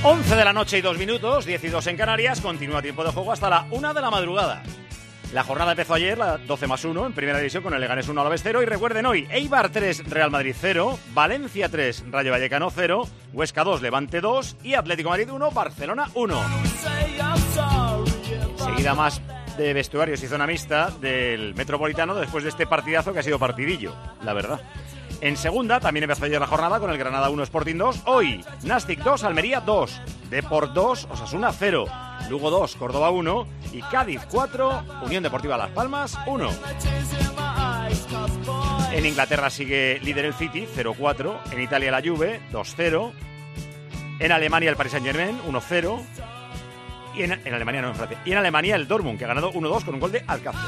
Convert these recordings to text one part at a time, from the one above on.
11 de la noche y 2 minutos, 10 y 2 en Canarias, continúa tiempo de juego hasta la 1 de la madrugada. La jornada empezó ayer, la 12+1, en primera división con el Leganés 1 Alavés 0. Y recuerden hoy, Eibar 3, Real Madrid 0, Valencia 3, Rayo Vallecano 0, Huesca 2, Levante 2 y Atlético de Madrid 1, Barcelona 1. Seguida más de vestuarios y zona mixta del Metropolitano después de este partidazo que ha sido partidillo, la verdad. En segunda también empezó ayer la jornada con el Granada 1, Sporting 2. Hoy, Nastic 2, Almería 2, Deport 2, Osasuna 0, Lugo 2, Córdoba 1 y Cádiz 4, Unión Deportiva Las Palmas 1. En Inglaterra sigue líder el City, 0-4. En Italia la Juve, 2-0. En Alemania el Paris Saint-Germain, 1-0. Y en Alemania no, en Francia. Y en Alemania el Dortmund, que ha ganado 1-2 con un gol de Alcácer.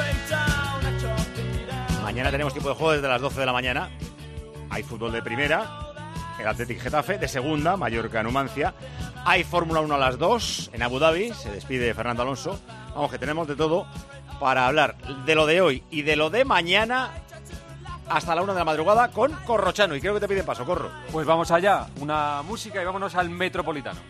Mañana tenemos tiempo de juego desde las 12 de la mañana. Hay fútbol de primera, el Athletic Getafe, de segunda, Mallorca Numancia. Hay Fórmula 1 a las 2 en Abu Dhabi, se despide Fernando Alonso. Vamos, que tenemos de todo para hablar de lo de hoy y de lo de mañana hasta la 1 de la madrugada con Corrochano. Y creo que te piden paso, Corro. Pues vamos allá, una música y vámonos al Metropolitano.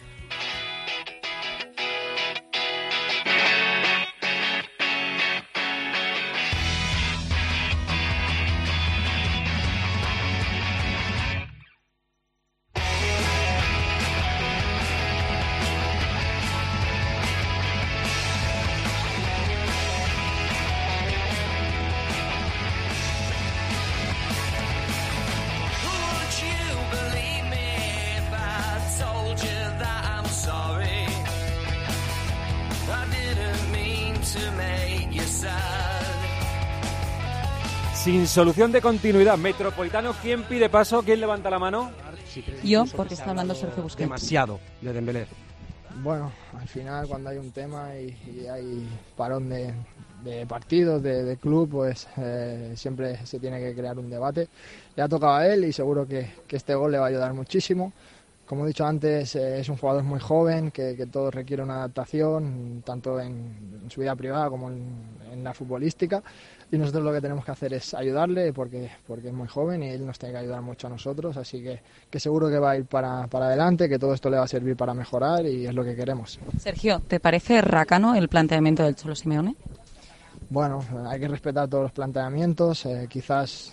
Sin solución de continuidad, Metropolitano, ¿quién pide paso? ¿Quién levanta la mano? Yo, porque está hablando Sergio Busquets. Demasiado de Dembélé. Bueno, al final cuando hay un tema y hay parón de partidos, de club, pues siempre se tiene que crear un debate. Le ha tocado a él y seguro que este gol le va a ayudar muchísimo. Como he dicho antes, es un jugador muy joven, que todo requiere una adaptación, tanto en su vida privada como en la futbolística. Y nosotros lo que tenemos que hacer es ayudarle porque es muy joven y él nos tiene que ayudar mucho a nosotros. Así que seguro que va a ir para adelante, que todo esto le va a servir para mejorar y es lo que queremos. Sergio, ¿te parece rácano el planteamiento del Cholo Simeone? Bueno, hay que respetar todos los planteamientos. Quizás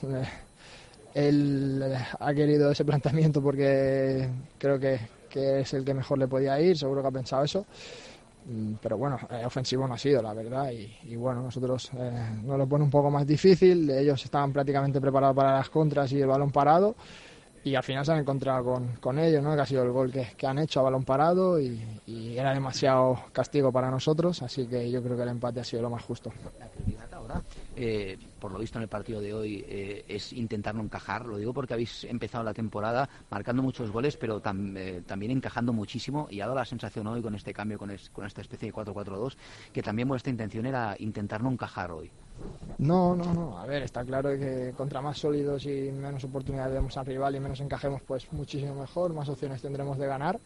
él ha querido ese planteamiento porque creo que es el que mejor le podía ir. Seguro que ha pensado eso. Pero bueno, ofensivo no ha sido, la verdad, y bueno, nosotros nos lo pone un poco más difícil. Ellos estaban prácticamente preparados para las contras y el balón parado, y al final se han encontrado con ellos, ¿no? Que ha sido el gol que han hecho a balón parado y era demasiado castigo para nosotros, así que yo creo que el empate ha sido lo más justo. La prioridad ahora, por lo visto en el partido de hoy, es intentar no encajar. Lo digo porque habéis empezado la temporada marcando muchos goles, pero también encajando muchísimo, y ha dado la sensación hoy con este cambio, con esta especie de 4-4-2, que también vuestra intención era intentar no encajar hoy. No, a ver, está claro que contra más sólidos y menos oportunidades demos al rival y menos encajemos, pues muchísimo mejor, más opciones tendremos de ganar.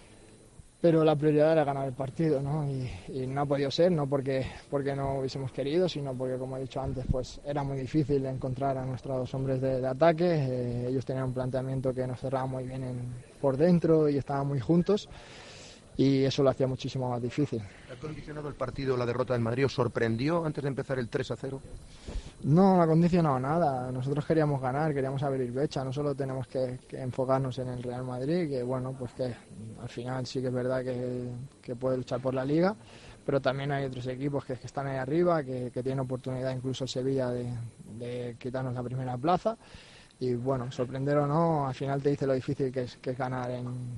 Pero la prioridad era ganar el partido, ¿no? Y no ha podido ser, no porque no hubiésemos querido, sino porque, como he dicho antes, pues era muy difícil encontrar a nuestros dos hombres de ataque. Ellos tenían un planteamiento que nos cerraba muy bien por dentro y estaban muy juntos, y eso lo hacía muchísimo más difícil. ¿Ha condicionado el partido la derrota del Madrid? ¿Os sorprendió antes de empezar el 3-0? No, no ha condicionado nada. Nosotros queríamos ganar, queríamos abrir brecha. No solo tenemos que enfocarnos en el Real Madrid, que bueno, pues que al final sí que es verdad que puede luchar por la Liga, pero también hay otros equipos que están ahí arriba, que tienen oportunidad, incluso el Sevilla, de quitarnos la primera plaza. Y bueno, sorprender o no, al final te dice lo difícil que es ganar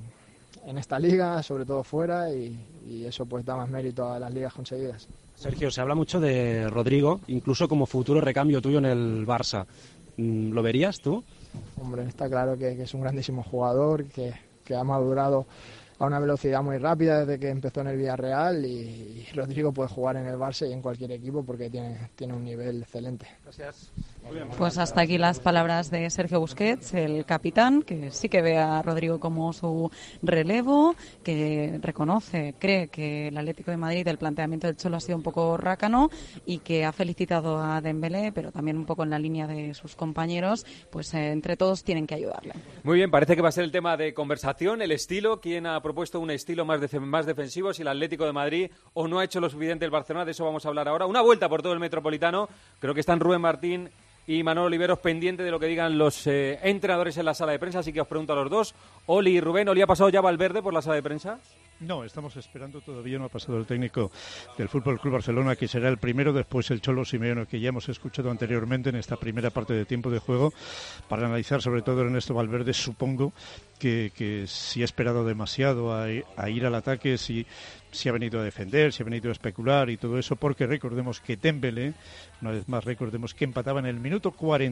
en esta liga, sobre todo fuera, y eso pues da más mérito a las ligas conseguidas. Sergio, se habla mucho de Rodrigo, incluso como futuro recambio tuyo en el Barça. ¿Lo verías tú? Hombre, está claro que es un grandísimo jugador, que ha madurado a una velocidad muy rápida desde que empezó en el Villarreal, y Rodrigo puede jugar en el Barça y en cualquier equipo porque tiene un nivel excelente. Gracias. Pues hasta aquí las palabras de Sergio Busquets, el capitán, que sí que ve a Rodrigo como su relevo, que cree que el Atlético de Madrid, el planteamiento del Cholo ha sido un poco rácano, y que ha felicitado a Dembélé, pero también un poco en la línea de sus compañeros, pues entre todos tienen que ayudarle. Muy bien, parece que va a ser el tema de conversación, el estilo, quién ha propuesto un estilo más defensivo, si el Atlético de Madrid o no ha hecho lo suficiente el Barcelona, de eso vamos a hablar ahora. Una vuelta por todo el Metropolitano, creo que están Rubén Martín y Manolo Oliveros pendientes de lo que digan los entrenadores en la sala de prensa, así que os pregunto a los dos. Oli y Rubén, ¿Oli ha pasado ya Valverde por la sala de prensa? No, estamos esperando, todavía no ha pasado el técnico del Fútbol Club Barcelona, que será el primero, después el Cholo Simeone, que ya hemos escuchado anteriormente en esta primera parte de tiempo de juego, para analizar sobre todo Ernesto Valverde. Supongo que si ha esperado demasiado a ir al ataque, si ha venido a defender, si ha venido a especular y todo eso, porque recordemos que Dembélé, una vez más recordemos que empataba en el minuto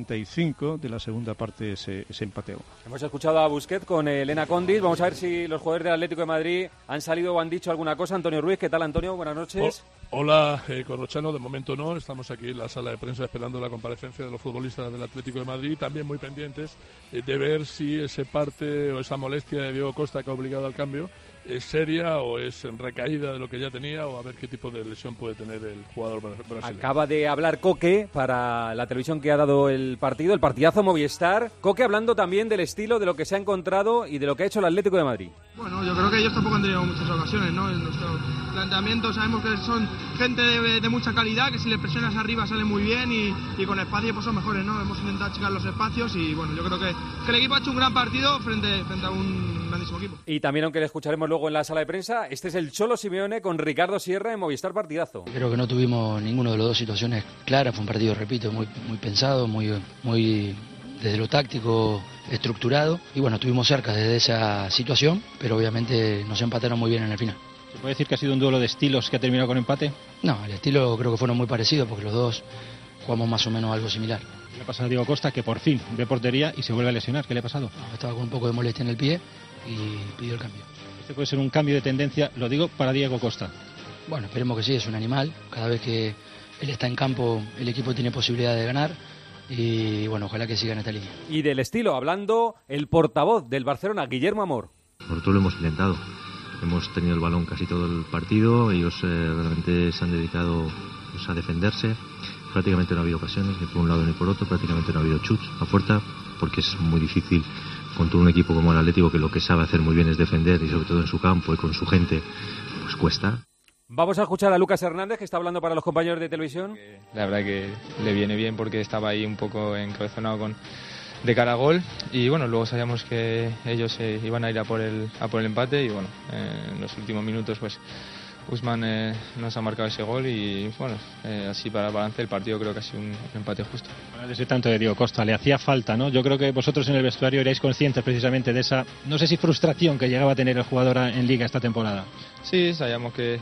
45 de la segunda parte ese empateo. Hemos escuchado a Busquets con Elena Condis. Vamos a ver si los jugadores del Atlético de Madrid han salido o han dicho alguna cosa. Antonio Ruiz, ¿qué tal, Antonio? Buenas noches. Hola, Corrochano. De momento no, estamos aquí en la sala de prensa esperando la comparecencia de los futbolistas del Atlético de Madrid, también muy pendientes de ver si ese parte o esa molestia de Diego Costa que ha obligado al cambio es seria o es recaída de lo que ya tenía, o a ver qué tipo de lesión puede tener el jugador brasileño. Acaba de hablar Coque para la televisión que ha dado el partido, el partidazo Movistar. Coque hablando también del estilo, de lo que se ha encontrado y de lo que ha hecho el Atlético de Madrid. Bueno, yo creo que ellos tampoco han tenido muchas ocasiones, ¿no? En nuestro planteamiento sabemos que son gente de mucha calidad, que si les presionas arriba salen muy bien y con espacio pues son mejores, ¿no? Hemos intentado checar los espacios y bueno, yo creo que el equipo ha hecho un gran partido frente a un grandísimo equipo. Y también, aunque le escucharemos luego en la sala de prensa, este es el Cholo Simeone con Ricardo Sierra en Movistar partidazo. Creo que no tuvimos ninguno de los dos situaciones claras, fue un partido, repito, muy pensado, muy desde lo táctico estructurado, y bueno, estuvimos cerca desde esa situación, pero obviamente nos empataron muy bien en el final. ¿Se puede decir que ha sido un duelo de estilos que ha terminado con empate? No, el estilo creo que fueron muy parecidos porque los dos jugamos más o menos algo similar. ¿Qué le ha pasado a Diego Costa, que por fin ve portería y se vuelve a lesionar? ¿Qué le ha pasado? No, estaba con un poco de molestia en el pie y pidió el cambio. Este puede ser un cambio de tendencia, lo digo para Diego Costa. Bueno, esperemos que sí, es un animal. Cada vez que él está en campo, el equipo tiene posibilidad de ganar. Y bueno, ojalá que siga en esta línea. Y del estilo, hablando el portavoz del Barcelona, Guillermo Amor. Nosotros lo hemos intentado. Hemos tenido el balón casi todo el partido. Ellos realmente se han dedicado a defenderse. Prácticamente no ha habido ocasiones, ni por un lado ni por otro. Prácticamente no ha habido chuts a puerta, porque es muy difícil contra un equipo como el Atlético, que lo que sabe hacer muy bien es defender, y sobre todo en su campo y con su gente, pues cuesta. Vamos a escuchar a Lucas Hernández, que está hablando para los compañeros de televisión. La verdad que le viene bien porque estaba ahí un poco encabezonado de cara a gol, y bueno, luego sabíamos que ellos iban a ir a por el empate, y bueno, en los últimos minutos pues Ousmane nos ha marcado ese gol y bueno, así para el balance del partido creo que ha sido un empate justo. Desde tanto de Diego Costa, le hacía falta, ¿no? Yo creo que vosotros en el vestuario erais conscientes precisamente de esa, no sé si frustración que llegaba a tener el jugador en Liga esta temporada. Sí, sabíamos que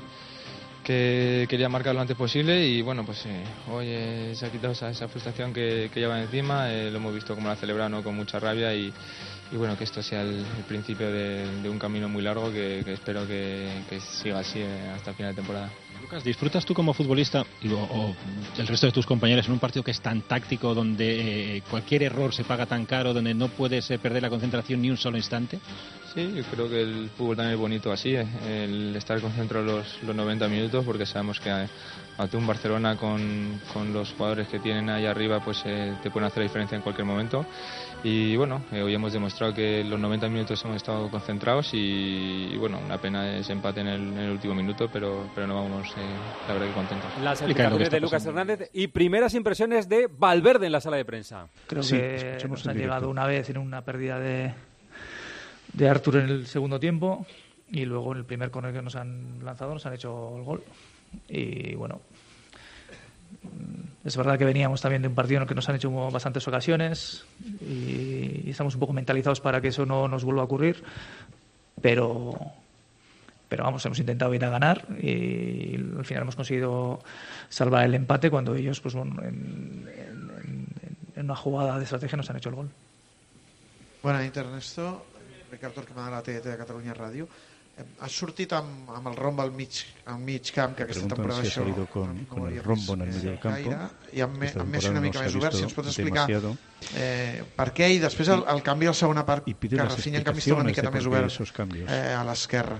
quería marcar lo antes posible, y bueno, pues hoy se ha quitado esa frustración que lleva encima. Lo hemos visto como la ha celebrado, ¿no? Con mucha rabia, y bueno, que esto sea el principio de un camino muy largo que espero que siga así hasta el final de temporada. Lucas, ¿disfrutas tú como futbolista o el resto de tus compañeros en un partido que es tan táctico, donde cualquier error se paga tan caro, donde no puedes perder la concentración ni un solo instante? Sí, yo creo que el fútbol también es bonito así, el estar concentrado los 90 minutos, porque sabemos que ante un Barcelona con los jugadores que tienen ahí arriba, pues te pueden hacer la diferencia en cualquier momento. Y bueno, hoy hemos demostrado que los 90 minutos hemos estado concentrados, y bueno, una pena ese empate en el último minuto, pero no vamos, la verdad que contentos. Las explicaciones de Lucas Hernández y primeras impresiones de Valverde en la sala de prensa. Creo que nos han llegado una vez en una pérdida de Artur en el segundo tiempo, y luego en el primer córner que nos han lanzado nos han hecho el gol. Y bueno, es verdad que veníamos también de un partido en el que nos han hecho bastantes ocasiones y estamos un poco mentalizados para que eso no nos vuelva a ocurrir, pero vamos, hemos intentado ir a ganar y al final hemos conseguido salvar el empate cuando ellos, pues bueno, en una jugada de estrategia nos han hecho el gol. Bona nit, Ernesto. Ricard Torquemada de la TDT de Catalunya Ràdio. Has sortit amb el rombo al mig camp, que aquesta temporada això no ho havia vist gaire, i amb més una mica més obert. Si ens pots explicar per què, i després el canvi a la segona part, que Rafinha en canvi està una miqueta més obert a l'esquerra.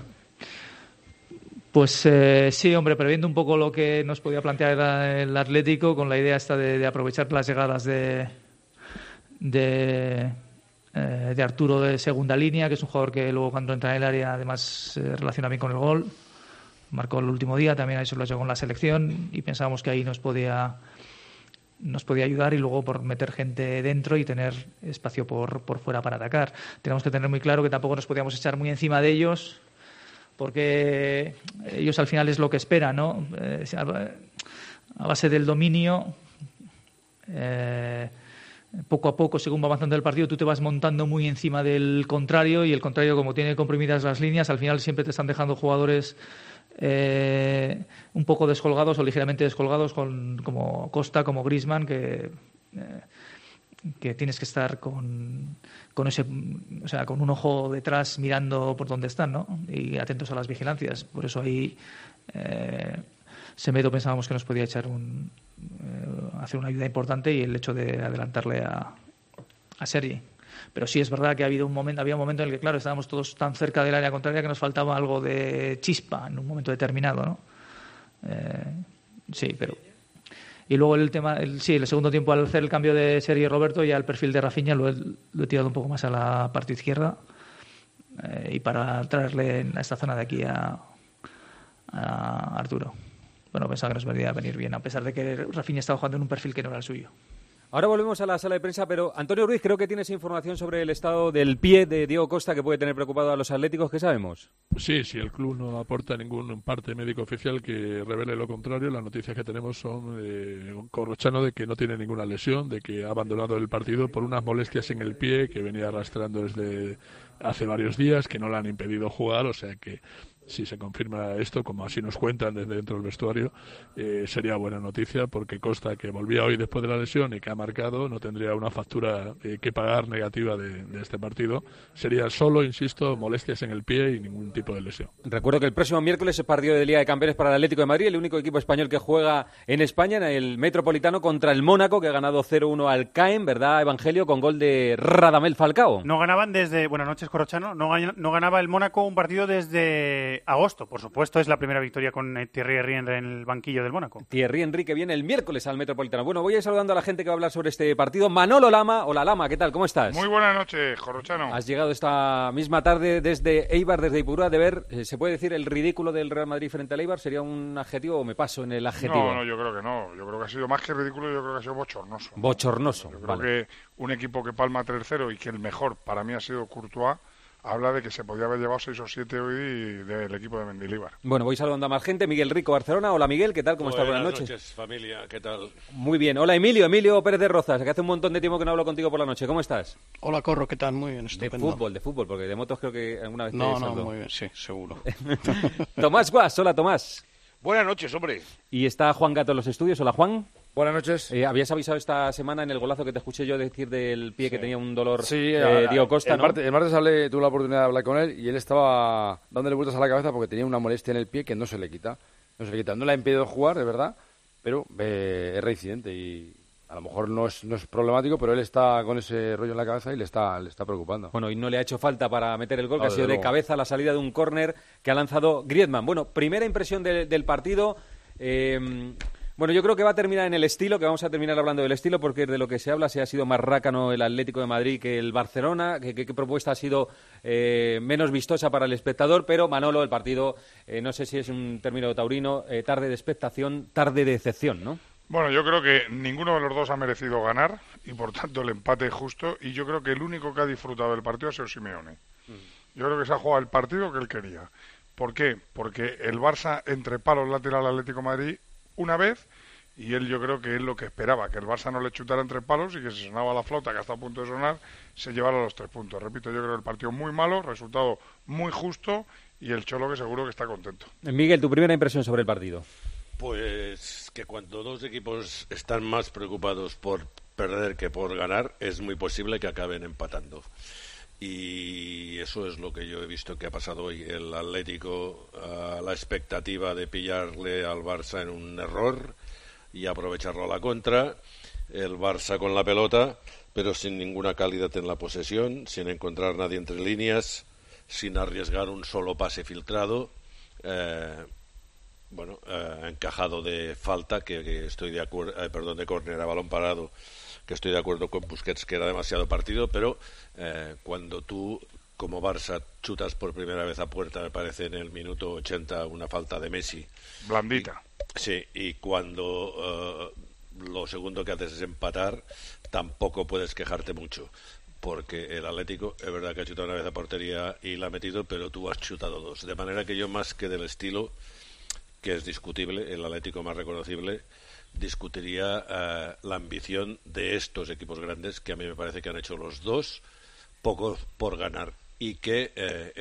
Pues sí, hombre, previendo un poco lo que nos podía plantear el Atlético, con la idea esta de aprovechar las llegadas de de Arturo de segunda línea, que es un jugador que luego cuando entra en el área además se relaciona bien con el gol. Marcó el último día, también eso lo ha hecho con la selección y pensábamos que ahí nos podía ayudar, y luego por meter gente dentro y tener espacio por fuera para atacar. Tenemos que tener muy claro que tampoco nos podíamos echar muy encima de ellos, porque ellos al final es lo que esperan, ¿no? A base del dominio, poco a poco, según va avanzando el partido, tú te vas montando muy encima del contrario, y el contrario, como tiene comprimidas las líneas, al final siempre te están dejando jugadores un poco descolgados o ligeramente descolgados, como Costa, como Griezmann, que tienes que estar con ese, o sea, con un ojo detrás mirando por dónde están, ¿no? Y atentos a las vigilancias. Por eso ahí Semedo pensábamos que nos podía echar hacer una ayuda importante, y el hecho de adelantarle a Sergi. Pero sí es verdad que había un momento en el que, claro, estábamos todos tan cerca del área contraria que nos faltaba algo de chispa en un momento determinado, ¿no? Sí, pero... Y luego el segundo tiempo, al hacer el cambio de Sergi y Roberto, ya el perfil de Rafinha lo he tirado un poco más a la parte izquierda, y para traerle a esta zona de aquí a Arturo. Bueno, pensaba que nos venía a venir bien, a pesar de que Rafinha estaba jugando en un perfil que no era el suyo. Ahora volvemos a la sala de prensa, pero Antonio Ruiz, creo que tienes información sobre el estado del pie de Diego Costa que puede tener preocupado a los atléticos. ¿Qué sabemos? Sí, el club no aporta ningún parte médico oficial que revele lo contrario. Las noticias que tenemos son un Corrochano de que no tiene ninguna lesión, de que ha abandonado el partido por unas molestias en el pie que venía arrastrando desde hace varios días, que no le han impedido jugar, o sea que si se confirma esto, como así nos cuentan desde dentro del vestuario, sería buena noticia, porque Costa, que volvía hoy después de la lesión y que ha marcado, no tendría una factura que pagar negativa de este partido. Sería solo, insisto, molestias en el pie y ningún tipo de lesión. Recuerdo que el próximo miércoles es partido de Liga de Campeones para el Atlético de Madrid, el único equipo español que juega en España, en el Metropolitano, contra el Mónaco, que ha ganado 0-1 al CAEM, ¿verdad, Evangelio? Con gol de Radamel Falcao. No ganaban desde... Buenas noches, Corrochano. No ganaba el Mónaco un partido desde agosto. Por supuesto, es la primera victoria con Thierry Henry en el banquillo del Mónaco. Thierry Henry, que viene el miércoles al Metropolitano. Bueno, voy a ir saludando a la gente que va a hablar sobre este partido. Manolo Lama. Hola, Lama, ¿qué tal? ¿Cómo estás? Muy buenas noches, Corrochano. Has llegado esta misma tarde desde Eibar, desde Ipurúa, de ver, ¿se puede decir el ridículo del Real Madrid frente al Eibar? ¿Sería un adjetivo o me paso en el adjetivo? No, yo creo que no. Yo creo que ha sido más que ridículo, yo creo que ha sido bochornoso. Bochornoso, yo creo que un equipo que palma 3-0 y que el mejor para mí ha sido Courtois, habla de que se podía haber llevado 6 o 7 hoy del equipo de Mendilibar. Bueno, voy saludando a más gente. Miguel Rico, Barcelona. Hola, Miguel, ¿qué tal? ¿Cómo estás? Buenas noches. Buenas noches, familia. ¿Qué tal? Muy bien. Hola, Emilio Pérez de Rozas, que hace un montón de tiempo que no hablo contigo por la noche. ¿Cómo estás? Hola, Corro, ¿qué tal? Muy bien, estupendo. De fútbol, porque de motos creo que alguna vez No, muy bien, sí, seguro. Tomás Guas, hola, Tomás. Buenas noches, hombre. Y está Juan Gato en los estudios. Hola, Juan. Buenas noches. Habías avisado esta semana en el golazo que te escuché yo decir del pie que tenía un dolor, sí, Diego Costa, ¿no? El martes tuve la oportunidad de hablar con él y él estaba dándole vueltas a la cabeza porque tenía una molestia en el pie que no se le quita. No le ha impedido jugar, de verdad, pero es reincidente y a lo mejor no es problemático, pero él está con ese rollo en la cabeza y le está preocupando. Bueno, y no le ha hecho falta para meter el gol, que ha sido de de cabeza la salida de un córner que ha lanzado Griezmann. Bueno, primera impresión del partido. Bueno, yo creo que va a terminar en el estilo, que vamos a terminar hablando del estilo, porque de lo que se habla, si ha sido más rácano el Atlético de Madrid que el Barcelona, qué propuesta ha sido menos vistosa para el espectador, pero Manolo, el partido, no sé si es un término taurino, tarde de expectación, tarde de decepción, ¿no? Bueno, yo creo que ninguno de los dos ha merecido ganar y por tanto el empate es justo, y yo creo que el único que ha disfrutado del partido ha sido Simeone. Yo creo que se ha jugado el partido que él quería. ¿Por qué? Porque el Barça entre palos lateral al Atlético de Madrid una vez, y él yo creo que es lo que esperaba, que el Barça no le chutara entre palos y que si sonaba la flauta, que está a punto de sonar, se llevara los 3 puntos. Repito, yo creo que el partido muy malo, resultado muy justo, y el Cholo que seguro que está contento. Miguel, tu primera impresión sobre el partido. Pues que cuando dos equipos están más preocupados por perder que por ganar, es muy posible que acaben empatando. Y eso es lo que yo he visto que ha pasado hoy. El Atlético a la expectativa de pillarle al Barça en un error y aprovecharlo a la contra. El Barça con la pelota, pero sin ninguna calidad en la posesión, sin encontrar nadie entre líneas, sin arriesgar un solo pase filtrado. Encajado de falta, que estoy de acuerdo, de córner a balón parado, que estoy de acuerdo con Busquets que era demasiado partido, pero cuando tú como Barça chutas por primera vez a puerta, me parece en el minuto 80 una falta de Messi. Blandita. Sí, y cuando lo segundo que haces es empatar, tampoco puedes quejarte mucho, porque el Atlético es verdad que ha chutado una vez a portería y la ha metido, pero tú has chutado dos. De manera que yo, más que del estilo, que es discutible, el Atlético más reconocible, discutiría la ambición de estos equipos grandes, que a mí me parece que han hecho los dos poco por ganar, y que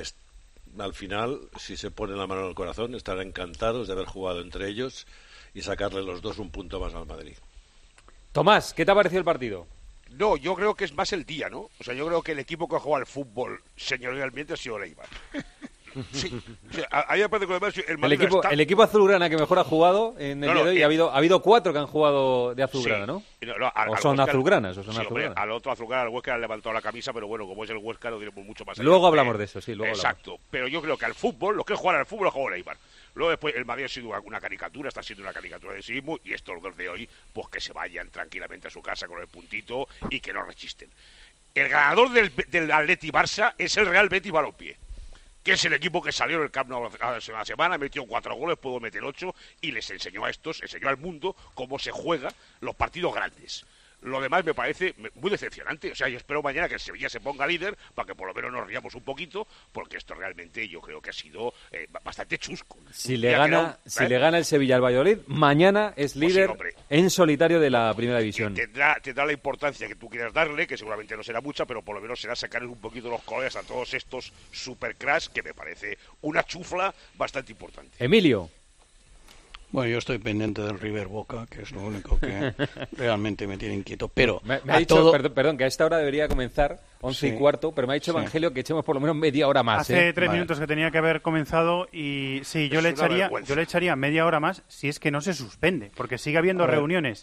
al final, si se ponen la mano en el corazón, estarán encantados de haber jugado entre ellos y sacarle los dos un punto más al Madrid. Tomás, ¿qué te ha parecido el partido? No, yo creo que es más el día, ¿no? O sea, yo creo que el equipo que ha jugado al fútbol señorialmente ha sido el Eibar. Sí, o sea, ahí aparte con el equipo azulgrana que mejor ha jugado en el día de hoy, ha habido 4 que han jugado de azulgrana, ¿no? O son azulgranas. Al otro azulgrana, al Huesca le han levantado la camisa, pero bueno, como es el Huesca, lo diremos mucho más allá. Luego hablamos de eso, sí, luego exacto, hablamos. Pero yo creo que al fútbol, los que juegan al fútbol lo juega el Eibar. Luego después el Madrid ha sido una caricatura, está siendo una caricatura de sí mismo, y estos dos de hoy, pues que se vayan tranquilamente a su casa con el puntito y que no rechisten. El ganador del Atleti Barça es el Real Betis Balompié, que es el equipo que salió del Camp Nou hace una semana, metió 4 goles, pudo meter 8, y les enseñó al mundo cómo se juegan los partidos grandes. Lo demás me parece muy decepcionante. O sea, yo espero mañana que el Sevilla se ponga líder para que por lo menos nos riamos un poquito, porque esto realmente yo creo que ha sido bastante chusco. Si le gana el Sevilla al Valladolid, mañana es líder en solitario de la primera división. Tendrá la importancia que tú quieras darle, que seguramente no será mucha, pero por lo menos será sacarles un poquito los colores a todos estos supercrash, que me parece una chufla bastante importante. Emilio. Bueno, yo estoy pendiente del River Boca, que es lo único que realmente me tiene inquieto. Pero me ha dicho, perdón, que a esta hora debería comenzar 11:15, pero me ha dicho Evangelio que echemos por lo menos media hora más. Hace 3 minutos que tenía que haber comenzado, y sí, yo le echaría media hora más si es que no se suspende, porque sigue habiendo reuniones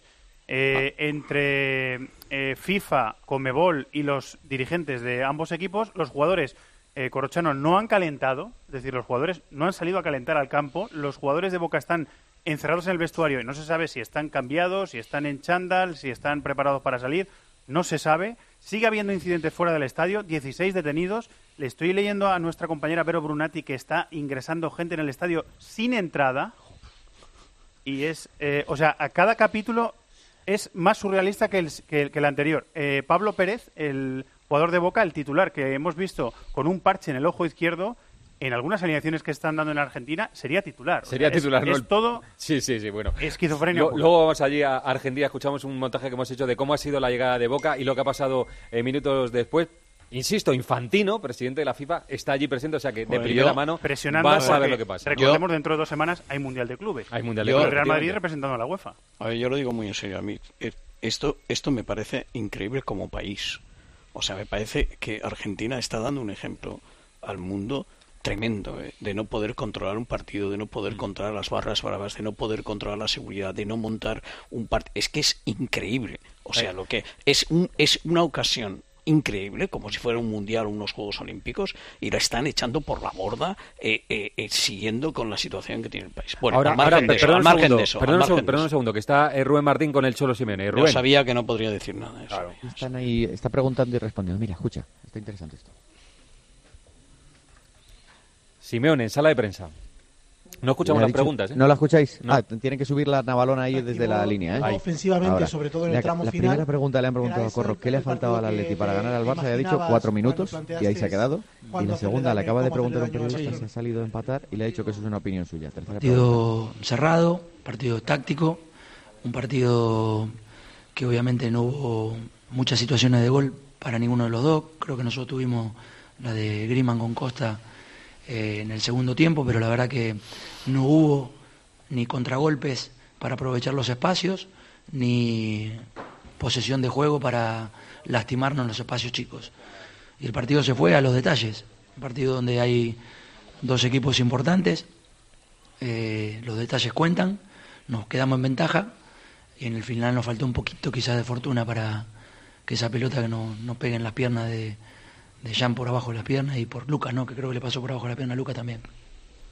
entre FIFA, Conmebol y los dirigentes de ambos equipos. Los jugadores Corrochano no han calentado, es decir, los jugadores no han salido a calentar al campo. Los jugadores de Boca están encerrados en el vestuario y no se sabe si están cambiados, si están en chándal, si están preparados para salir. No se sabe. Sigue habiendo incidentes fuera del estadio, 16 detenidos. Le estoy leyendo a nuestra compañera Vero Brunati que está ingresando gente en el estadio sin entrada. Y a cada capítulo es más surrealista que el anterior. Pablo Pérez, el jugador de Boca, el titular que hemos visto con un parche en el ojo izquierdo, en algunas alineaciones que están dando en Argentina, sería titular. Sería titular, ¿no? Es todo... Sí, bueno. Esquizofrenia. Luego vamos allí a Argentina, escuchamos un montaje que hemos hecho de cómo ha sido la llegada de Boca y lo que ha pasado minutos después. Insisto, Infantino, presidente de la FIFA, está allí presente, o sea que de primera mano va a saber lo que pasa. Recordemos, dentro de 2 semanas hay Mundial de Clubes. Hay Mundial de Clubes. El Real Madrid representando a la UEFA. A ver, yo lo digo muy en serio. A mí esto me parece increíble como país. O sea, me parece que Argentina está dando un ejemplo al mundo tremendo, de no poder controlar un partido, de no poder controlar las barras bravas, de no poder controlar la seguridad, de no montar un partido. Es que es increíble. O sea, lo que es una ocasión increíble, como si fuera un mundial o unos Juegos Olímpicos, y la están echando por la borda, siguiendo con la situación que tiene el país. Bueno, al margen de eso. Perdón un segundo, que está Rubén Martín con el Cholo Simeone. Rubén. Yo sabía que no podría decir nada de eso. Claro. Están ahí, está preguntando y respondiendo. Mira, escucha, está interesante esto. Simeone, en sala de prensa. No escuchamos las preguntas, ¿eh? ¿No la escucháis? No. Tienen que subir la navalona ahí desde la línea, ¿eh? Ofensivamente, ahora, sobre todo en el tramo final. La primera pregunta le han preguntado a Corro qué le ha faltado al Atleti para ganar al Barça, y ha dicho 4 minutos, y ahí se ha quedado. Y la segunda le acaba de preguntar a un periodista si ha salido a empatar, y le ha dicho que eso es una opinión suya. Partido cerrado, partido táctico, un partido que obviamente no hubo muchas situaciones de gol para ninguno de los dos. Creo que nosotros tuvimos la de Griezmann con Costa en el segundo tiempo, pero la verdad que no hubo ni contragolpes para aprovechar los espacios, ni posesión de juego para lastimarnos en los espacios chicos. Y el partido se fue a los detalles, un partido donde hay 2 equipos importantes, los detalles cuentan, nos quedamos en ventaja, y en el final nos faltó un poquito quizás de fortuna para que esa pelota que no pegue en las piernas de Jan por abajo de las piernas, y por Lucas, ¿no? Que creo que le pasó por abajo de la pierna a Lucas también.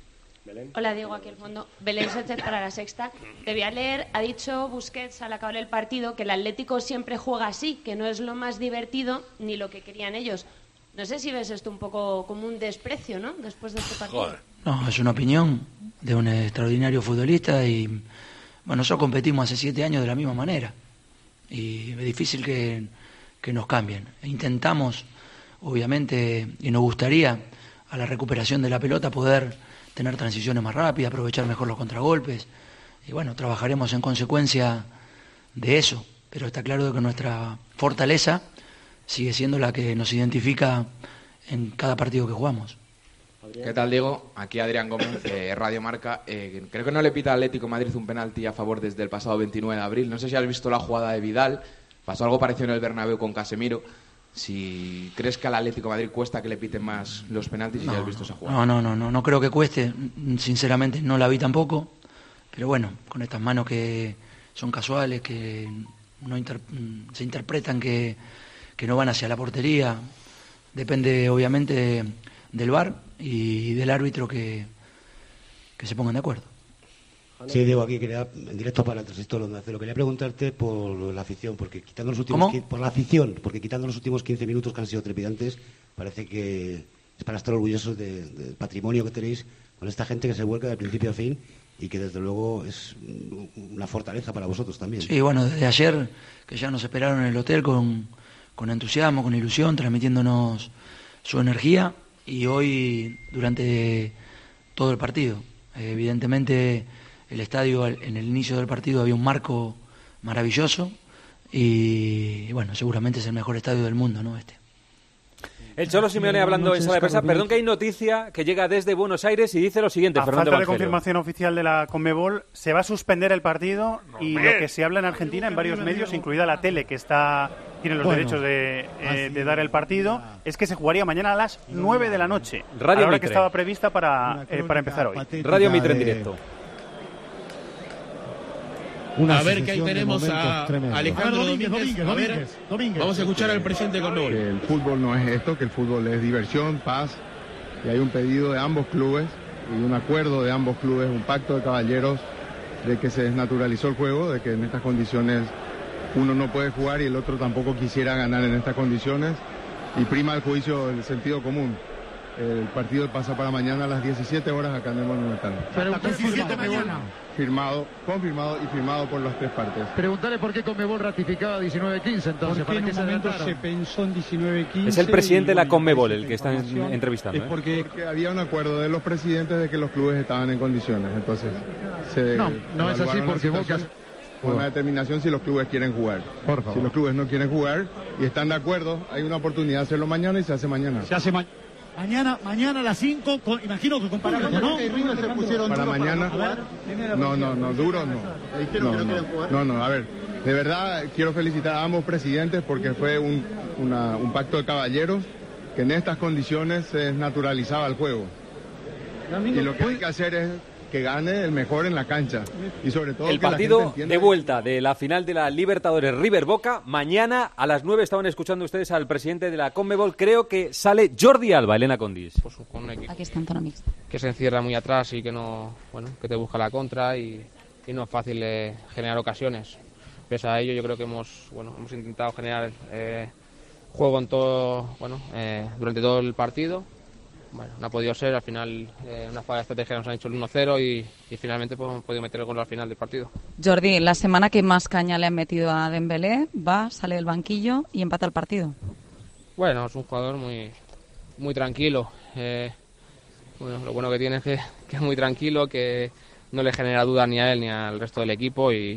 Hola, Diego, aquí al fondo. Belén Sánchez para La Sexta. Te voy a leer, ha dicho Busquets al acabar el partido que el Atlético siempre juega así, que no es lo más divertido ni lo que querían ellos. No sé si ves esto un poco como un desprecio, ¿no?, después de este partido. Joder. No, es una opinión de un extraordinario futbolista y, bueno, nosotros competimos hace 7 años de la misma manera y es difícil que nos cambien. Intentamos, obviamente, y nos gustaría a la recuperación de la pelota poder tener transiciones más rápidas, aprovechar mejor los contragolpes y, bueno, trabajaremos en consecuencia de eso, pero está claro que nuestra fortaleza sigue siendo la que nos identifica en cada partido que jugamos. ¿Qué tal, Diego? Aquí Adrián Gómez, Radio Marca. Creo que no le pita al Atlético de Madrid un penalti a favor desde el pasado 29 de abril. No sé si has visto la jugada de Vidal. Pasó algo parecido en el Bernabéu con Casemiro. Si crees que al Atlético de Madrid cuesta que le piten más los penaltis, si has visto esa jugada. No creo que cueste. Sinceramente no la vi tampoco. Pero bueno, con estas manos que son casuales, que no se interpretan que no van hacia la portería. Depende obviamente del VAR y del árbitro que se pongan de acuerdo. Sí, Diego, aquí quería, en directo para el Transistor Onda Cero, quería preguntarte por la afición, porque quitando los últimos por la afición, porque quitando los últimos 15 minutos que han sido trepidantes, parece que es para estar orgullosos del patrimonio que tenéis con esta gente que se vuelca de principio a fin y que desde luego es una fortaleza para vosotros también. Sí, bueno, desde ayer que ya nos esperaron en el hotel con entusiasmo, con ilusión, transmitiéndonos su energía, y hoy durante todo el partido. Evidentemente el estadio en el inicio del partido había un marco maravilloso y bueno, seguramente es el mejor estadio del mundo, ¿no? El Cholo Simeone hablando en sala de prensa. Perdón, que hay noticia que llega desde Buenos Aires y dice lo siguiente. A falta de confirmación oficial de la Conmebol, se va a suspender el partido y lo que se habla en Argentina en varios medios, incluida la tele que tiene los derechos de dar el partido, es que se jugaría mañana a las 9 de la noche. Radio a la hora Mitre, que estaba prevista para empezar hoy. Radio Mitre en directo. A ver, que ahí tenemos a Alejandro Domínguez. Vamos a escuchar al presidente de Conmebol. El fútbol no es esto, que el fútbol es diversión, paz, y hay un pedido de ambos clubes y un acuerdo de ambos clubes, un pacto de caballeros de que se desnaturalizó el juego, de que en estas condiciones uno no puede jugar y el otro tampoco quisiera ganar en estas condiciones, y prima el juicio del sentido común. El partido pasa para mañana a las 17 horas acá en el Monumental. Pero 17 mañana. Confirmado y firmado por las tres partes. Preguntarle por qué Conmebol ratificaba 19-15 entonces. ¿Por qué en un momento se pensó en 19-15? Es el presidente de la Conmebol el que está entrevistando. Es porque había un acuerdo de los presidentes de que los clubes estaban en condiciones. Entonces, no es así porque Boca... Una determinación si los clubes quieren jugar. Por favor. Si los clubes no quieren jugar y están de acuerdo, hay una oportunidad de hacerlo mañana y se hace mañana. Mañana a las 5, imagino que con público, ¿no? Para mañana. No, duro no. No, a ver, de verdad quiero felicitar a ambos presidentes porque fue un pacto de caballeros que en estas condiciones se desnaturalizaba el juego. Y lo que hay que hacer es que gane el mejor en la cancha y sobre todo el que partido la gente entienda... de vuelta de la final de la Libertadores River Boca mañana a las 9. Estaban escuchando ustedes al presidente de la Conmebol. Creo que sale Jordi Alba. Elena Condis. Pues con un equipo aquí está Antonio Mixto, que se encierra muy atrás y que que te busca la contra y no es fácil generar ocasiones. Pese a ello, yo creo que hemos intentado generar juego en todo durante todo el partido. Bueno, no ha podido ser, al final una falla de estrategia nos han hecho el 1-0 y finalmente hemos podido meter el gol al final del partido. Jordi, la semana que más caña le han metido a Dembélé, sale del banquillo y empata el partido. Bueno, es un jugador muy tranquilo. Lo bueno que tiene es que es muy tranquilo, que no le genera dudas ni a él ni al resto del equipo y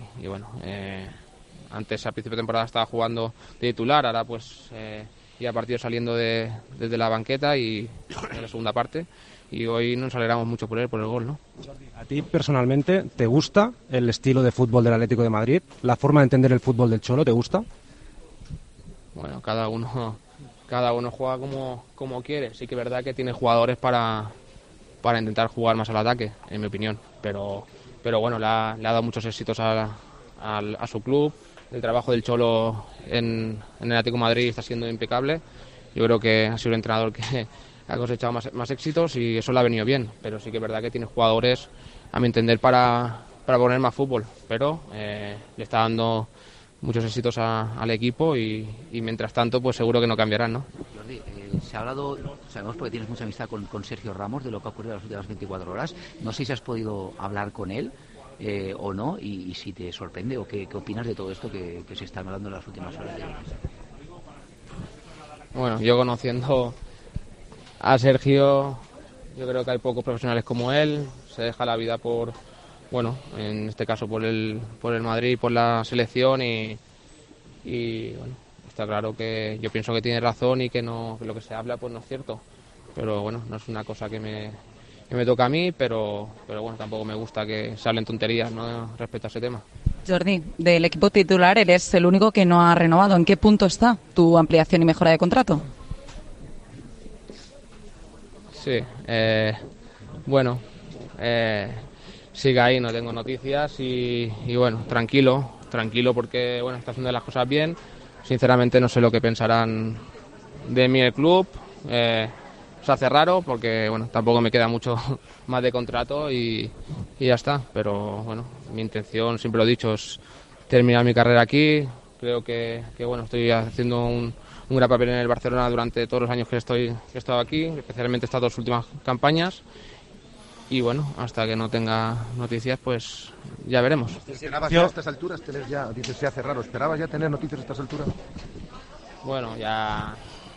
antes al principio de temporada estaba jugando de titular, ahora y a partido saliendo desde la banqueta y en la segunda parte, y hoy nos alegramos mucho por él, por el gol, ¿no? ¿A ti personalmente te gusta el estilo de fútbol del Atlético de Madrid? ¿La forma de entender el fútbol del Cholo te gusta? Bueno, cada uno juega como quiere. Sí que es verdad que tiene jugadores para intentar jugar más al ataque, en mi opinión, pero bueno, le ha dado muchos éxitos a su club. El trabajo del Cholo en el Atlético de Madrid está siendo impecable. Yo creo que ha sido el entrenador que ha cosechado más éxitos y eso le ha venido bien, pero sí que es verdad que tiene jugadores, a mi entender, para poner más fútbol, pero le está dando muchos éxitos al equipo y mientras tanto pues seguro que no cambiarán, ¿no? Jordi, se ha hablado, sabemos porque tienes mucha amistad con Sergio Ramos, de lo que ha ocurrido en las últimas 24 horas, no sé si has podido hablar con él o no, y si te sorprende o qué opinas de todo esto que se está hablando en las últimas horas de hoy. Bueno, yo conociendo a Sergio, yo creo que hay pocos profesionales como él, se deja la vida por, bueno, en este caso por el Madrid, por la selección y bueno, está claro que yo pienso que tiene razón y que lo que se habla pues no es cierto, pero bueno, no es una cosa que me toca a mí, pero bueno, tampoco me gusta que se hablen tonterías, ¿no?, respecto a ese tema. Jordi, del equipo titular eres el único que no ha renovado. ¿En qué punto está tu ampliación y mejora de contrato? Sí, bueno, sigue ahí, no tengo noticias y bueno, tranquilo porque bueno, está haciendo las cosas bien. Sinceramente no sé lo que pensarán de mí el club. Se hace raro porque bueno, tampoco me queda mucho más de contrato y ya está, pero bueno, mi intención, siempre lo he dicho, es terminar mi carrera aquí. Creo que bueno, estoy haciendo un gran papel en el Barcelona durante todos los años que he estado aquí, especialmente estas 2 últimas campañas, y bueno, hasta que no tenga noticias pues ya veremos. ¿Esperabas ya a estas alturas tener ya, dices, se hace raro, ¿esperabas ya tener noticias a estas alturas? Bueno, ya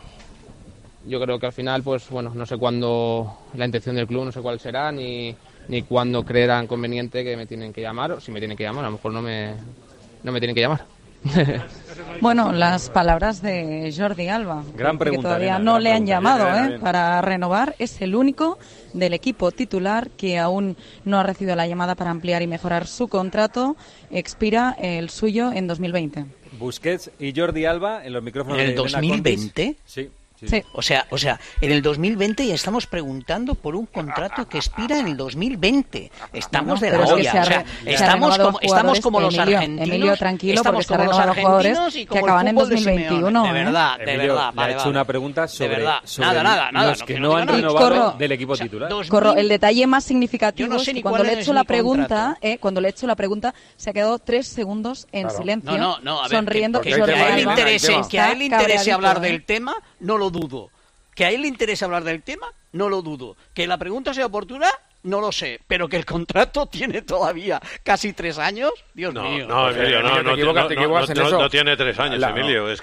yo creo que al final, pues bueno, no sé cuándo la intención del club, no sé cuál será, ni cuándo creerán conveniente que me tienen que llamar, o si me tienen que llamar, a lo mejor no me tienen que llamar. Bueno, las palabras de Jordi Alba, gran pregunta, que todavía Elena, no le han llamado bien. Para renovar, es el único del equipo titular que aún no ha recibido la llamada para ampliar y mejorar su contrato. Expira el suyo en 2020. Busquets y Jordi Alba en los micrófonos ¿En el de Elena 2020? Contis. Sí. Sí. O sea, en el 2020 ya estamos preguntando por un contrato que expira en el 2020. Estamos de la olla. O sea, estamos como los argentinos. Emilio, tranquilo, porque se han renovado jugadores que acaban en 2021. De verdad, Emilio, vale. Le ha hecho una pregunta sobre nada, los que no han renovado del equipo titular. Corro, el detalle más significativo es que cuando le he hecho la pregunta, se ha quedado 3 segundos en silencio, no, a ver, sonriendo. Que a él le interese hablar del tema, no lo dudo. Que a él le interese hablar del tema, no lo dudo. Que la pregunta sea oportuna, no lo sé. Pero que el contrato tiene todavía casi 3 años, Dios mío. No, Emilio, no tiene 3 años, Emilio. No. Es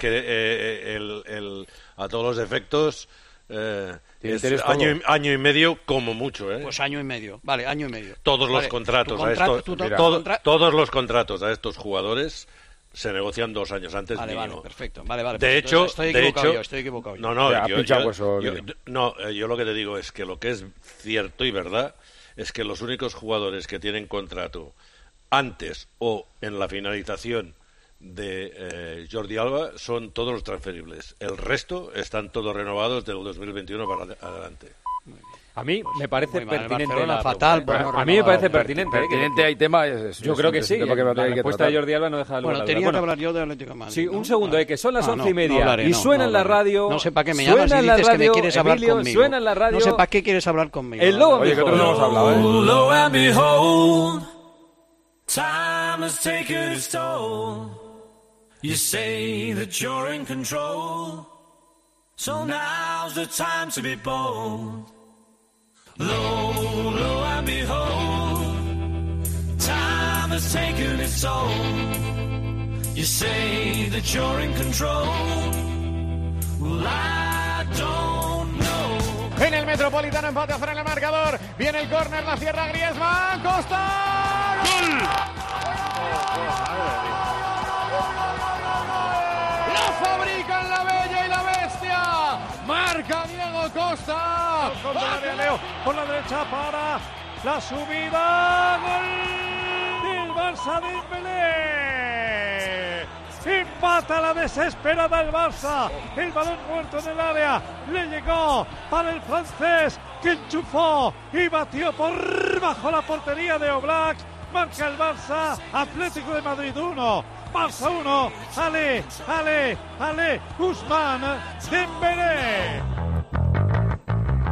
que a todos los efectos es año y medio como mucho, ¿eh? Pues año y medio, vale, año y medio. Todos los contratos a estos jugadores se negocian 2 años antes mínimo. Vale, perfecto. Vale. De hecho, estoy equivocado yo. Yo lo que te digo es que lo que es cierto y verdad es que los únicos jugadores que tienen contrato antes o en la finalización de Jordi Alba son todos los transferibles. El resto están todos renovados del 2021 para adelante. A mí me parece pertinente. Fatal, a mí me parece pertinente. Pertinente hay tema. Yo creo que sí. La respuesta de Jordi Alba no deja lugar a dudas. Tenía que hablar yo de Atlético de Madrid. Sí, un segundo, que son las 11:30 y suena en la radio. No sé para qué me llamas y dices que me quieres hablar conmigo. Suena en la radio. No sé para qué quieres hablar conmigo. El logo. Oye, que nosotros no hemos hablado, Lo and behold, time has taken its toll. You say that you're in control, so now's the time to be bold. Lo and behold, time has taken its toll. You say that you're in control, well I don't know. En el Metropolitano, empate a cero en el marcador. Viene el córner, la cierra Griezmann. Costa. ¡Gol! La fabrican la Bella y la Bestia. Marca Diego Costa. Leo por la derecha para la subida. Gol del Barça de Dembélé. Empata la desesperada el Barça. El balón muerto en el área. Le llegó para el francés que enchufó y batió por bajo la portería de Oblak. Marca el Barça. Atlético de Madrid 1. Barça 1. Ale. Ousmane Dembélé.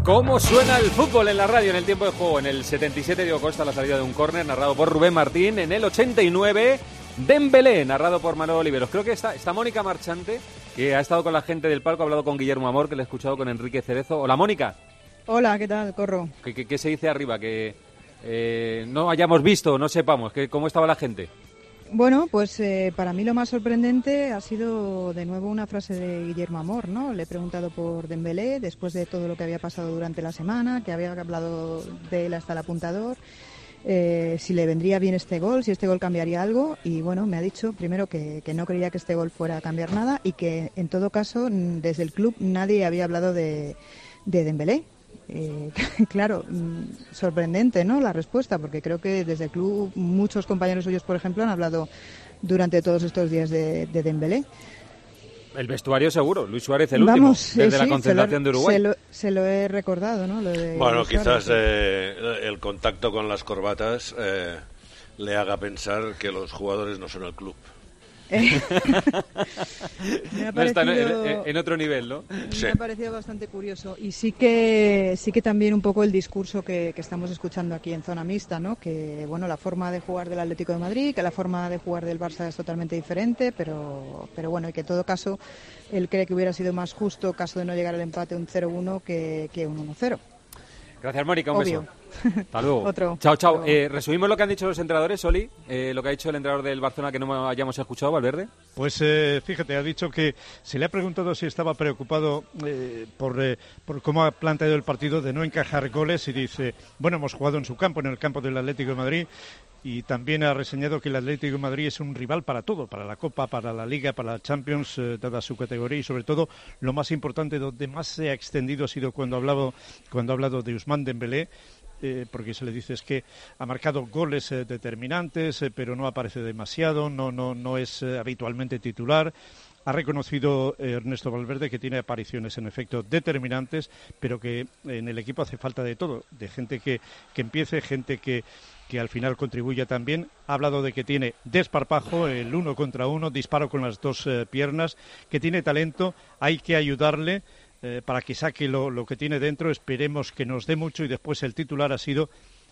¿Cómo suena el fútbol en la radio en el tiempo de juego? En el 77, Diego Costa, la salida de un córner, narrado por Rubén Martín. En el 89, Dembélé, narrado por Manolo Oliveros. Creo que está Mónica Marchante, que ha estado con la gente del palco, ha hablado con Guillermo Amor, que le he escuchado con Enrique Cerezo. Hola, Mónica. Hola, ¿qué tal, Corro? ¿Qué se dice arriba? Que no hayamos visto, no sepamos. ¿Cómo estaba la gente? Bueno, pues para mí lo más sorprendente ha sido de nuevo una frase de Guillermo Amor, ¿no? Le he preguntado por Dembélé después de todo lo que había pasado durante la semana, que había hablado de él hasta el apuntador, si le vendría bien este gol, si este gol cambiaría algo, y bueno, me ha dicho primero que no creía que este gol fuera a cambiar nada y que en todo caso desde el club nadie había hablado de Dembélé. Claro, sorprendente, ¿no?, la respuesta, porque creo que desde el club muchos compañeros suyos, por ejemplo, han hablado durante todos estos días de Dembélé. El vestuario seguro, Luis Suárez el último, desde la concentración de Uruguay. Se lo he recordado, ¿no? Lo de bueno, Luis quizás Suárez. el contacto con las corbatas le haga pensar que los jugadores no son el club. Me ha no está parecido, en otro nivel, ¿no? Me ha parecido bastante curioso y sí que también un poco el discurso que estamos escuchando aquí en zona mixta, ¿no? Que bueno, la forma de jugar del Atlético de Madrid, que la forma de jugar del Barça es totalmente diferente, pero bueno, y que en todo caso él cree que hubiera sido más justo, caso de no llegar al empate, un 0-1 que un 1-0. Gracias, Mónica, un Obvio. beso. Hasta luego. Otro. Chao, chao. Hasta luego. Resumimos lo que han dicho los entrenadores, Oli, lo que ha dicho el entrenador del Barcelona que no hayamos escuchado, Valverde. Pues fíjate, ha dicho que se le ha preguntado si estaba preocupado por cómo ha planteado el partido de no encajar goles y dice, bueno, hemos jugado en su campo, en el campo del Atlético de Madrid, y también ha reseñado que el Atlético de Madrid es un rival para todo, para la Copa, para la Liga, para la Champions, dada su categoría, y sobre todo lo más importante, donde más se ha extendido ha sido cuando ha hablado de Ousmane Dembélé, porque se le dice es que ha marcado goles determinantes, pero no aparece demasiado, no es habitualmente titular. Ha reconocido Ernesto Valverde que tiene apariciones en efecto determinantes, pero que en el equipo hace falta de todo, de gente que empiece, gente que al final contribuya también. Ha hablado de que tiene desparpajo, el 1 contra 1, disparo con las dos piernas, que tiene talento, hay que ayudarle para que saque lo que tiene dentro. Esperemos que nos dé mucho, y después el titular ha sido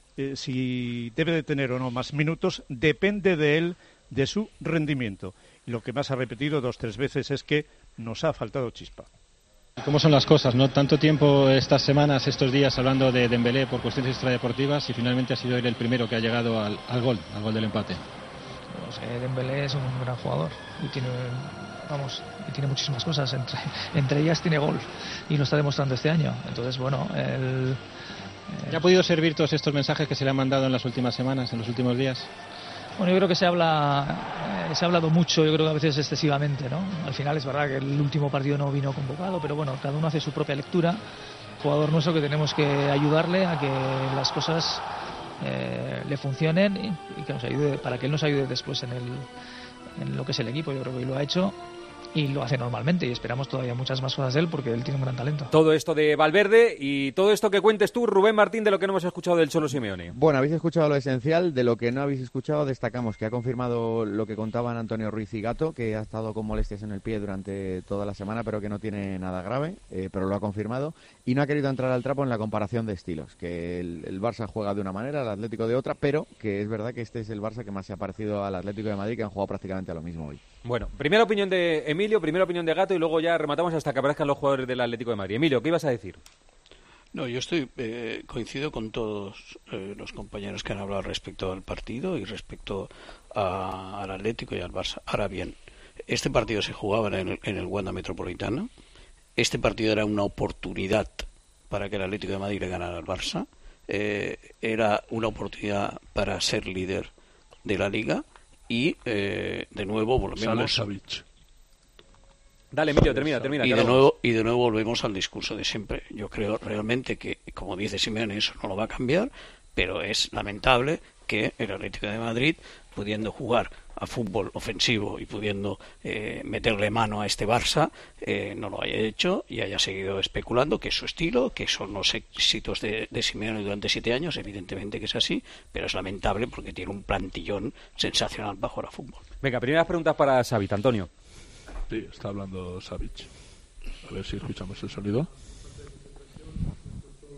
si debe de tener o no más minutos, depende de él, de su rendimiento. Y lo que más ha repetido 2-3 veces es que nos ha faltado chispa. ¿Cómo son las cosas, no? Tanto tiempo estas semanas, estos días hablando de Dembélé por cuestiones extradeportivas, y finalmente ha sido él el primero que ha llegado al gol del empate. Dembélé es un gran jugador y tiene muchísimas cosas, entre ellas tiene gol, y lo está demostrando este año. Entonces, bueno, ¿Ya ha podido servir todos estos mensajes que se le han mandado en las últimas semanas, en los últimos días? Bueno, yo creo que se ha hablado mucho, yo creo que a veces excesivamente, ¿no? Al final es verdad que el último partido no vino convocado, pero bueno, cada uno hace su propia lectura. Jugador nuestro que tenemos que ayudarle a que las cosas le funcionen y que nos ayude, para que él nos ayude después en lo que es el equipo. Yo creo que hoy lo ha hecho y lo hace normalmente, y esperamos todavía muchas más cosas de él porque él tiene un gran talento. Todo esto de Valverde y todo esto que cuentes tú, Rubén Martín, de lo que no hemos escuchado del Cholo Simeone. Bueno, habéis escuchado lo esencial. De lo que no habéis escuchado, destacamos que ha confirmado lo que contaban Antonio Ruiz y Gato, que ha estado con molestias en el pie durante toda la semana, pero que no tiene nada grave, pero lo ha confirmado, y no ha querido entrar al trapo en la comparación de estilos, que el Barça juega de una manera, el Atlético de otra, pero que es verdad que este es el Barça que más se ha parecido al Atlético de Madrid, que han jugado prácticamente a lo mismo hoy. Bueno, primera opinión de Emilio, primera opinión de Gato, y luego ya rematamos hasta que aparezcan los jugadores del Atlético de Madrid. Emilio, ¿qué ibas a decir? No, yo coincido con todos los compañeros que han hablado respecto al partido y respecto al Atlético y al Barça. Ahora bien, este partido se jugaba en el Wanda Metropolitano. Este partido era una oportunidad para que el Atlético de Madrid le ganara al Barça. Era una oportunidad para ser líder de la Liga. Y de nuevo volvemos. Dale, Emilio, termina. Y de nuevo volvemos al discurso de siempre. Yo creo realmente que, como dice Simeone, eso no lo va a cambiar, pero es lamentable que el Atlético de Madrid, pudiendo jugar a fútbol ofensivo y pudiendo meterle mano a este Barça, no lo haya hecho y haya seguido especulando, que es su estilo, que son los éxitos de Simeone durante 7 años, evidentemente que es así, pero es lamentable porque tiene un plantillón sensacional para jugar a fútbol. Venga, primeras preguntas para Savic, Antonio. Sí, está hablando Savic. A ver si escuchamos el sonido.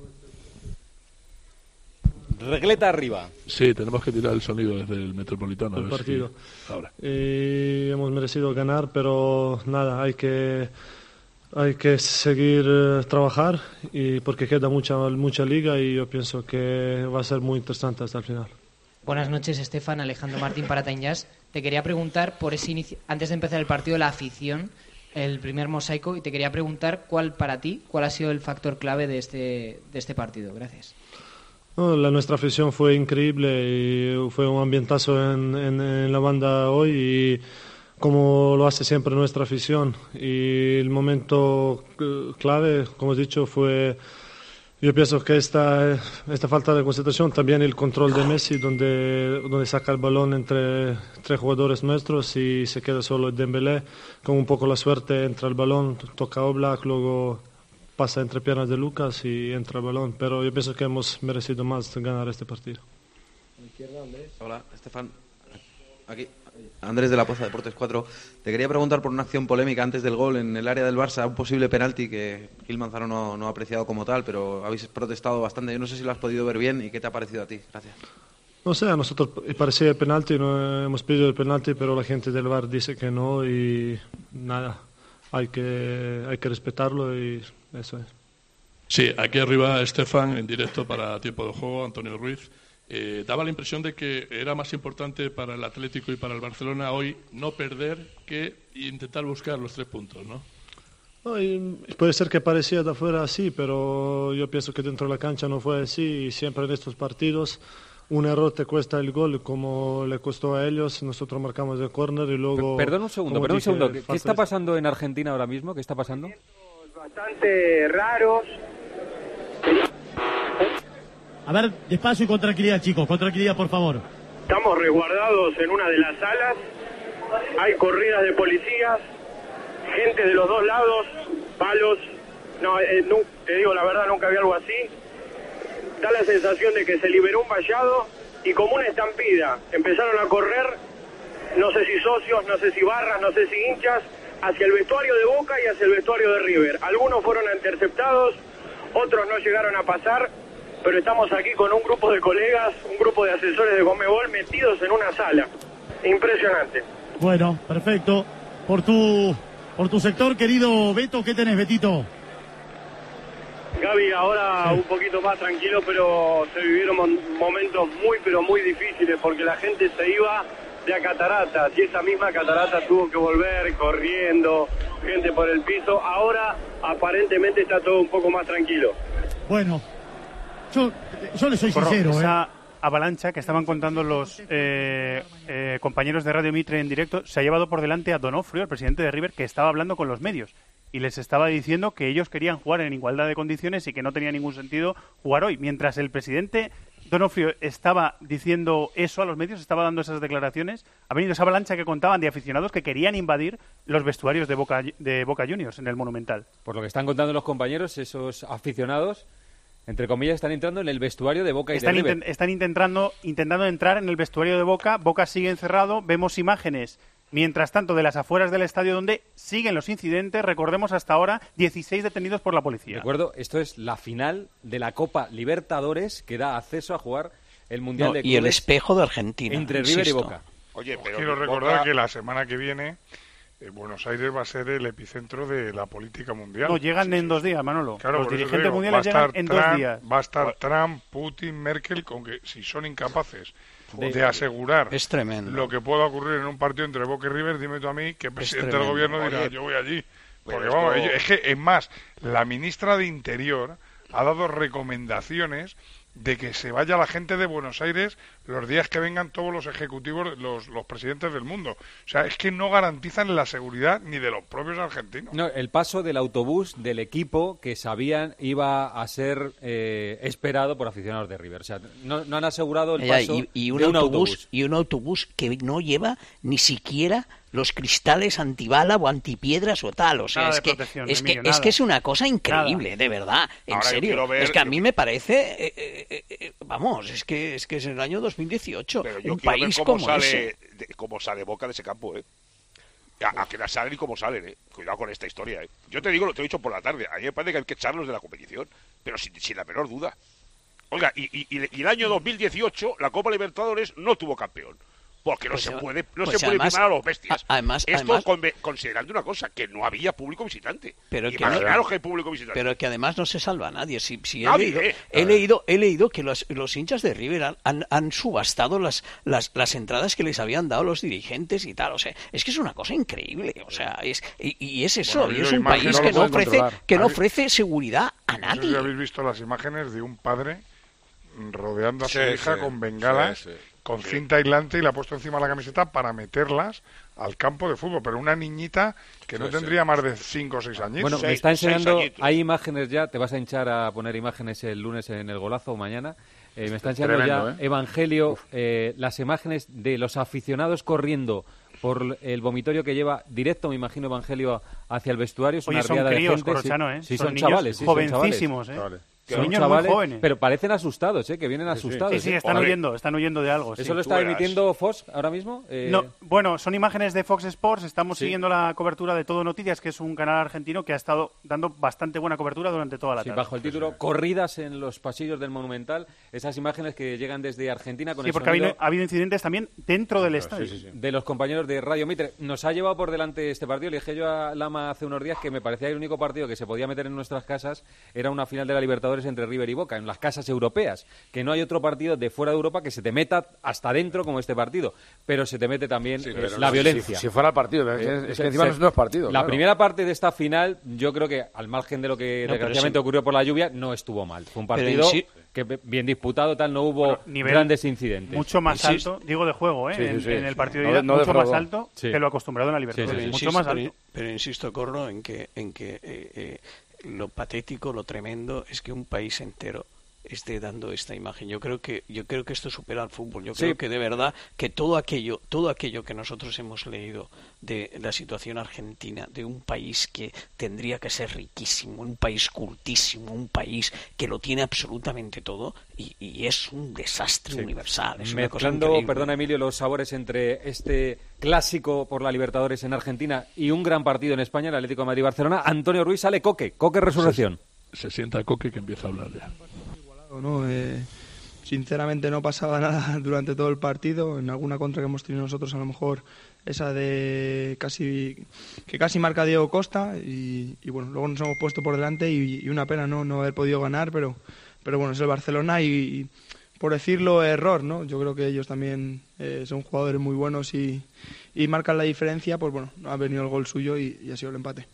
Regleta arriba. Sí, tenemos que tirar el sonido desde el Metropolitano. El partido. Si ahora. Hemos merecido ganar, pero nada, hay que seguir trabajar y porque queda mucha liga y yo pienso que va a ser muy interesante hasta el final. Buenas noches, Estefan. Alejandro Martín para Time Jazz. Te quería preguntar por ese antes de empezar el partido, la afición, el primer mosaico, y te quería preguntar cuál ha sido el factor clave de este partido. Gracias. Nuestra afición fue increíble y fue un ambientazo en la banda hoy, y como lo hace siempre nuestra afición. Y el momento clave, como he dicho, fue, yo pienso que esta falta de concentración, también el control de Messi, donde saca el balón entre 3 jugadores nuestros y se queda solo Dembélé, con un poco la suerte entra el balón, toca Oblak, luego pasa entre piernas de Lucas y entra el balón, pero yo pienso que hemos merecido más ganar este partido. Hola, Estefan. Aquí, Andrés de la Poza, Deportes 4. Te quería preguntar por una acción polémica antes del gol en el área del Barça, un posible penalti que Gil Manzano no ha apreciado como tal, pero habéis protestado bastante. Yo no sé si lo has podido ver bien y qué te ha parecido a ti. Gracias. No sé, a nosotros parecía el penalti, no hemos pedido el penalti, pero la gente del VAR dice que no y nada, hay que respetarlo y eso es. Sí, aquí arriba Estefan, en directo para Tiempo de Juego, Antonio Ruiz. Daba la impresión de que era más importante para el Atlético y para el Barcelona hoy no perder que intentar buscar los 3 puntos, ¿no? Puede ser que parecía de afuera así, pero yo pienso que dentro de la cancha no fue así, y siempre en estos partidos un error te cuesta el gol, como le costó a ellos. Nosotros marcamos el córner y luego... Perdón un segundo. ¿Qué está pasando en Argentina ahora mismo? ¿Qué está pasando? Bastante raros. A ver, despacio y con tranquilidad, chicos, con tranquilidad, por favor. Estamos resguardados en una de las salas, hay corridas de policías, gente de los dos lados, palos. No, te digo la verdad, nunca vi algo así. Da la sensación de que se liberó un vallado y como una estampida empezaron a correr, no sé si socios, no sé si barras, no sé si hinchas, hacia el vestuario de Boca y hacia el vestuario de River. Algunos fueron interceptados, otros no llegaron a pasar, pero estamos aquí con un grupo de colegas, un grupo de asesores de Conmebol metidos en una sala. Impresionante. Bueno, perfecto. Por tu sector, querido Beto, ¿qué tenés, Betito? Gaby, ahora un poquito más tranquilo, pero se vivieron momentos muy, pero muy difíciles, porque la gente se iba de a cataratas, y esa misma catarata tuvo que volver corriendo, gente por el piso. Ahora, aparentemente, está todo un poco más tranquilo. Bueno, yo le soy sincero. Esa avalancha que estaban contando los compañeros de Radio Mitre en directo se ha llevado por delante a Donofrio, el presidente de River, que estaba hablando con los medios y les estaba diciendo que ellos querían jugar en igualdad de condiciones y que no tenía ningún sentido jugar hoy. Mientras el presidente Donofrio estaba diciendo eso a los medios, estaba dando esas declaraciones, ha venido esa avalancha que contaban de aficionados que querían invadir los vestuarios de Boca Juniors en el Monumental. Por lo que están contando los compañeros, esos aficionados, entre comillas, están entrando en el vestuario de Boca y de River. Están intentando entrar en el vestuario de Boca. Boca sigue encerrado. Vemos imágenes, mientras tanto, de las afueras del estadio donde siguen los incidentes. Recordemos, hasta ahora, 16 detenidos por la policía. Recuerdo, esto es la final de la Copa Libertadores que da acceso a jugar el Mundial de Clubes. Y el espejo de Argentina. Entre River y Boca. Oye, pero quiero recordar que la semana que viene Buenos Aires va a ser el epicentro de la política mundial. No, llegan en 2 días, Manolo. Claro, los dirigentes mundiales llegan en 2 días. Va a estar Trump, Putin, Merkel, con que si son incapaces de asegurar lo que pueda ocurrir en un partido entre Boca y River, dime tú a mí que el presidente del gobierno dirá, yo voy allí. Porque vamos, es que, es más, la ministra de Interior ha dado recomendaciones de que se vaya la gente de Buenos Aires los días que vengan todos los ejecutivos, los presidentes del mundo. O sea, es que no garantizan la seguridad ni de los propios argentinos. No, el paso del autobús del equipo que sabían iba a ser esperado por aficionados de River. O sea, no han asegurado el paso de un autobús. Y un autobús que no lleva ni siquiera los cristales antibala o antipiedras o tal. O sea, es que es una cosa increíble, de verdad. En Ahora serio. Es que a mí me parece... vamos, es que es el año 2018. Pero yo un quiero país ver cómo como sale, ese. cómo sale Boca de ese campo, a que la salen y cómo salen, Cuidado con esta historia, Yo te digo, lo te he dicho por la tarde. A mí me parece que hay que echarlos de la competición, pero sin la menor duda. Oiga, y el año 2018 la Copa Libertadores no tuvo campeón. Porque no se puede primar a los bestias. Considerando una cosa, que no había público visitante. Pero que hay público visitante. Pero que además no se salva a nadie. He leído que los hinchas de River han subastado las entradas que les habían dado los dirigentes y tal. O sea, es que es una cosa increíble. O sea, es eso. Bueno, y es un país que no ofrece seguridad a nadie. No sé si habéis visto las imágenes de un padre rodeando a su hija con bengalas, con cinta aislante, y la ha puesto encima de la camiseta para meterlas al campo de fútbol, pero una niñita que no tendría más de 5 o 6 añitos. Bueno, me está enseñando, hay imágenes ya, te vas a hinchar a poner imágenes el lunes en el Golazo o mañana. Me está enseñando tremendo, Evangelio, las imágenes de los aficionados corriendo por el vomitorio que lleva directo, me imagino, Evangelio, hacia el vestuario. Es una riada de gente. Corrochano, sí, son chavales, jovencísimos, Son niños chavales, muy jóvenes. Pero parecen asustados, que vienen asustados. Sí, están huyendo de algo. ¿Eso lo está emitiendo Fox ahora mismo? No, bueno, son imágenes de Fox Sports. Estamos siguiendo la cobertura de Todo Noticias, que es un canal argentino que ha estado dando bastante buena cobertura durante toda la tarde. Bajo el título Corridas en los pasillos del Monumental, esas imágenes que llegan desde Argentina con el porque sonido ha habido incidentes también dentro del estadio. De los compañeros de Radio Mitre. Nos ha llevado por delante este partido. Le dije yo a Lama hace unos días que me parecía que el único partido que se podía meter en nuestras casas era una final de la Libertadores entre River y Boca, en las casas europeas, que no hay otro partido de fuera de Europa que se te meta hasta dentro como este partido, pero se te mete también la violencia. Si fuera el partido, es que encima no es partido. La primera parte de esta final, yo creo que al margen de lo que desgraciadamente ocurrió por la lluvia, no estuvo mal. Fue un partido que bien disputado, no hubo grandes incidentes. Mucho más alto, digo de juego, en el partido de ida, mucho más alto que lo acostumbrado en la Libertadores. Mucho más alto. Pero insisto, Corro, en que lo patético, lo tremendo es que un país entero esté dando esta imagen. Yo creo que esto supera al fútbol. Yo creo que de verdad que todo aquello que nosotros hemos leído de la situación argentina, de un país que tendría que ser riquísimo, un país cultísimo, un país que lo tiene absolutamente todo, y es un desastre universal. Es una cosa increíble. Perdona Emilio, los sabores entre este clásico por la Libertadores en Argentina y un gran partido en España, el Atlético de Madrid-Barcelona. Antonio Ruiz sale Coque Resurrección. Se sienta Coque, que empieza a hablar ya. ¿No? Sinceramente no pasaba nada durante todo el partido. En alguna contra que hemos tenido nosotros, a lo mejor esa de casi marca Diego Costa, y bueno, luego nos hemos puesto por delante y una pena no haber podido ganar, pero bueno, es el Barcelona y por decirlo, error, ¿no? Yo creo que ellos también son jugadores muy buenos y marcan la diferencia. Pues bueno, ha venido el gol suyo y ha sido el empate.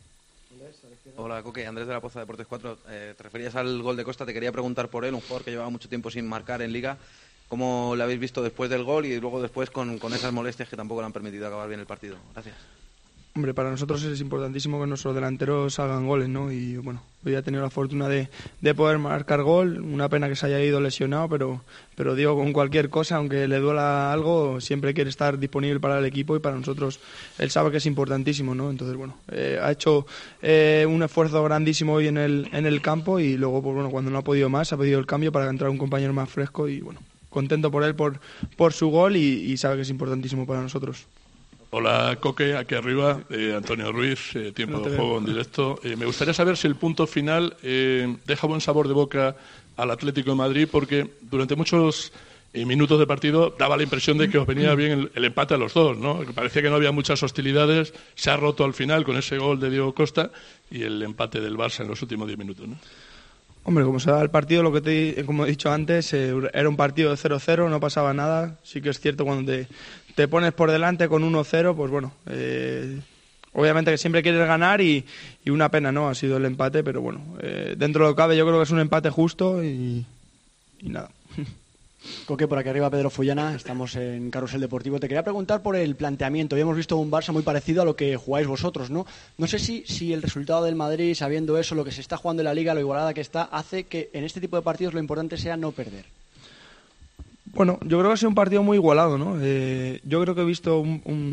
Hola, Coque. Andrés de la Poza, Deportes 4. Te referías al gol de Costa. Te quería preguntar por él, un jugador que llevaba mucho tiempo sin marcar en Liga. ¿Cómo lo habéis visto después del gol y luego después con esas molestias que tampoco le han permitido acabar bien el partido? Gracias. Hombre, para nosotros es importantísimo que nuestros delanteros hagan goles, ¿no? Y bueno, hoy ha tenido la fortuna de poder marcar gol. Una pena que se haya ido lesionado, pero digo, con cualquier cosa, aunque le duela algo, siempre quiere estar disponible para el equipo, y para nosotros él sabe que es importantísimo, ¿no? Entonces, bueno, ha hecho un esfuerzo grandísimo hoy en el campo, y luego, pues bueno, cuando no ha podido más, ha pedido el cambio para entrar un compañero más fresco, y bueno, contento por él, por su gol, y sabe que es importantísimo para nosotros. Hola, Coque, aquí arriba, Antonio Ruiz, tiempo de juego en directo. Me gustaría saber si el punto final deja buen sabor de boca al Atlético de Madrid, porque durante muchos minutos de partido daba la impresión de que os venía bien el empate a los dos, ¿no? Que parecía que no había muchas hostilidades, se ha roto al final con ese gol de Diego Costa y el empate del Barça en los últimos 10 minutos, ¿no? Hombre, como se da el partido, como he dicho antes, era un partido de 0-0, no pasaba nada. Sí que es cierto, cuando te pones por delante con 1-0, pues bueno, obviamente que siempre quieres ganar, y una pena, ¿no? Ha sido el empate, pero bueno, dentro de lo que cabe yo creo que es un empate justo y nada. Coque, por aquí arriba Pedro Fullana, estamos en Carrusel Deportivo. Te quería preguntar por el planteamiento. Habíamos visto un Barça muy parecido a lo que jugáis vosotros, ¿no? No sé si el resultado del Madrid, sabiendo eso, lo que se está jugando en la Liga, lo igualada que está, hace que en este tipo de partidos lo importante sea no perder. Bueno, yo creo que ha sido un partido muy igualado, ¿no? Yo creo que he visto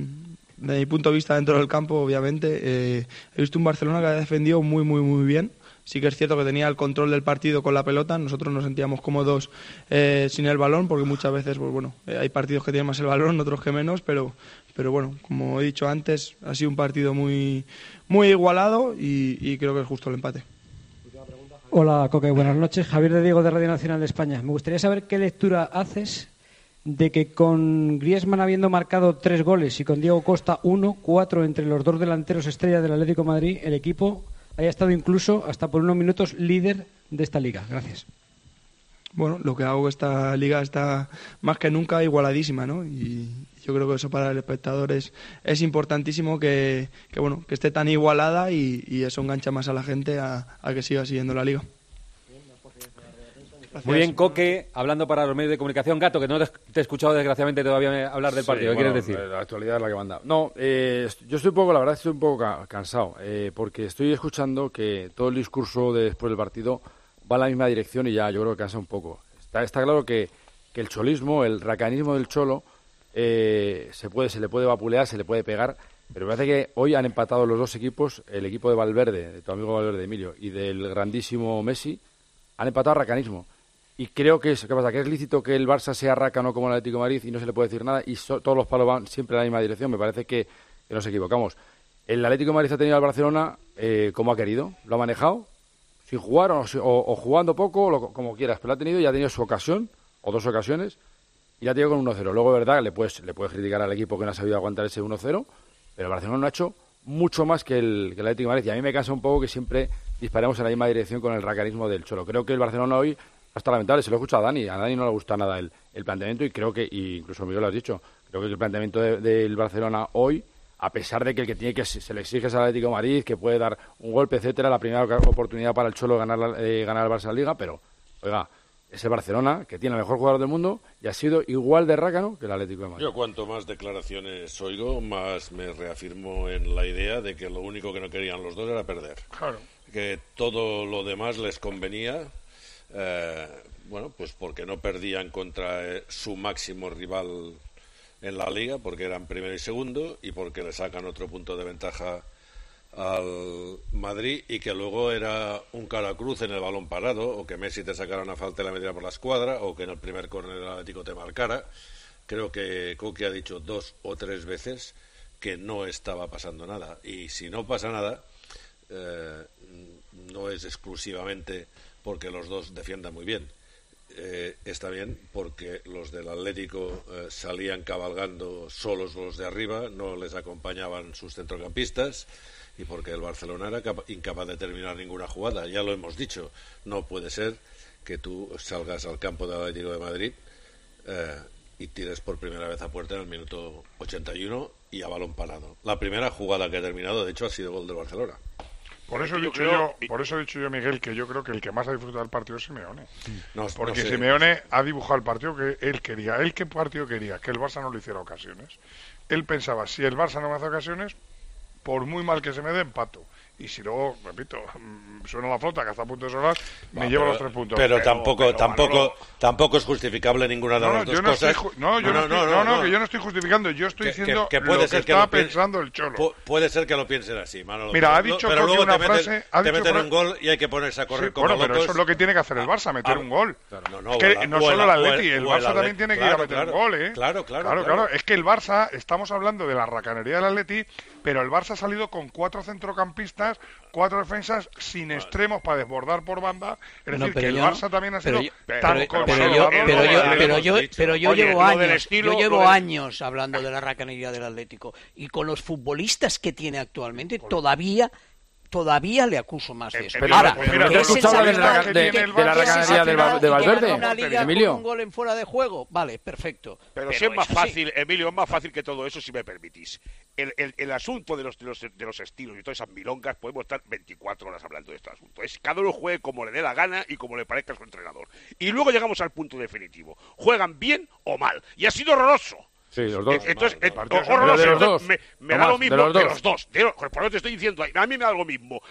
de mi punto de vista dentro del campo, obviamente, he visto un Barcelona que ha defendido muy, muy, muy bien. Sí que es cierto que tenía el control del partido con la pelota. Nosotros nos sentíamos cómodos sin el balón, porque muchas veces, pues bueno, hay partidos que tienen más el balón, otros que menos, pero bueno, como he dicho antes, ha sido un partido muy, muy igualado, y creo que es justo el empate. Hola, Coque, buenas noches. Javier de Diego, de Radio Nacional de España. Me gustaría saber qué lectura haces de que con Griezmann habiendo marcado 3 goles y con Diego Costa 1, 4 entre los 2 delanteros estrella del Atlético de Madrid, el equipo haya estado incluso hasta por unos minutos líder de esta liga. Gracias. Bueno, lo que hago que esta liga está más que nunca igualadísima, ¿no? Y yo creo que eso para el espectador es importantísimo que esté tan igualada y eso engancha más a la gente a que siga siguiendo la liga. Gracias. Muy bien, Coque, hablando para los medios de comunicación. Gato, que no te he escuchado desgraciadamente todavía hablar del partido. ¿Qué quieres decir? La actualidad es la que manda. No, yo estoy un poco cansado, porque estoy escuchando que todo el discurso después del partido va en la misma dirección y ya yo creo que cansa un poco. Está claro que el cholismo, el racanismo del Cholo, se le puede vapulear, se le puede pegar, pero me parece que hoy han empatado los dos equipos, el equipo de Valverde, de tu amigo Valverde, Emilio, y del grandísimo Messi, han empatado a racanismo. Y creo que ¿qué pasa? Que es lícito que el Barça sea rácano como el Atlético de Madrid y no se le puede decir nada y todos los palos van siempre en la misma dirección. Me parece que nos equivocamos. El Atlético de Madrid ha tenido al Barcelona como ha querido, lo ha manejado, sin jugar o jugando poco, como quieras, pero lo ha tenido y ha tenido su ocasión, o 2 ocasiones, y la ha tenido con 1-0. Luego, verdad, le puedes criticar al equipo que no ha sabido aguantar ese 1-0, pero el Barcelona no ha hecho mucho más que el Atlético de Madrid. Y a mí me cansa un poco que siempre disparemos en la misma dirección con el racanismo del Cholo. Creo que el Barcelona hoy está lamentable, se lo he escuchado a Dani no le gusta nada el planteamiento y creo que, y incluso Miguel lo has dicho, creo que el planteamiento del Barcelona hoy, a pesar de que el que tiene que se le exige es al Atlético de Madrid, que puede dar un golpe, etcétera, la primera oportunidad para el Cholo de ganar al Barça Liga, pero, oiga, es el Barcelona, que tiene el mejor jugador del mundo y ha sido igual de rácano que el Atlético de Madrid. Yo cuanto más declaraciones oigo, más me reafirmo en la idea de que lo único que no querían los dos era perder. Claro. Que todo lo demás les convenía, pues porque no perdían contra su máximo rival en la Liga, porque eran primero y segundo, y porque le sacan otro punto de ventaja al Madrid, y que luego era un caracruz en el balón parado, o que Messi te sacara una falta y la metiera por la escuadra, o que en el primer córner el Atlético te marcara. Creo que Coque ha dicho 2 o 3 veces que no estaba pasando nada, y si no pasa nada, no es exclusivamente porque los dos defiendan muy bien. Está bien porque los del Atlético salían cabalgando solos los de arriba, no les acompañaban sus centrocampistas, y porque el Barcelona era incapaz de terminar ninguna jugada. Ya lo hemos dicho, no puede ser que tú salgas al campo del Atlético de Madrid y tires por primera vez a puerta en el minuto 81 y a balón parado. La primera jugada que ha terminado, de hecho, ha sido gol del Barcelona. Por eso he dicho yo, Miguel, que yo creo que el que más ha disfrutado del partido es Simeone. Porque Simeone ha dibujado el partido que él quería. ¿Él qué partido quería? Que el Barça no le hiciera ocasiones. Él pensaba, si el Barça no me hace ocasiones, por muy mal que se me dé, empato. Y si luego, repito, suena la flauta, que está a punto de sonar, me llevo los 3 puntos. Pero tampoco es justificable ninguna de las dos cosas. Que yo no estoy justificando, yo estoy diciendo que puede ser que estaba pensando el Cholo. Puede ser que lo piensen así, Manolo. Mira, ha dicho pero luego una frase, te meten un gol y hay que ponerse a correr como locos. Pero eso es lo que tiene que hacer el Barça, meter un gol. Es que no solo el Atleti, el Barça también tiene que ir a meter un gol, ¿eh? Claro. Es que el Barça, estamos hablando de la racanería del Atleti, pero el Barça ha salido con 4 centrocampistas, 4 defensas sin extremos para desbordar por banda. Es decir, que el Barça también ha sido tan conservador. Pero yo llevo años hablando de la racanería del Atlético, y con los futbolistas que tiene actualmente todavía le acuso más de eso. Ahora, ¿te has escuchado de la racanería de Valverde, Emilio? Un gol en fuera de juego, vale, perfecto. Pero si es más fácil, Emilio, es más fácil que todo eso, si me permitís. El asunto de los estilos y todas esas milongas, podemos estar 24 horas hablando de este asunto. Es cada uno juegue como le dé la gana y como le parezca a su entrenador. Y luego llegamos al punto definitivo. ¿Juegan bien o mal? Y ha sido horroroso. Sí, los dos. Entonces, horroroso. Me da lo mismo de los dos. Por eso te estoy diciendo, a mí me da lo mismo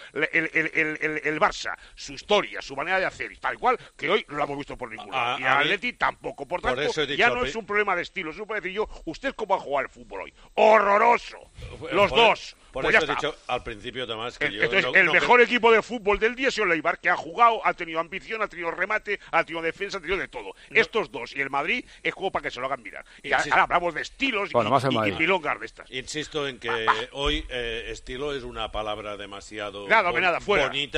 el Barça, su historia, su manera de hacer, tal cual, que hoy no lo hemos visto por ningún lado. Y el Atleti tampoco. Por tanto, ya no es un problema de estilo, es un problema de decir ¿usted cómo ha jugado al fútbol hoy? ¡Horroroso! Los dos. Por eso he dicho al principio, Tomás, que yo... Entonces, el mejor equipo de fútbol del día es el Eibar, que ha jugado, ha tenido ambición, ha tenido remate, ha tenido defensa, ha tenido de todo. Estos dos y el Madrid es como para que se lo hagan mirar. Y ahora hablamos de estilos y milongas de estas. Insisto en que hoy estilo es una palabra demasiado bonita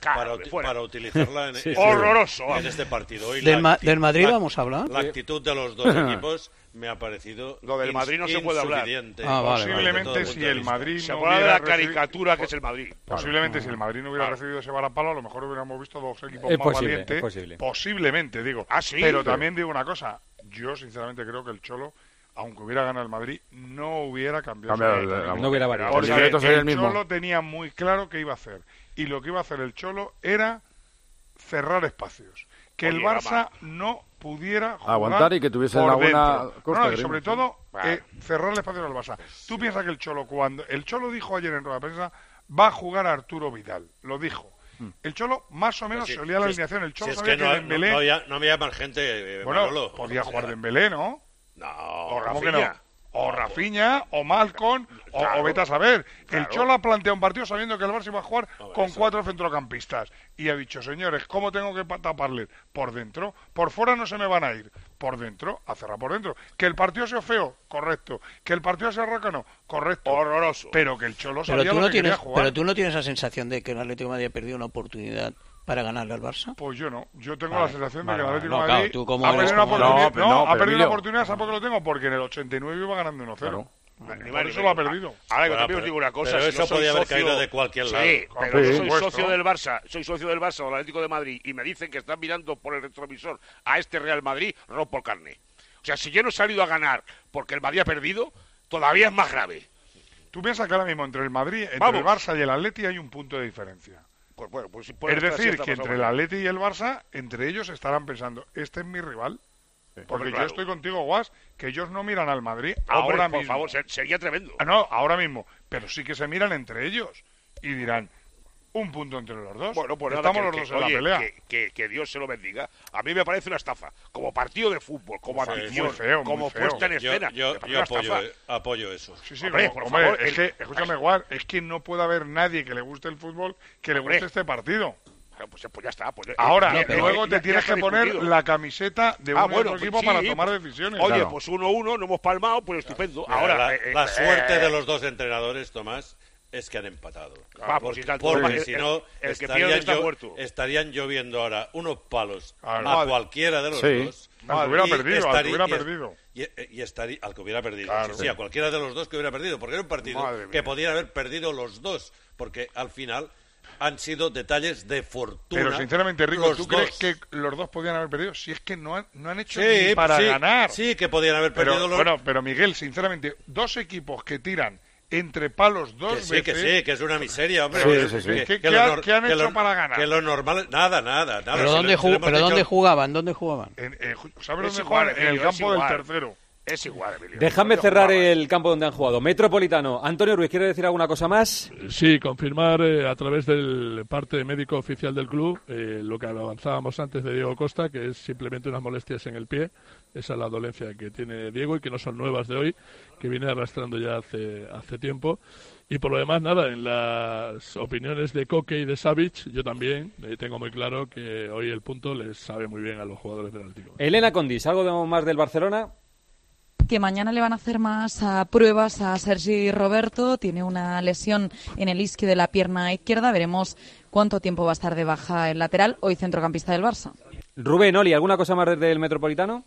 para utilizarla en, horroroso, en este partido. Y ¿Del Madrid vamos a hablar? La actitud de los dos equipos me ha parecido lo del Madrid no se puede hablar. Posiblemente si el Madrid se no puede hubiera la caricatura que es el Madrid. Posiblemente si el Madrid no hubiera recibido ese varapalo, a lo mejor hubiéramos visto dos equipos más valientes. Posiblemente, digo. Pero también digo una cosa. Yo sinceramente creo que el Cholo, aunque hubiera ganado el Madrid, no hubiera cambiado. No hubiera variado. Porque el Cholo tenía muy claro qué iba a hacer. Y lo que iba a hacer el Cholo era cerrar espacios. Que el Barça no pudiera jugar aguantar y que tuviese una buena costa. Y sobre todo, cerrar el espacio al Barça. Tú piensas que el Cholo, cuando el Cholo dijo ayer en rueda de prensa, va a jugar a Arturo Vidal. Lo dijo. El Cholo más o menos se olía la alineación. El Cholo sabía que Dembélé... No había más gente, bueno, Manolo. Podía jugar Dembélé, ¿no? No, o Rafinha. O Rafinha, o Malcom, o vete a saber. El Cholo ha planteado un partido sabiendo que el Barça iba a jugar con 4 centrocampistas. Y ha dicho, señores, ¿cómo tengo que taparles? Por dentro. Por fuera no se me van a ir. Por dentro, a cerrar por dentro. Que el partido sea feo, correcto. Que el partido sea rácano, correcto. Horroroso. Pero que el Cholo sabía lo que quería jugar. Pero tú no tienes la sensación de que el Atlético de Madrid ha perdido una oportunidad para ganarle al Barça. Pues yo no. Yo tengo la sensación de que el Atlético de Madrid ha perdido una oportunidad. Ha perdido una oportunidad, ¿sabes por qué lo tengo? Porque en el 89 iba ganando 1-0. Claro. Por eso lo ha perdido. Ahora que también os digo una cosa. Pero eso podía haber caído de cualquier lado. Sí, pero soy socio del Barça o del Atlético de Madrid y me dicen que están mirando por el retrovisor a este Real Madrid, rompo el carné. O sea, si yo no he salido a ganar porque el Madrid ha perdido, todavía es más grave. Tú piensas que ahora mismo entre el Madrid, el Barça y el Atleti hay un punto de diferencia. Pues bueno, pues si es decir, que entre el Atleti y el Barça, entre ellos estarán pensando, este es mi rival. Porque yo estoy contigo, Guas, que ellos no miran al Madrid ahora mismo. Por favor, sería tremendo. No, ahora mismo. Pero sí que se miran entre ellos. Y dirán, un punto entre los dos. Bueno, pues estamos los dos en la pelea. Que Dios se lo bendiga. A mí me parece una estafa. Como partido de fútbol, como afición, como puesta en escena. Yo apoyo eso. Sí, hombre, por favor. Es que, escúchame, Guas, es que no puede haber nadie que le guste el fútbol que le guste este partido. Pues ya está. Ahora, luego te tienes que poner la camiseta de un otro equipo para tomar decisiones. Oye, pues 1-1, no hemos palmado, pues estupendo. Ahora, la suerte de los dos entrenadores, Tomás, es que han empatado. Porque si no, estarían lloviendo ahora unos palos a cualquiera de los dos. Al que hubiera perdido. Al que hubiera perdido. Sí, a cualquiera de los dos que hubiera perdido. Porque era un partido que podían haber perdido los dos. Porque al final han sido detalles de fortuna. Pero sinceramente, Rico, ¿tú crees que los dos podían haber perdido? Si es que no han hecho ni para ganar. Sí, que podían haber perdido los dos. Bueno, pero Miguel, sinceramente, dos equipos que tiran entre palos dos veces... Que es una miseria, hombre. ¿Qué han hecho para ganar? Que lo normal... Nada. ¿Pero dónde jugaban? ¿Dónde jugaban? ¿Sabes dónde jugaban? En el campo del tercero. Es igual, Emilio. Déjame cerrar el campo donde han jugado. Metropolitano. Antonio Ruiz, ¿quiere decir alguna cosa más? Sí, confirmar a través del parte médico oficial del club lo que avanzábamos antes de Diego Costa, que es simplemente unas molestias en el pie. Esa es la dolencia que tiene Diego y que no son nuevas de hoy, que viene arrastrando ya hace tiempo. Y por lo demás, nada, en las opiniones de Coque y de Savic, yo también tengo muy claro que hoy el punto les sabe muy bien a los jugadores del Atlético. Elena Condis, ¿algo más del Barcelona? Que mañana le van a hacer más pruebas a Sergi Roberto. Tiene una lesión en el isquio de la pierna izquierda. Veremos cuánto tiempo va a estar de baja el lateral, hoy centrocampista del Barça. Rubén, Oli, ¿alguna cosa más desde el Metropolitano?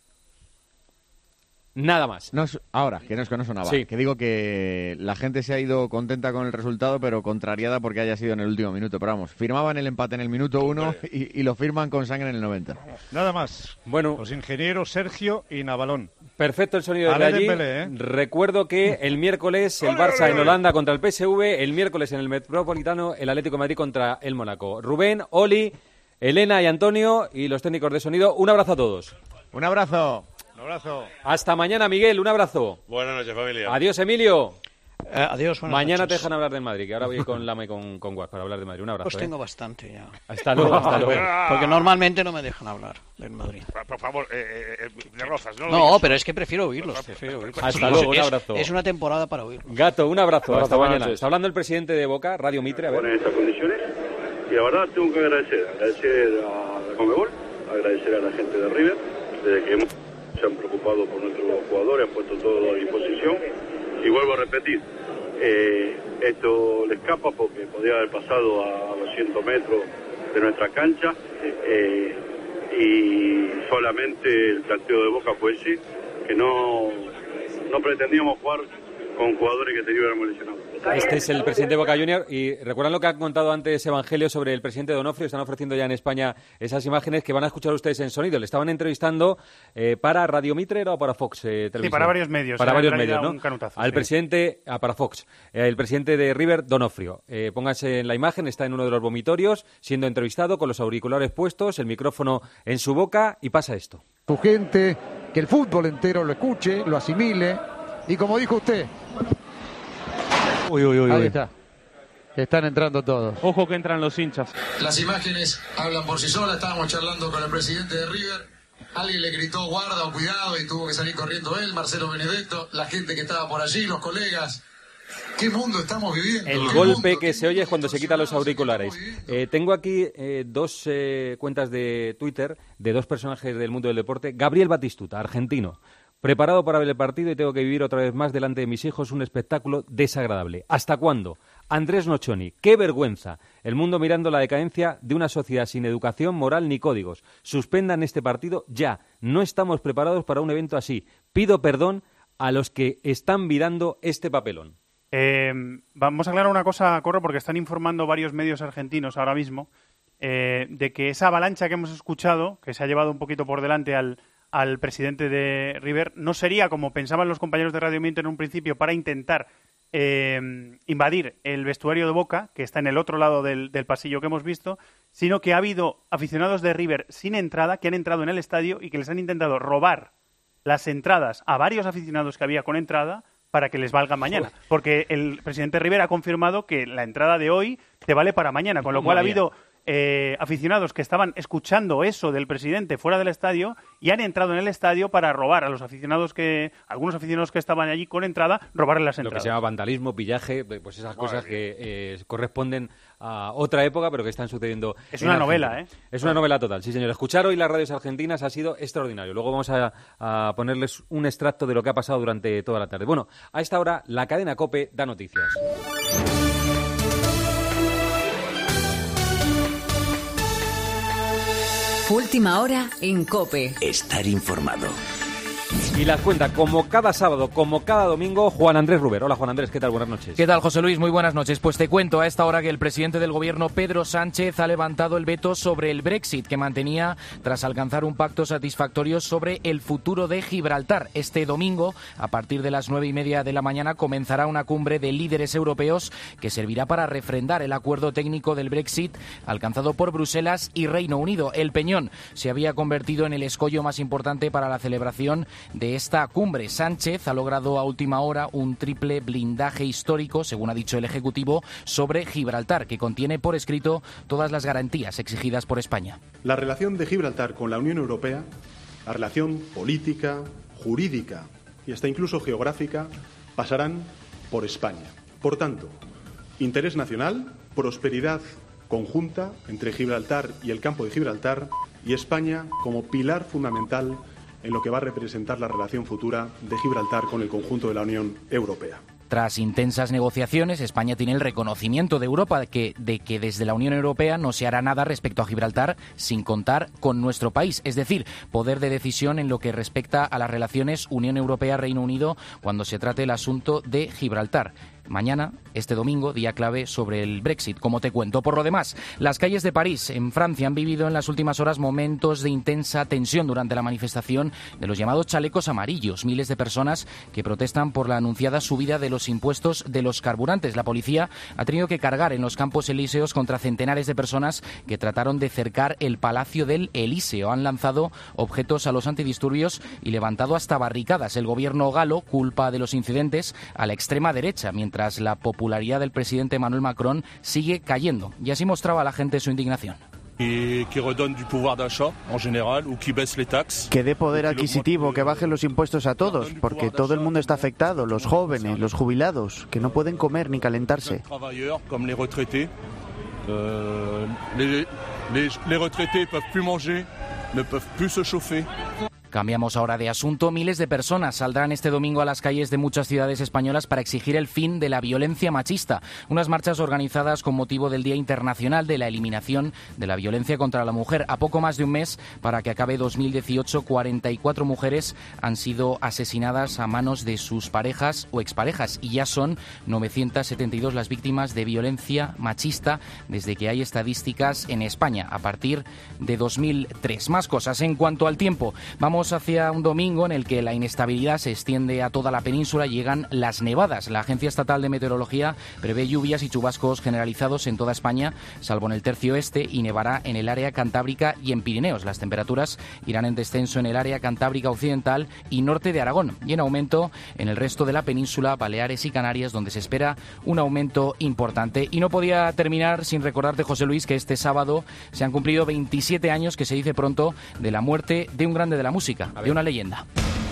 Nada más. Ahora, que no sonaba. Sí. Que digo que la gente se ha ido contenta con el resultado, pero contrariada porque haya sido en el último minuto. Pero vamos, firmaban el empate en el minuto 1 y lo firman con sangre en el 90. Nada más. Bueno, los ingenieros Sergio y Navalón. Perfecto el sonido de allí. Recuerdo que el miércoles el Barça en Holanda contra el PSV, el miércoles en el Metropolitano el Atlético de Madrid contra el Mónaco. Rubén, Oli, Elena y Antonio y los técnicos de sonido, un abrazo a todos. Un abrazo. Hasta mañana, Miguel, un abrazo. Buenas noches, familia. Adiós, Emilio. Adiós, mañana noches. Te dejan hablar del Madrid, que ahora voy con Lama y con Guas para hablar de Madrid. Un abrazo. Pues tengo bastante ya. Hasta luego. Porque normalmente no me dejan hablar del Madrid. Por favor, de Rozas, ¿no? No, pero es que prefiero oírlos. Hasta luego, un abrazo. Es una temporada para oírlos. Gato, un abrazo. Hasta mañana. Está hablando el presidente de Boca, Radio Mitre. A ver. En estas condiciones, y la verdad tengo que agradecer a la Conmebol, agradecer a la gente de River, desde que se han preocupado por nuestros jugadores, han puesto todo a disposición, y vuelvo a repetir, esto le escapa porque podría haber pasado a 200 metros de nuestra cancha, y solamente el planteo de Boca fue ese, que no pretendíamos jugar con jugadores que teníamos lesionados. Este es el presidente de Boca Juniors, y recuerdan lo que ha contado antes Evangelio sobre el presidente Donofrio. Están ofreciendo ya en España esas imágenes que van a escuchar ustedes en sonido. Le estaban entrevistando para Radio Mitre o para Fox Televisión. Sí, para varios medios. Para varios medios, ¿no? Al sí. presidente, para Fox, el presidente de River, Donofrio. Pónganse en la imagen, está en uno de los vomitorios, siendo entrevistado con los auriculares puestos, el micrófono en su boca, y pasa esto. Su gente, que el fútbol entero lo escuche, lo asimile, y como dijo usted... Ahí está. Están entrando todos. Ojo que entran los hinchas. Las imágenes hablan por sí solas. Estábamos charlando con el presidente de River. Alguien le gritó guarda o cuidado y tuvo que salir corriendo él, Marcelo Benedetto, la gente que estaba por allí, los colegas. ¿Qué mundo estamos viviendo? El golpe que se oye es cuando se quitan los auriculares. Tengo aquí dos cuentas de Twitter de dos personajes del mundo del deporte. Gabriel Batistuta, argentino. Preparado para ver el partido y tengo que vivir otra vez más delante de mis hijos un espectáculo desagradable. ¿Hasta cuándo? Andrés Noccioni, qué vergüenza. El mundo mirando la decadencia de una sociedad sin educación moral ni códigos. Suspendan este partido ya. No estamos preparados para un evento así. Pido perdón a los que están mirando este papelón. Vamos a aclarar una cosa, Corro, porque están informando varios medios argentinos ahora mismo de que esa avalancha que hemos escuchado, que se ha llevado un poquito por delante al presidente de River, no sería, como pensaban los compañeros de Radio Miente en un principio, para intentar invadir el vestuario de Boca, que está en el otro lado del pasillo que hemos visto, sino que ha habido aficionados de River sin entrada que han entrado en el estadio y que les han intentado robar las entradas a varios aficionados que había con entrada para que les valga mañana. Porque el presidente River ha confirmado que la entrada de hoy te vale para mañana, con lo cual ha habido aficionados que estaban escuchando eso del presidente fuera del estadio y han entrado en el estadio para robar a los aficionados algunos aficionados que estaban allí con entrada, robarles las entradas. Lo que se llama vandalismo, pillaje, pues esas cosas que corresponden a otra época, pero que están sucediendo. Es una novela, ¿eh? Es una novela total, sí señor. Escuchar hoy las radios argentinas ha sido extraordinario. Luego vamos a ponerles un extracto de lo que ha pasado durante toda la tarde. Bueno, a esta hora la cadena COPE da noticias. Última hora en COPE. Estar informado. Y las cuenta, como cada sábado, como cada domingo, Juan Andrés Ruber. Hola, Juan Andrés, ¿qué tal? Buenas noches. ¿Qué tal, José Luis? Muy buenas noches. Pues te cuento a esta hora que el presidente del Gobierno, Pedro Sánchez, ha levantado el veto sobre el Brexit que mantenía tras alcanzar un pacto satisfactorio sobre el futuro de Gibraltar. Este domingo, a partir de las 9:30 de la mañana, comenzará una cumbre de líderes europeos que servirá para refrendar el acuerdo técnico del Brexit alcanzado por Bruselas y Reino Unido. El Peñón se había convertido en el escollo más importante para la celebración de esta cumbre. Sánchez ha logrado a última hora un triple blindaje histórico, según ha dicho el Ejecutivo, sobre Gibraltar, que contiene por escrito todas las garantías exigidas por España. La relación de Gibraltar con la Unión Europea, la relación política, jurídica y hasta incluso geográfica, pasarán por España. Por tanto, interés nacional, prosperidad conjunta entre Gibraltar y el campo de Gibraltar y España como pilar fundamental en lo que va a representar la relación futura de Gibraltar con el conjunto de la Unión Europea. Tras intensas negociaciones, España tiene el reconocimiento de Europa de que desde la Unión Europea no se hará nada respecto a Gibraltar sin contar con nuestro país, es decir, poder de decisión en lo que respecta a las relaciones Unión Europea-Reino Unido cuando se trate el asunto de Gibraltar. Mañana, este domingo, día clave sobre el Brexit, como te cuento. Por lo demás, las calles de París, en Francia, han vivido en las últimas horas momentos de intensa tensión durante la manifestación de los llamados chalecos amarillos. Miles de personas que protestan por la anunciada subida de los impuestos de los carburantes. La policía ha tenido que cargar en los Campos Elíseos contra centenares de personas que trataron de cercar el Palacio del Elíseo. Han lanzado objetos a los antidisturbios y levantado hasta barricadas. El gobierno galo culpa de los incidentes a la extrema derecha, mientras la popularidad del presidente Emmanuel Macron sigue cayendo. Y así mostraba a la gente su indignación. Que dé poder adquisitivo, que bajen los impuestos a todos, porque todo el mundo está afectado, los jóvenes, los jubilados, que no pueden comer ni calentarse. Cambiamos ahora de asunto. Miles de personas saldrán este domingo a las calles de muchas ciudades españolas para exigir el fin de la violencia machista. Unas marchas organizadas con motivo del Día Internacional de la Eliminación de la Violencia contra la Mujer. A poco más de un mes para que acabe 2018, 44 mujeres han sido asesinadas a manos de sus parejas o exparejas y ya son 972 las víctimas de violencia machista desde que hay estadísticas en España a partir de 2003. Más cosas en cuanto al tiempo. Vamos hacia un domingo en el que la inestabilidad se extiende a toda la península y llegan las nevadas. La Agencia Estatal de Meteorología prevé lluvias y chubascos generalizados en toda España, salvo en el tercio este, y nevará en el área cantábrica y en Pirineos. Las temperaturas irán en descenso en el área cantábrica occidental y norte de Aragón y en aumento en el resto de la península, Baleares y Canarias, donde se espera un aumento importante. Y no podía terminar sin recordarte, José Luis, que este sábado se han cumplido 27 años, que se dice pronto, de la muerte de un grande de la música, de una leyenda.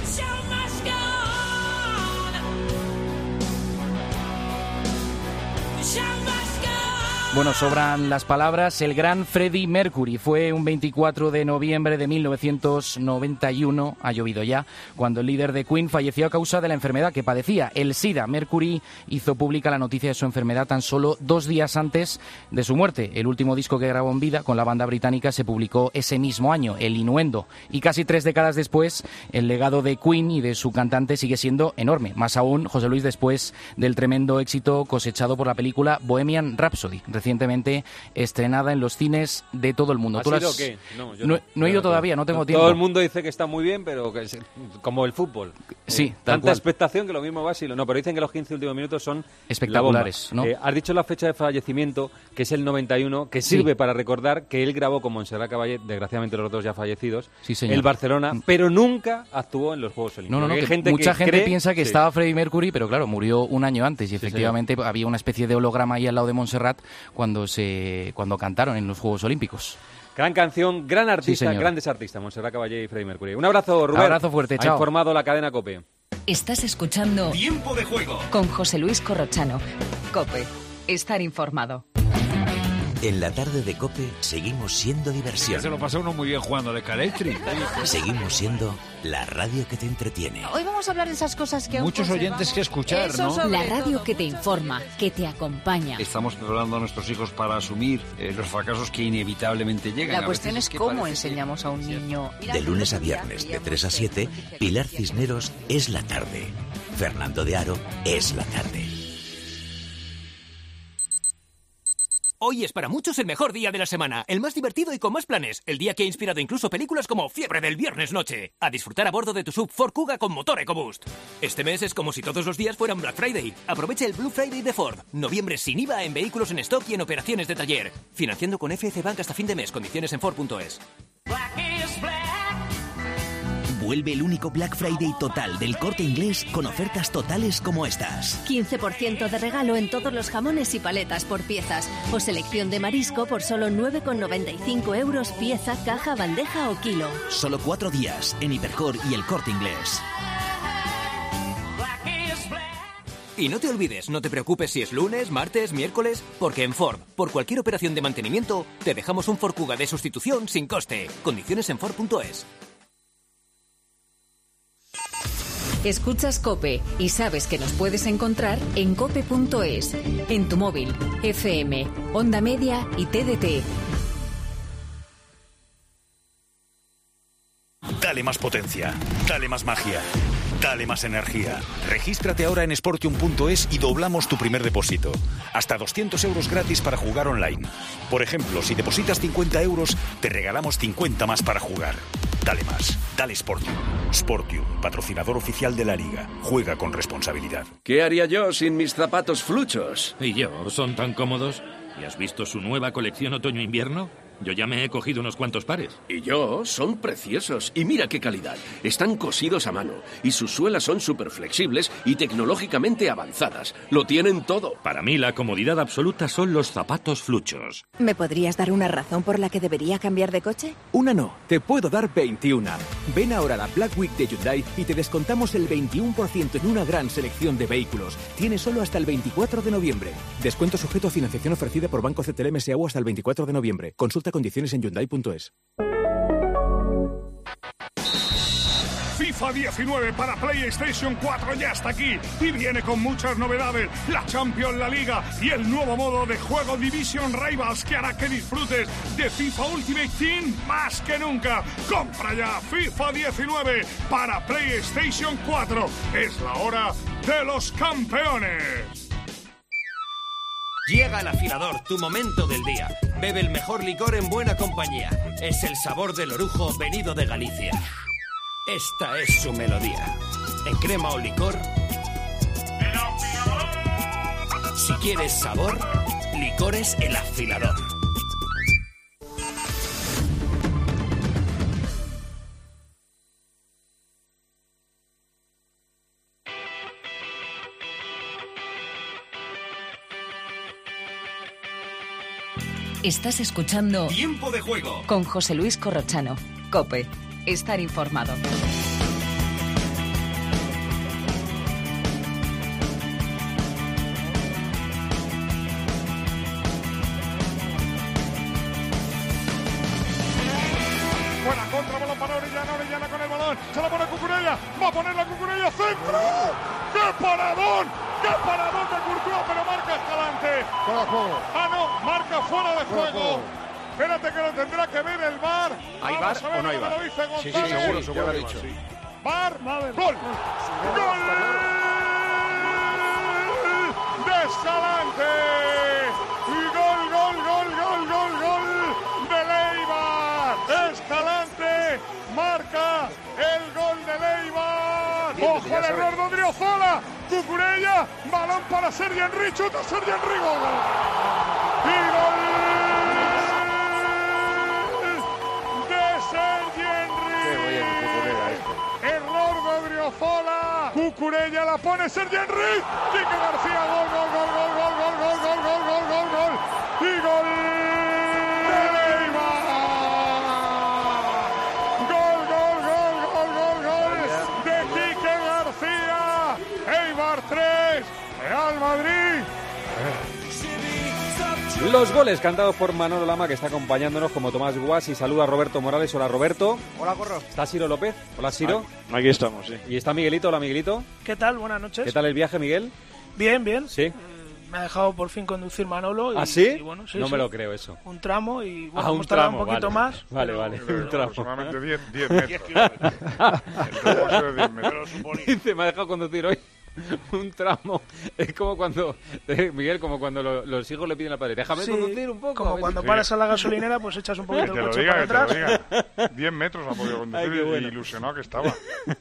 Bueno, sobran las palabras. El gran Freddie Mercury fue un 24 de noviembre de 1991, ha llovido ya, cuando el líder de Queen falleció a causa de la enfermedad que padecía, el SIDA. Mercury hizo pública la noticia de su enfermedad tan solo 2 días antes de su muerte. El último disco que grabó en vida con la banda británica se publicó ese mismo año, El Innuendo. Y casi 3 décadas después, el legado de Queen y de su cantante sigue siendo enorme. Más aún, José Luis, después del tremendo éxito cosechado por la película Bohemian Rhapsody, recientemente estrenada en los cines de todo el mundo. ¿Has ido o qué? No he ido todavía, no tengo tiempo. Todo el mundo dice que está muy bien, pero que es como el fútbol. Sí, tanta expectación que lo mismo va así. No, pero dicen que los 15 últimos minutos son espectaculares, ¿no? Has dicho la fecha de fallecimiento, que es el 91, que sirve para recordar que él grabó con Montserrat Caballé, desgraciadamente los dos ya fallecidos, el Barcelona, pero nunca actuó en los Juegos Olímpicos. Mucha gente piensa que estaba Freddie Mercury, pero claro, murió un año antes y efectivamente había una especie de holograma ahí al lado de Montserrat cuando cantaron en los Juegos Olímpicos. Gran canción, gran artista, grandes artistas, Montserrat Caballé y Freddie Mercury. Un abrazo, Rubén. Un abrazo fuerte, chao. Ha informado la cadena COPE. Estás escuchando Tiempo de Juego con José Luis Corrochano. COPE, estar informado. En la tarde de COPE seguimos siendo diversión. Se lo pasa uno muy bien jugando de Calestri. Seguimos siendo la radio que te entretiene. Hoy vamos a hablar de esas cosas que... Muchos oyentes que escuchar, ¿no? La radio que te informa, que te acompaña. Estamos preparando a nuestros hijos para asumir los fracasos que inevitablemente llegan. La cuestión es cómo enseñamos a un niño... De lunes a viernes, de 3 a 7, Pilar Cisneros es la tarde. Fernando de Aro es la tarde. Hoy es para muchos el mejor día de la semana, el más divertido y con más planes. El día que ha inspirado incluso películas como Fiebre del Viernes Noche. A disfrutar a bordo de tu SUV Ford Kuga con motor EcoBoost. Este mes es como si todos los días fueran Black Friday. Aprovecha el Blue Friday de Ford. Noviembre sin IVA en vehículos en stock y en operaciones de taller. Financiando con FC Bank hasta fin de mes. Condiciones en Ford.es. Vuelve el único Black Friday total del Corte Inglés con ofertas totales como estas. 15% de regalo en todos los jamones y paletas por piezas. O selección de marisco por solo 9,95 euros pieza, caja, bandeja o kilo. Solo 4 días en Hipercor y el Corte Inglés. Y no te olvides, no te preocupes si es lunes, martes, miércoles, porque en Ford, por cualquier operación de mantenimiento, te dejamos un Ford Kuga de sustitución sin coste. Condiciones en Ford.es. Escuchas COPE y sabes que nos puedes encontrar en cope.es, en tu móvil, FM, Onda Media y TDT. Dale más potencia, dale más magia, dale más energía. Regístrate ahora en Sportium.es y doblamos tu primer depósito. Hasta 200 euros gratis para jugar online. Por ejemplo, si depositas 50 euros, te regalamos 50 más para jugar. Dale más, dale Sportium. Sportium, patrocinador oficial de la Liga. Juega con responsabilidad. ¿Qué haría yo sin mis zapatos fluchos? ¿Y yo? ¿Son tan cómodos? ¿Y has visto su nueva colección otoño-invierno? Yo ya me he cogido unos cuantos pares. Y yo, son preciosos. Y mira qué calidad. Están cosidos a mano. Y sus suelas son súper flexibles y tecnológicamente avanzadas. Lo tienen todo. Para mí, la comodidad absoluta son los zapatos fluchos. ¿Me podrías dar una razón por la que debería cambiar de coche? Una no. Te puedo dar 21. Ven ahora a la Black Week de Hyundai y te descontamos el 21% en una gran selección de vehículos. Tienes solo hasta el 24 de noviembre. Descuento sujeto a financiación ofrecida por Banco CTLM S.A.U. hasta el 24 de noviembre. Consulta condiciones en Hyundai.es. FIFA 19 para PlayStation 4 ya está aquí y viene con muchas novedades. La Champions, la Liga y el nuevo modo de juego Division Rivals que hará que disfrutes de FIFA Ultimate Team más que nunca. Compra ya FIFA 19 para PlayStation 4. Es la hora de los campeones. Llega el afilador, tu momento del día. Bebe el mejor licor en buena compañía. Es el sabor del orujo venido de Galicia. Esta es su melodía. En crema o licor. Si quieres sabor, Licores El Afilador. Estás escuchando Tiempo de Juego con José Luis Corrochano. COPE. Estar informado. Buena contra, balón para Orellana con el balón. Se la pone Cucurella. Va a poner la Cucurella. ¡Centro! ¡Qué paradón! ¡Qué paradón de Courtois! Pero marca Escalante. Fuera de juego. Ah, no, marca fuera de juego. Espérate que lo tendrá que ver el VAR. ¿Hay VAR o no hay VAR? Sí, seguro, ya lo he dicho. VAR, gol. ¡Gol! De Escalante. Y gol de Leibar. Escalante marca el gol de Leibar. ¡Ojo al error de Odriozola! Cucurella, balón para Sergi Henry, chuta Sergi Henry, gol. Y gol de Sergi Henry. Qué bien, Cucurella este. Error de Odriozola. Cucurella la pone Sergi Henry. Quique García, gol. Y gol de Leibar. Gol de Quique García. Eibar 3, Real Madrid. Los goles cantados por Manolo Lama, que está acompañándonos como Tomás Guas, y saluda a Roberto Morales. Hola, Roberto. Hola, Corro. ¿Está Ciro López? Hola, Ciro. Aquí estamos, sí. Y está Miguelito. Hola, Miguelito. ¿Qué tal? Buenas noches. ¿Qué tal el viaje, Miguel? Bien. Sí. Me ha dejado por fin conducir Manolo. ¿Ah, sí? Y bueno, sí, no me lo creo eso. Un tramo y bueno, un hemos tardado tramo, un poquito más. Vale. Un tramo. Aproximadamente 10 metros. El tramo de 10 metros. Dice, me ha dejado conducir hoy un tramo. Es como cuando, Miguel, como cuando los hijos le piden al padre, déjame conducir un poco. Como cuando paras a la gasolinera, pues echas un poquito el coche para atrás. 10 metros ha podido conducir. Ay, bueno. Ilusionado que estaba.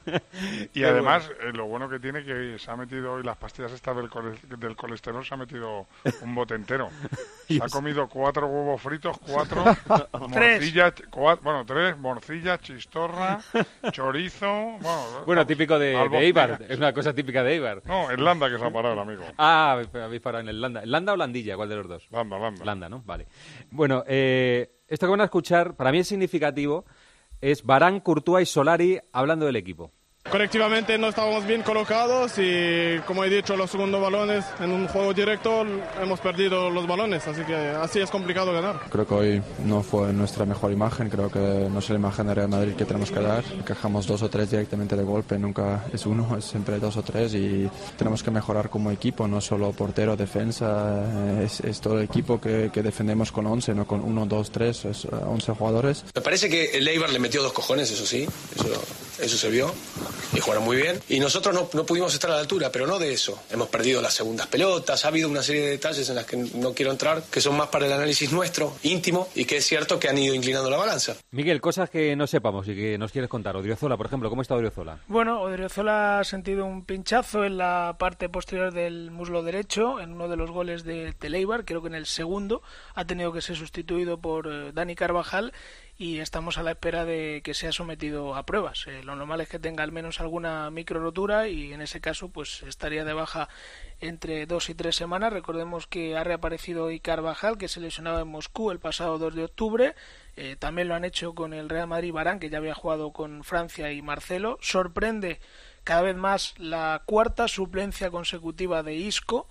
Y qué además, lo bueno que tiene que se ha metido hoy las pastillas estas del colesterol, se ha metido un bote entero. Se ha comido 4 huevos fritos, 4 morcillas, 3 morcillas, chistorra, chorizo. Bueno, típico de Eibar. Es una cosa típica de Eibar. No, el Landa que se ha parado el amigo. Ah, habéis parado en el Landa. ¿Landa o Landilla? ¿Cuál de los dos? Landa. Landa, ¿no? Vale. Bueno, esto que van a escuchar, para mí es significativo, es Varane, Courtois y Solari hablando del equipo. Colectivamente no estábamos bien colocados y, como he dicho, los segundos balones en un juego directo hemos perdido los balones, así que así es complicado ganar. Creo que hoy no fue nuestra mejor imagen, creo que no es la imagen de Real Madrid que tenemos que dar. Encajamos 2 o 3 directamente de golpe, nunca es uno, es siempre 2 o 3 y tenemos que mejorar como equipo, no solo portero, defensa, es todo el equipo que defendemos con 11, no con 1, 2, 3, es 11 jugadores. Me parece que el Eibar le metió 2 cojones, eso sí, eso se vio. Y jugaron muy bien. Y nosotros no pudimos estar a la altura, pero no de eso. Hemos perdido las segundas pelotas, ha habido una serie de detalles en las que no quiero entrar, que son más para el análisis nuestro, íntimo, y que es cierto que han ido inclinando la balanza. Miguel, cosas que no sepamos y que nos quieres contar. Odriozola, por ejemplo, ¿cómo está Odriozola? Bueno, Odriozola ha sentido un pinchazo en la parte posterior del muslo derecho, en uno de los goles de Eibar, creo que en el segundo, ha tenido que ser sustituido por Dani Carvajal, y estamos a la espera de que sea sometido a pruebas. Lo normal es que tenga al menos alguna micro rotura y en ese caso pues estaría de baja entre 2 y 3 semanas. Recordemos que ha reaparecido hoy Carvajal, que se lesionaba en Moscú el pasado 2 de octubre. También lo han hecho con el Real Madrid Varane, que ya había jugado con Francia y Marcelo. Sorprende cada vez más la 4ª suplencia consecutiva de Isco.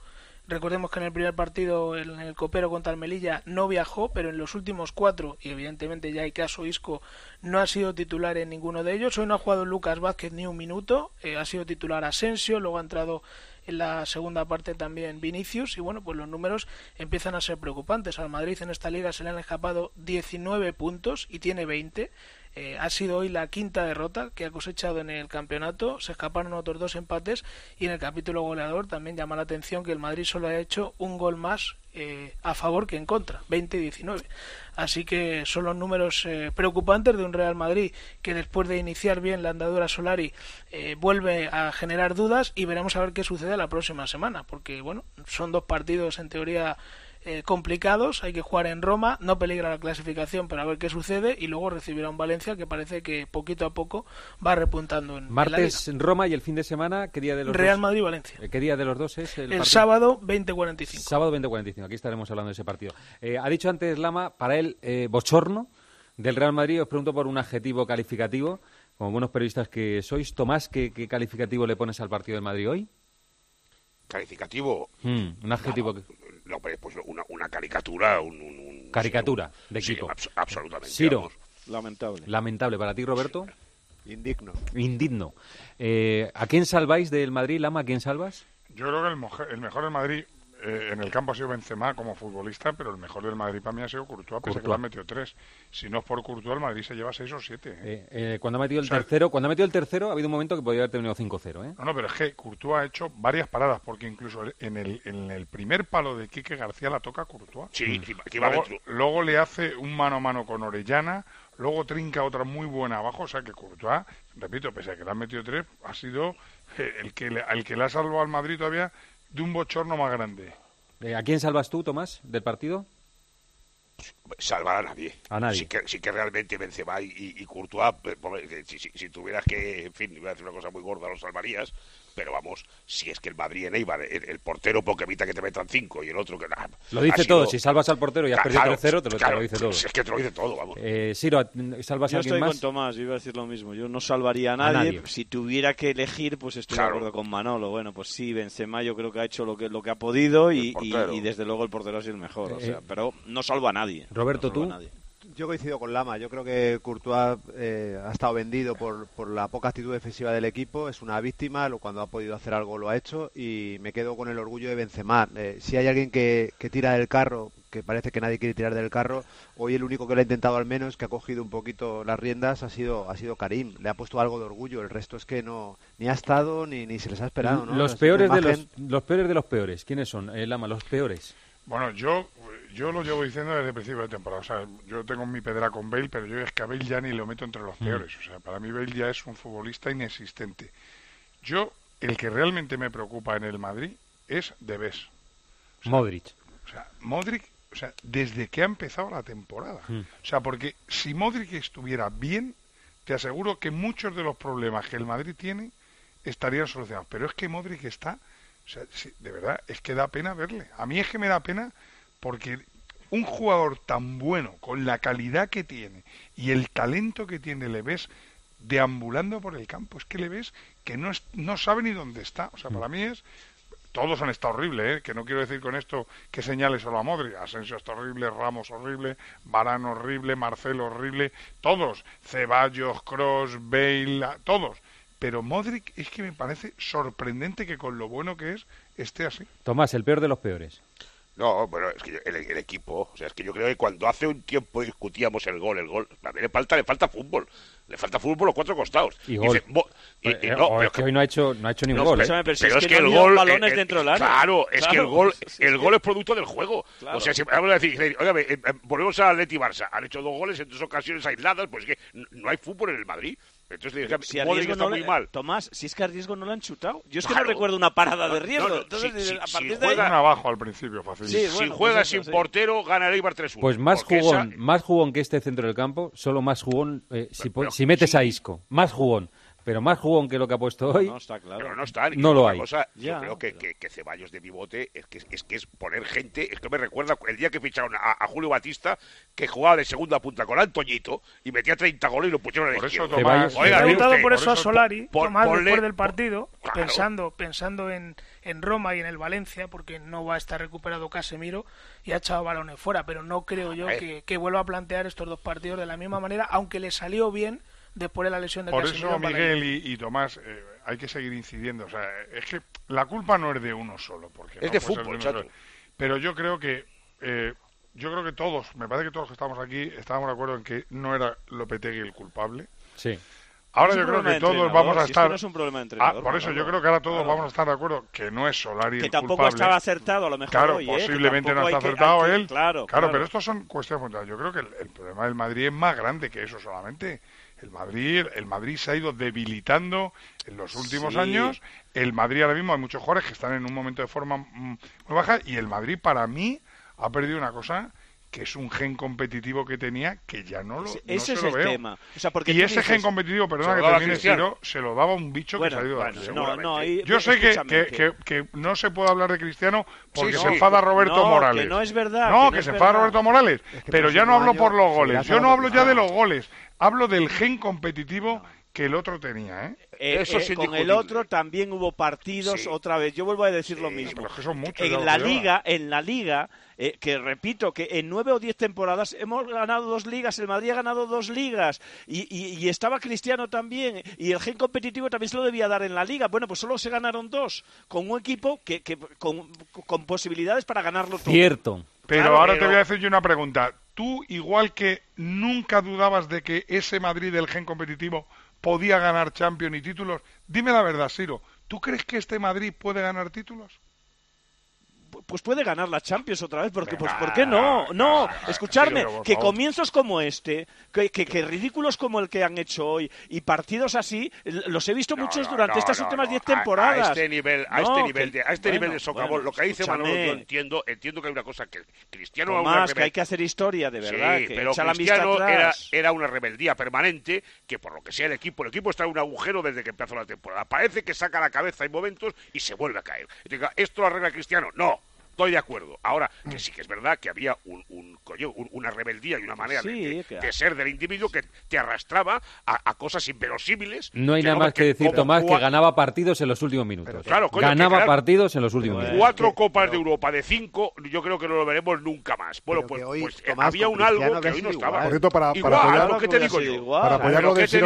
Recordemos que en el primer partido, en el copero contra el Melilla, no viajó, pero en los últimos 4, y evidentemente ya hay caso Isco, no ha sido titular en ninguno de ellos. Hoy no ha jugado Lucas Vázquez ni un minuto, ha sido titular Asensio, luego ha entrado en la segunda parte también Vinicius, y bueno, pues los números empiezan a ser preocupantes. Al Madrid en esta liga se le han escapado 19 puntos y tiene 20. Ha sido hoy la quinta derrota que ha cosechado en el campeonato. Se escaparon otros 2 empates, y en el capítulo goleador también llama la atención que el Madrid solo ha hecho un gol más a favor que en contra, 20-19. Así que son los números preocupantes de un Real Madrid que después de iniciar bien la andadura Solari vuelve a generar dudas, y veremos a ver qué sucede la próxima semana, porque bueno, son 2 partidos en teoría complicados, hay que jugar en Roma, no peligra la clasificación, pero a ver qué sucede, y luego recibirá un Valencia que parece que poquito a poco va repuntando en martes en en Roma, y el fin de semana, ¿qué día de los Real dos? Madrid-Valencia. ¿Qué día de los dos es el sábado 20:45. Sábado 20:45, aquí estaremos hablando de ese partido. Ha dicho antes Lama, para él, bochorno del Real Madrid. Os pregunto por un adjetivo calificativo, como buenos periodistas que sois. Tomás, ¿qué calificativo le pones al partido del Madrid hoy? ¿Calificativo? Un adjetivo. No, pues una caricatura, caricatura de equipo. Sí, absolutamente. Ciro. Lamentable. Lamentable. ¿Para ti, Roberto? Indigno. Indigno. ¿A quién salváis del Madrid, Lama? ¿A quién salvas? Yo creo que el mejor del Madrid en el campo ha sido Benzema como futbolista, pero el mejor del Madrid para mí ha sido Courtois, pese a que le han metido 3. Si no es por Courtois, el Madrid se lleva 6 o 7. Cuando ha metido el tercero, ha habido un momento que podría haber terminado 5-0. No, pero es que Courtois ha hecho varias paradas, porque incluso en el primer palo de Quique García la toca Courtois. Sí, luego le hace un mano a mano con Orellana, luego trinca otra muy buena abajo, o sea que Courtois, repito, pese a que le han metido 3, ha sido el que le ha salvado al Madrid todavía de un bochorno más grande. ¿A quién salvas tú, Tomás, del partido? Salvar a nadie. A nadie. Sí que realmente Benzema y Courtois, si tuvieras que, en fin, iba a decir una cosa muy gorda, los salvarías, pero vamos, si es que el Madrid en Eibar, el portero porque evita que te metan 5 y el otro que nada. Lo dice todo, si salvas al portero y has perdido 3-0, te lo dice todo. Es que te lo dice todo, vamos. Ciro, ¿salvas a alguien más? Yo estoy con Tomás, iba a decir lo mismo, yo no salvaría a nadie. Si tuviera que elegir, pues estoy de acuerdo con Manolo. Bueno, pues sí, Benzema yo creo que ha hecho lo que ha podido y desde luego el portero ha sido el mejor, pero no salva a nadie. Roberto, ¿tú? Yo coincido con Lama. Yo creo que Courtois ha estado vendido por la poca actitud defensiva del equipo. Es una víctima. Cuando ha podido hacer algo lo ha hecho. Y me quedo con el orgullo de Benzema. Si hay alguien que tira del carro, que parece que nadie quiere tirar del carro, hoy el único que lo ha intentado al menos, que ha cogido un poquito las riendas, ha sido Karim. Le ha puesto algo de orgullo. El resto es que no ni ha estado ni se les ha esperado, ¿no? Los peores de los peores. ¿Quiénes son, Lama? Los peores. Bueno, yo lo llevo diciendo desde el principio de temporada. O sea, yo tengo mi pedra con Bale, pero yo es que a Bale ya ni lo meto entre los peores. O sea, para mí Bale ya es un futbolista inexistente. El que realmente me preocupa en el Madrid es Debes. Modric. Modric, desde que ha empezado la temporada. O sea, porque si Modric estuviera bien, te aseguro que muchos de los problemas que el Madrid tiene estarían solucionados. Pero es que Modric está... O sea, sí, de verdad, es que da pena verle. A mí es que me da pena porque un jugador tan bueno, con la calidad que tiene y el talento que tiene, le ves deambulando por el campo. Es que le ves que no sabe ni dónde está. O sea, para mí todos han estado horribles, que no quiero decir con esto que señale solo a Modric. Asensio está horrible, Ramos horrible, Varane horrible, Marcelo horrible, todos. Ceballos, Kroos, Bale, todos. Pero Modric es que me parece sorprendente que con lo bueno que esté así. Tomás, el peor de los peores. No, bueno, es que el equipo, o sea, es que yo creo que cuando hace un tiempo discutíamos el gol, a mí le falta fútbol. Le falta fútbol por los 4 costados. Y gol. Pero es que hoy no ha hecho ningún gol. Pero es que el gol, balones dentro del área. Claro, es que el gol es producto del juego. Claro. O sea, si vamos a decir, oiga, volvemos al Atleti Barça, han hecho 2 goles en 2 ocasiones aisladas, pues es que no hay fútbol en el Madrid. Entonces, si a Riesgo está muy mal. Tomás, si es que a Riesgo no lo han chutado. Yo es que no recuerdo una parada de Riesgo. Entonces, a partir de ahí... abajo al principio, fácil. Sí, si juega sin portero, gana el Eibar 3-1. Pues más jugón que este centro del campo, solo más jugón si metes a Isco. Más jugón. pero más jugón que lo que ha puesto hoy, no está claro. Pero no está. No lo hay. Yo creo que Ceballos de pivote es que es poner gente. Es que me recuerda el día que ficharon a Julio Batista, que jugaba de segunda punta con Antoñito y metía 30 goles y lo pusieron a la izquierda. He preguntado por eso a Solari, Tomás, ponle, después del partido, claro. pensando en Roma y en el Valencia, porque no va a estar recuperado Casemiro y ha echado balones fuera, pero no creo yo que vuelva a plantear estos dos partidos de la misma manera, aunque le salió bien después de la lesión de Casemiro. Por eso, Miguel y Tomás, hay que seguir incidiendo. O sea, es que la culpa no es de uno solo, porque es no de fútbol, chato. Pero yo creo que todos, me parece que todos los que estamos aquí estábamos de acuerdo en que no era Lopetegui el culpable. Sí. Ahora yo creo que todos vamos a estar... no es un problema de entrenador, por eso yo creo que ahora todos vamos a estar de acuerdo que no es Solari el culpable. Que tampoco estaba acertado a lo mejor claro, hoy, posiblemente no está acertado él. Claro, pero estos son cuestiones fundamentales. Yo creo que el problema del Madrid es más grande que eso solamente. El Madrid se ha ido debilitando en los últimos años. El Madrid ahora mismo hay muchos jugadores que están en un momento de forma muy baja y el Madrid para mí ha perdido una cosa que es un gen competitivo que tenía que ya no lo ese es lo el veo. tema. O sea, porque y ese gen competitivo, perdona que termine, Ciro, se lo daba un bicho que se ha ido dando. Yo sé que no se puede hablar de Cristiano porque se enfada Roberto Morales. Que no es verdad. No, que se enfada Roberto Morales. Pero ya no hablo por los goles. Yo no hablo ya de los goles. Hablo del gen competitivo que el otro tenía, Eso con el otro también hubo partidos otra vez. Yo vuelvo a decir lo mismo. Pero es que son muchos, en la liga, que repito que en 9 o 10 temporadas hemos ganado 2 ligas. El Madrid ha ganado 2 ligas y estaba Cristiano también y el gen competitivo también se lo debía dar en la liga. Bueno, pues solo se ganaron 2 con un equipo que con posibilidades para ganarlo todo. Cierto. Pero ahora te voy a decir yo una pregunta. Tú, igual que nunca dudabas de que ese Madrid del gen competitivo podía ganar Champions y títulos, dime la verdad, Ciro, ¿tú crees que este Madrid puede ganar títulos? Pues puede ganar la Champions otra vez, porque pues ¿por qué no? No, escuchadme, que comienzos como este, que ridículos como el que han hecho hoy y partidos así, los he visto muchos durante estas últimas 10 temporadas. A este nivel de socavón, lo que dice Manolo, yo entiendo que hay una cosa que Cristiano Tomás, que hay que hacer historia, de verdad, sí, que pero echa la vista atrás. era una rebeldía permanente, que por lo que sea el equipo está en un agujero desde que empezó la temporada. Parece que saca la cabeza en momentos y se vuelve a caer. ¿Esto lo arregla Cristiano? No. Estoy de acuerdo. Ahora, que sí que es verdad que había una rebeldía y una manera de ser del individuo que te arrastraba a cosas inverosímiles. No hay nada más que decir, Tomás, que ganaba partidos en los últimos minutos. Claro, ganaba partidos en los últimos minutos. 4 Copas de Europa de 5, yo creo que no lo veremos nunca más. Bueno, pues Tomás, había un algo que hoy no estaba. Por cierto, para apoyarlo de Ciro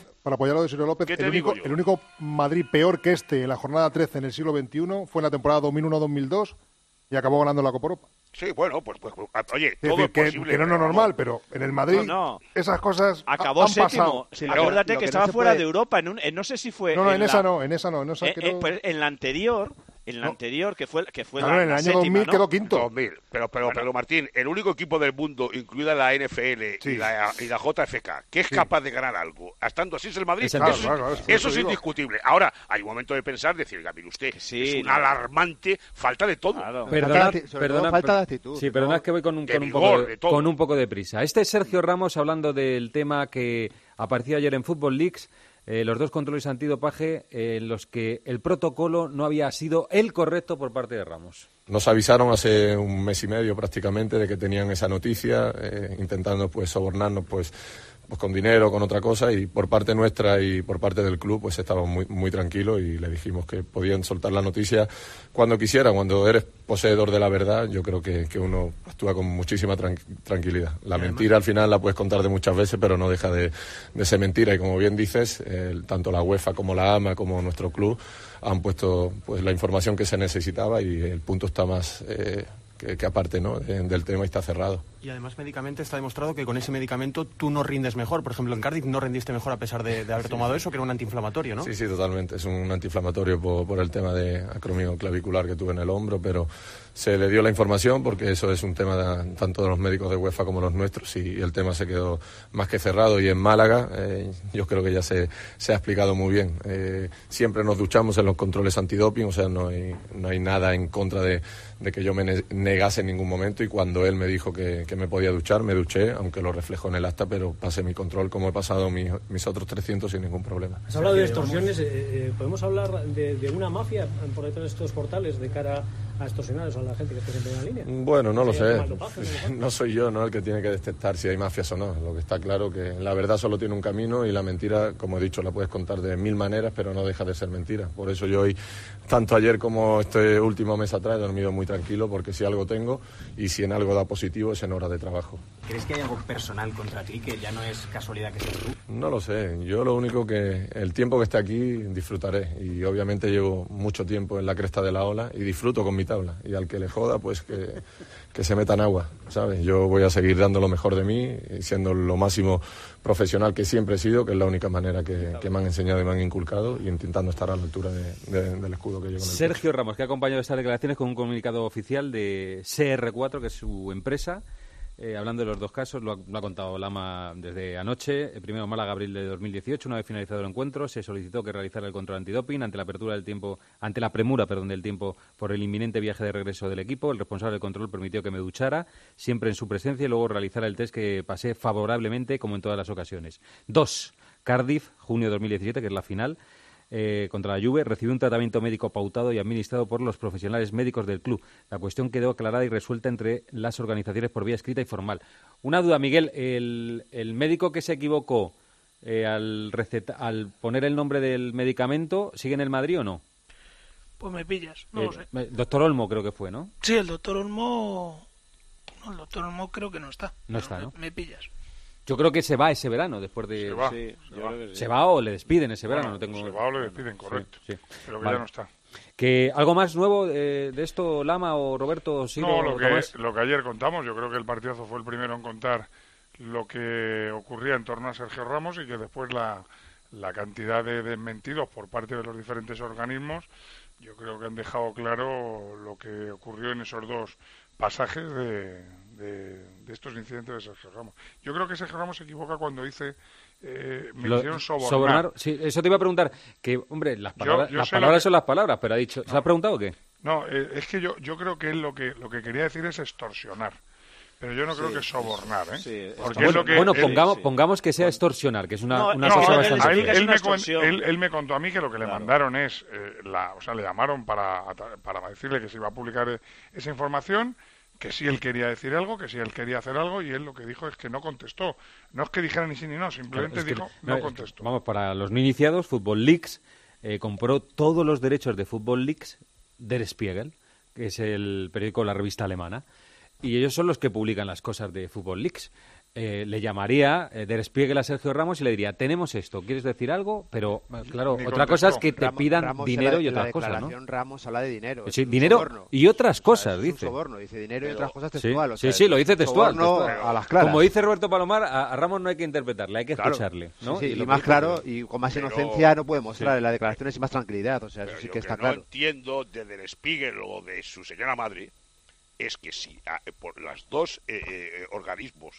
López, el único Madrid peor que en la jornada 13 en el siglo XXI fue en la temporada 2001-2002 y acabó ganando la Copa Europa. Sí, bueno, pues oye, todo es posible. Que no es normal, pero en el Madrid esas cosas acabó han séptimo. pasado. Acuérdate que estaba fuera de Europa, no sé si fue... No, en esa no. Pues en la anterior... En la anterior, que fue claro, en el año 2000 quedó quinto. 2000. Pero Martín, el único equipo del mundo, incluida la NFL y la JFK, que es capaz de ganar algo, estando así es el Madrid. Eso es indiscutible. Ahora, hay un momento de pensar, decir, mire usted, es una alarmante falta de todo. Claro. Perdona, falta de actitud. Sí, perdona, es que voy con un poco de prisa. Este es Sergio Ramos hablando del tema que apareció ayer en Football Leaks. Los 2 controles antidopaje en los que el protocolo no había sido el correcto por parte de Ramos. Nos avisaron hace un mes y medio prácticamente de que tenían esa noticia, intentando sobornarnos con dinero, con otra cosa, y por parte nuestra y por parte del club pues estábamos muy, muy tranquilos y le dijimos que podían soltar la noticia cuando quisieran. Cuando eres poseedor de la verdad, yo creo que uno actúa con muchísima tranquilidad. La mentira al final la puedes contar de muchas veces, pero no deja de ser mentira, y como bien dices, tanto la UEFA como la AMA como nuestro club han puesto la información que se necesitaba, y el punto está más que aparte, ¿no?, del tema, está cerrado. Y además médicamente está demostrado que con ese medicamento tú no rindes mejor. Por ejemplo, en Cardiff no rendiste mejor a pesar de haber tomado eso, que era un antiinflamatorio, ¿no? Sí, totalmente. Es un antiinflamatorio por el tema de acromio clavicular que tuve en el hombro, pero se le dio la información porque eso es un tema tanto de los médicos de UEFA como los nuestros, y el tema se quedó más que cerrado. Y en Málaga yo creo que ya se ha explicado muy bien. Siempre nos duchamos en los controles antidoping, o sea, no hay nada en contra de que yo me negase en ningún momento, y cuando él me dijo que que me podía duchar, me duché, aunque lo reflejo en el acta, pero pasé mi control como he pasado mis otros 300 sin ningún problema. Has hablado de extorsiones, ¿podemos hablar de una mafia por detrás de estos portales de cara a extorsionar a la gente que está siempre en la línea? Bueno, no lo sé, no soy yo, ¿no?, el que tiene que detectar si hay mafias o no. Lo que está claro que la verdad solo tiene un camino y la mentira, como he dicho, la puedes contar de 1000 maneras, pero no deja de ser mentira. Por eso yo hoy, tanto ayer como este último mes atrás, he dormido muy tranquilo, porque si algo tengo y si en algo da positivo es en hora de trabajo. ¿Crees que hay algo personal contra ti, que ya no es casualidad que seas tú? No lo sé, yo lo único que el tiempo que esté aquí disfrutaré, y obviamente llevo mucho tiempo en la cresta de la ola y disfruto con mi tabla, y al que le joda pues que se meta en agua, ¿sabes? Yo voy a seguir dando lo mejor de mí, siendo lo máximo profesional que siempre he sido, que es la única manera que me han enseñado y me han inculcado, y intentando estar a la altura del escudo que llevo en el Sergio Ramos, que ha acompañado estas declaraciones con un comunicado oficial de CR4, que es su empresa. Hablando de los dos casos, lo ha contado Lama desde anoche. Primero, Málaga-Abril de 2018, una vez finalizado el encuentro, se solicitó que realizara el control antidoping ante la premura del tiempo por el inminente viaje de regreso del equipo. El responsable del control permitió que me duchara, siempre en su presencia, y luego realizara el test, que pasé favorablemente, como en todas las ocasiones. 2. Cardiff, junio de 2017, que es la final. Contra la Juve, recibió un tratamiento médico pautado y administrado por los profesionales médicos del club. La cuestión quedó aclarada y resuelta entre las organizaciones por vía escrita y formal. Una duda, Miguel, ¿el médico que se equivocó al poner el nombre del medicamento sigue en el Madrid o no? Pues me pillas, no lo sé. Doctor Olmo creo que fue, ¿no? Sí, el doctor Olmo... No, el doctor Olmo creo que no está. No está, ¿no? Me pillas. Yo creo que se va ese verano, después de... Se va, sí, sí. ¿Se va o le despiden ese verano? Bueno, no tengo... Se va o le despiden, correcto. Sí. Pero que ya no está. ¿Algo más nuevo de esto, Lama o Roberto? No, lo que ayer contamos, yo creo que el partidazo fue el primero en contar lo que ocurría en torno a Sergio Ramos, y que después la cantidad de desmentidos por parte de los diferentes organismos, yo creo que han dejado claro lo que ocurrió en esos dos pasajes de estos incidentes de Sergio Ramos. Yo creo que Sergio Ramos se equivoca cuando dice me hicieron sobornar. Sí, eso te iba a preguntar, que hombre, las palabras son las palabras, pero ha dicho, ¿se ha preguntado o qué? No, es que yo creo que él lo que quería decir es extorsionar. Pero yo no creo que sobornar, ¿eh? Sí, porque pongamos que sea extorsionar, que es una cosa bastante... Él me contó a mí que lo que le mandaron es... le llamaron para decirle que se iba a publicar esa información, que si él quería decir algo, que si él quería hacer algo, y él lo que dijo es que no contestó. No es que dijera ni sí ni no, simplemente dijo no contestó. Vamos, para los no iniciados, Football Leaks compró todos los derechos de Football Leaks Der Spiegel, que es el periódico, la revista alemana. Y ellos son los que publican las cosas de Football Leaks. Le llamaría Der Spiegel a Sergio Ramos y le diría, tenemos esto, ¿quieres decir algo? Pero, claro, otra cosa es que te pidan dinero y otras cosas, ¿no? Ramos habla de dinero. Sí, dinero soborno. Y otras cosas, dice. Un soborno, dice dinero y otras cosas textual. Sí, lo dice textual. A las claras. Como dice Roberto Palomar, a Ramos no hay que interpretarle, hay que escucharle, ¿no? Sí, y más claro, y con más inocencia no puede mostrar en las declaraciones y más tranquilidad, o sea, eso sí que está claro. Lo que no entiendo de Der Spiegel o de su señora madre es que si por los dos organismos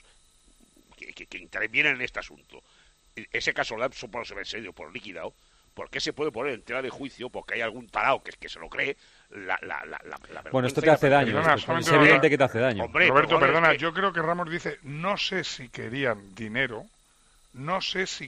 que intervienen en este asunto, ese caso lo se ve en serio por liquidado, ¿por qué se puede poner en tela de juicio? Porque hay algún tarao que se lo cree. Bueno, esto te hace daño. Es evidente que te hace daño. Hombre, Roberto, perdona, yo creo que Ramos dice, no sé si querían dinero. No,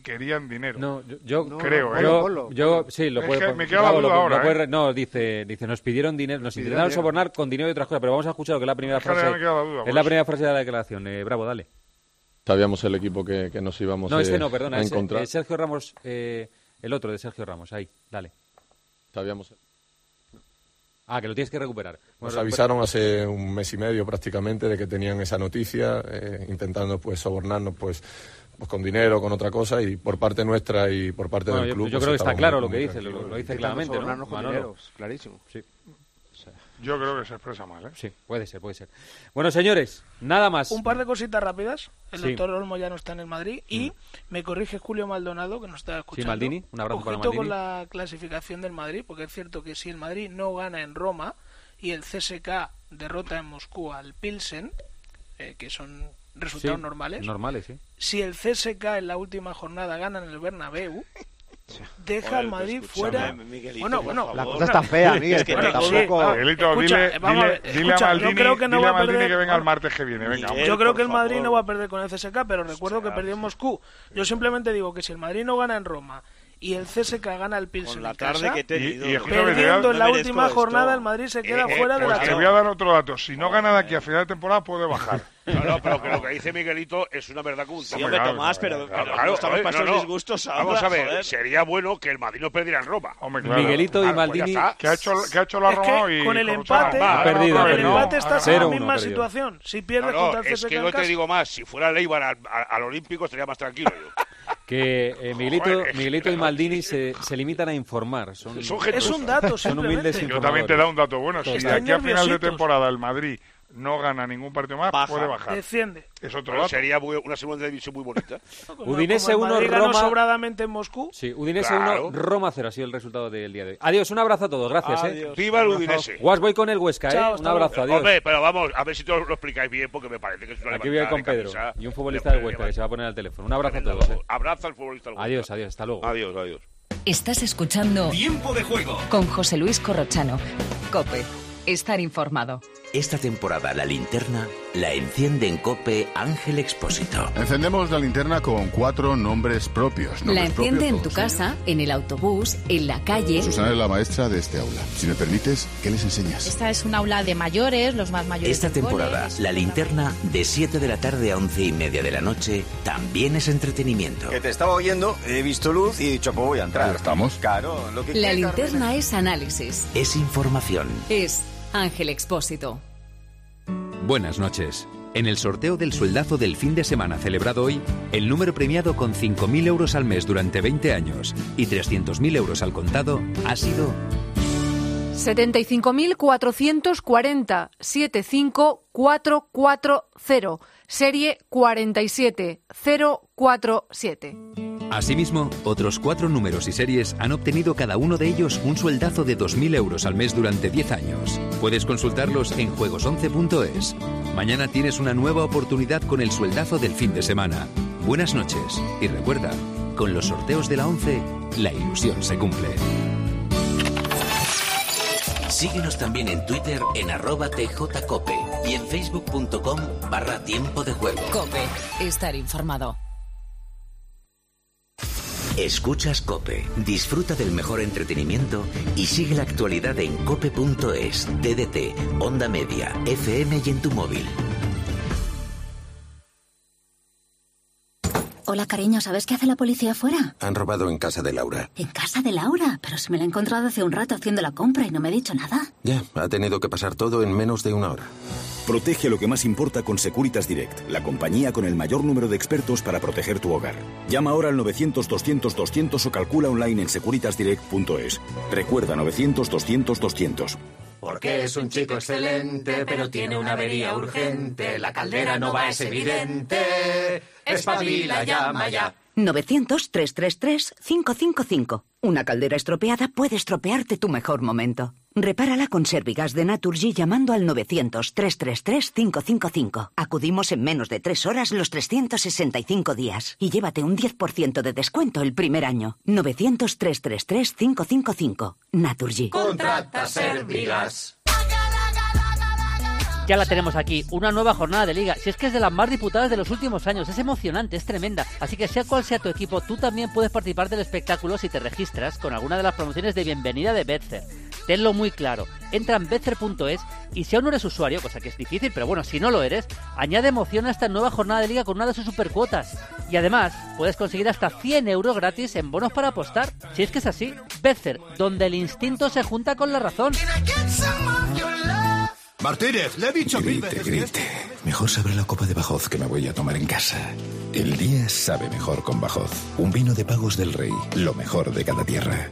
yo creo, yo sí, lo puedo. Me queda la duda ahora. No, dice, nos pidieron dinero, nos intentaron sobornar con dinero y otras cosas, pero vamos a escuchar lo que es la primera frase. La primera frase de la declaración. Bravo, dale. Sabíamos el equipo que nos íbamos a encontrar. Sergio Ramos, el otro de Sergio Ramos, ahí, dale. Sabíamos. Que lo tienes que recuperar. Nos avisaron hace un mes y medio prácticamente de que tenían esa noticia, intentando pues sobornarnos pues con dinero, con otra cosa, y por parte nuestra y por parte del club. Yo creo que está claro lo que dice, lo dice claramente, ¿no? Con dinero, clarísimo. Sí. Yo creo que se expresa mal, ¿eh? Sí, puede ser. Bueno, señores, nada más. Un par de cositas rápidas. El doctor Olmo ya no está en el Madrid y me corrige Julio Maldonado, que nos está escuchando. Sí, Maldini, un abrazo para Maldini. Con la clasificación del Madrid, porque es cierto que si el Madrid no gana en Roma y el CSKA derrota en Moscú al Pilsen, que son resultados normales. Normales, sí. Si el CSKA en la última jornada gana en el Bernabéu, deja al Madrid fuera. Bueno, la cosa está fea, Miguel. Miguelito, dile a Maldini que venga el martes que viene. Venga, yo creo que el Madrid no va a perder con el CSKA, pero recuerdo que perdió en Moscú. Yo simplemente digo que si el Madrid no gana en Roma y el CSKA gana el Pilsen en casa, perdiendo en la última jornada, el Madrid se queda fuera de la Te voy a dar otro dato. Si no gana de aquí a final de temporada, puede bajar. No, pero que lo que dice Miguelito es una verdad como un sí, hombre, Tomás, pero claro, estamos pasando disgustos ahora. Vamos a ver, sería bueno que el Madrid no perdiera en Roma. Hombre, claro. Miguelito y Maldini... ¿Qué ha hecho la Roma hoy? Con el empate, estás en la misma situación. Si pierdes contra el CSKA... Es que no te digo más, si fuera Leibar al Olímpico estaría más tranquilo yo. Que Miguelito y Maldini se limitan a informar. Es un dato, son humildes informadores. Yo también te da un dato bueno. Si de aquí a final de temporada el Madrid no gana ningún partido más, puede bajar. Desciende. Es otro dato. Sería una segunda división muy bonita. Udinese 1, Roma... sobradamente en Moscú. Sí, Udinese 1, Roma 0. Ha sido el resultado del día de hoy. Adiós, un abrazo a todos. Gracias. Viva el Udinese. Guas, voy con el Huesca, Chao, un abrazo, adiós. Hombre, pero vamos, a ver si todos lo explicáis bien, porque me parece que es una Aquí voy con Pedro y un futbolista del Huesca que se va a poner al teléfono. Un abrazo a todos. Abrazo al futbolista del Huesca. Adiós, hasta luego. Adiós. Estás escuchando Tiempo de Juego con José Luis Corrochano. COPE. Estar informado. Esta temporada la linterna la enciende en COPE Ángel Expósito. Encendemos la linterna con 4 nombres propios. La enciende en tu casa, en el autobús, en la calle. Susana es la maestra de este aula. Si me permites, ¿qué les enseñas? Esta es un aula de mayores, los más mayores. Esta temporada, la linterna de 7 de la tarde a 11:30 de la noche también es entretenimiento. Que te estaba oyendo, he visto luz y he dicho, pues voy a entrar. ¿Estamos? Claro, lo que la linterna es análisis. Es información. Es Ángel Expósito. Buenas noches. En el sorteo del sueldazo del fin de semana celebrado hoy, el número premiado con 5.000 euros al mes durante 20 años y 300.000 euros al contado ha sido... 75.440, 75440, serie 47047. Asimismo, otros 4 números y series han obtenido cada uno de ellos un sueldazo de 2.000 euros al mes durante 10 años. Puedes consultarlos en juegos11.es. Mañana tienes una nueva oportunidad con el sueldazo del fin de semana. Buenas noches y recuerda, con los sorteos de la 11, la ilusión se cumple. Síguenos también en Twitter en @tjcope y en facebook.com/tiempo de juego. COPE. Estar informado. Escuchas COPE, disfruta del mejor entretenimiento y sigue la actualidad en cope.es, TDT, Onda Media, FM y en tu móvil. Hola, cariño, ¿sabes qué hace la policía afuera? Han robado en casa de Laura. ¿En casa de Laura? Pero si me la he encontrado hace un rato haciendo la compra y no me ha dicho nada. Ya, ha tenido que pasar todo en menos de una hora. Protege lo que más importa con Securitas Direct, la compañía con el mayor número de expertos para proteger tu hogar. Llama ahora al 900-200-200 o calcula online en securitasdirect.es. Recuerda, 900-200-200. Porque es un chico excelente, pero tiene una avería urgente. La caldera no va, es evidente. Espabila, llama ya. 900-333-555. Una caldera estropeada puede estropearte tu mejor momento. Repárala con Servigas de Naturgy llamando al 900-333-555. Acudimos en menos de 3 horas los 365 días. Y llévate un 10% de descuento el primer año. 900-333-555. Naturgy. Contrata Servigas. Ya la tenemos aquí, una nueva jornada de Liga. Si es que es de las más disputadas de los últimos años, es emocionante, es tremenda. Así que sea cual sea tu equipo, tú también puedes participar del espectáculo si te registras con alguna de las promociones de bienvenida de Betfair. Tenlo muy claro, entra en betfair.es y si aún no eres usuario, cosa que es difícil, pero bueno, si no lo eres, añade emoción a esta nueva jornada de Liga con una de sus supercuotas. Y además, puedes conseguir hasta 100 euros gratis en bonos para apostar. Si es que es así, Betfair, donde el instinto se junta con la razón. Martínez, le he dicho mil veces. Grite. Mejor saber la copa de Bajós que me voy a tomar en casa. El día sabe mejor con Bajós. Un vino de Pagos del Rey. Lo mejor de cada tierra.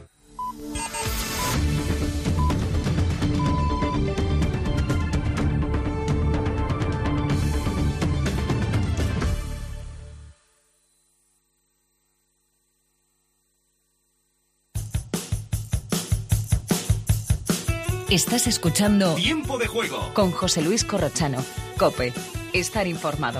Estás escuchando Tiempo de Juego con José Luis Corrochano. COPE. Estar informado.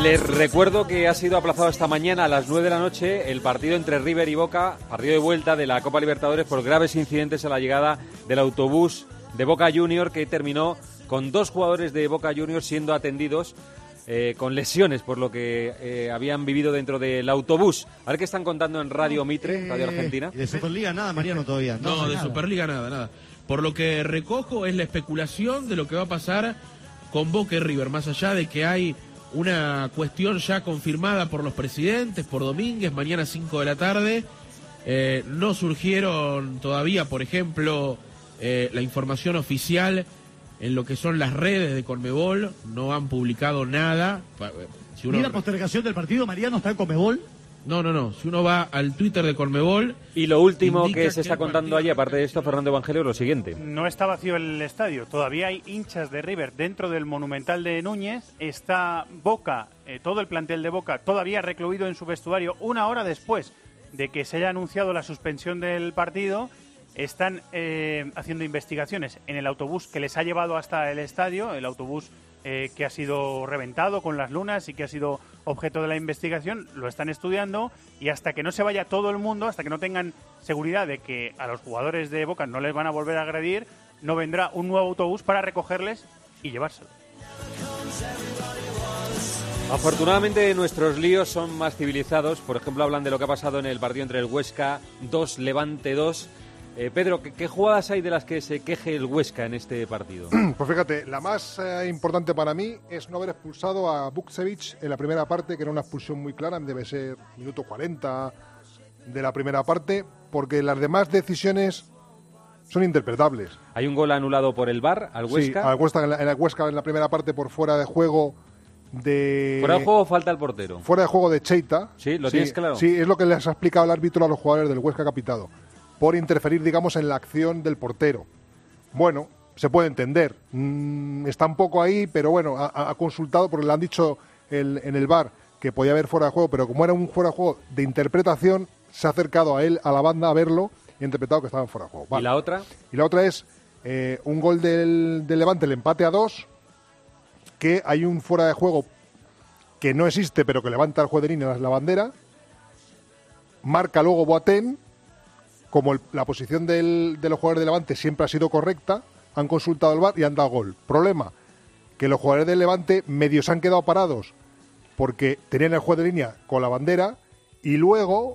Les recuerdo que ha sido aplazado esta mañana a las 9 de la noche el partido entre River y Boca, partido de vuelta de la Copa Libertadores por graves incidentes a la llegada del autobús de Boca Junior, que terminó con 2 jugadores de Boca Junior siendo atendidos con lesiones por lo que habían vivido dentro del autobús. A ver qué están contando en Radio Mitre, Radio Argentina. ¿Y de Superliga nada, Mariano, todavía? No, de Superliga nada. Por lo que recojo es la especulación de lo que va a pasar con Boca y River, más allá de que hay una cuestión ya confirmada por los presidentes, por Domínguez, mañana 5 de la tarde. No surgieron todavía, por ejemplo, la información oficial en lo que son las redes de Conmebol. No han publicado nada. ¿Y la postergación del partido, Mariano, está en Conmebol? No. Si uno va al Twitter de Conmebol... Y lo último que se está contando allí, aparte de esto, Fernando Evangelio, lo siguiente. No está vacío el estadio. Todavía hay hinchas de River dentro del Monumental de Núñez. Está Boca, todo el plantel de Boca, todavía recluido en su vestuario 1 hora después de que se haya anunciado la suspensión del partido. Están haciendo investigaciones en el autobús que les ha llevado hasta el estadio, el autobús que ha sido reventado con las lunas y que ha sido objeto de la investigación. Lo están estudiando y hasta que no se vaya todo el mundo, hasta que no tengan seguridad de que a los jugadores de Boca no les van a volver a agredir, no vendrá un nuevo autobús para recogerles y llevárselo. Afortunadamente nuestros líos son más civilizados. Por ejemplo, hablan de lo que ha pasado en el partido entre el Huesca 2, Levante 2. Pedro, ¿qué jugadas hay de las que se queje el Huesca en este partido? Pues fíjate, la más importante para mí es no haber expulsado a Vukcevic en la primera parte, que era una expulsión muy clara, debe ser minuto 40 de la primera parte, porque las demás decisiones son interpretables. Hay un gol anulado por el VAR al Huesca. Sí, al Huesca en la primera parte por fuera de juego de... ¿Fuera de juego falta el portero? Fuera de juego de Cheita. Sí, ¿lo tienes claro? Sí, es lo que les ha explicado el árbitro a los jugadores del Huesca capitado, por interferir, digamos, en la acción del portero. Bueno, se puede entender. Está un poco ahí, pero bueno, ha consultado, porque le han dicho en el VAR que podía haber fuera de juego, pero como era un fuera de juego de interpretación, se ha acercado a él, a la banda, a verlo, y ha interpretado que estaba en fuera de juego. Vale. ¿Y la otra? Y la otra es un gol del Levante, el empate a 2, que hay un fuera de juego que no existe, pero que levanta el juez de línea la bandera, marca luego Boateng. Como la posición de los jugadores de Levante siempre ha sido correcta, han consultado el VAR y han dado gol. Problema, que los jugadores del Levante medio se han quedado parados porque tenían el juez de línea con la bandera y luego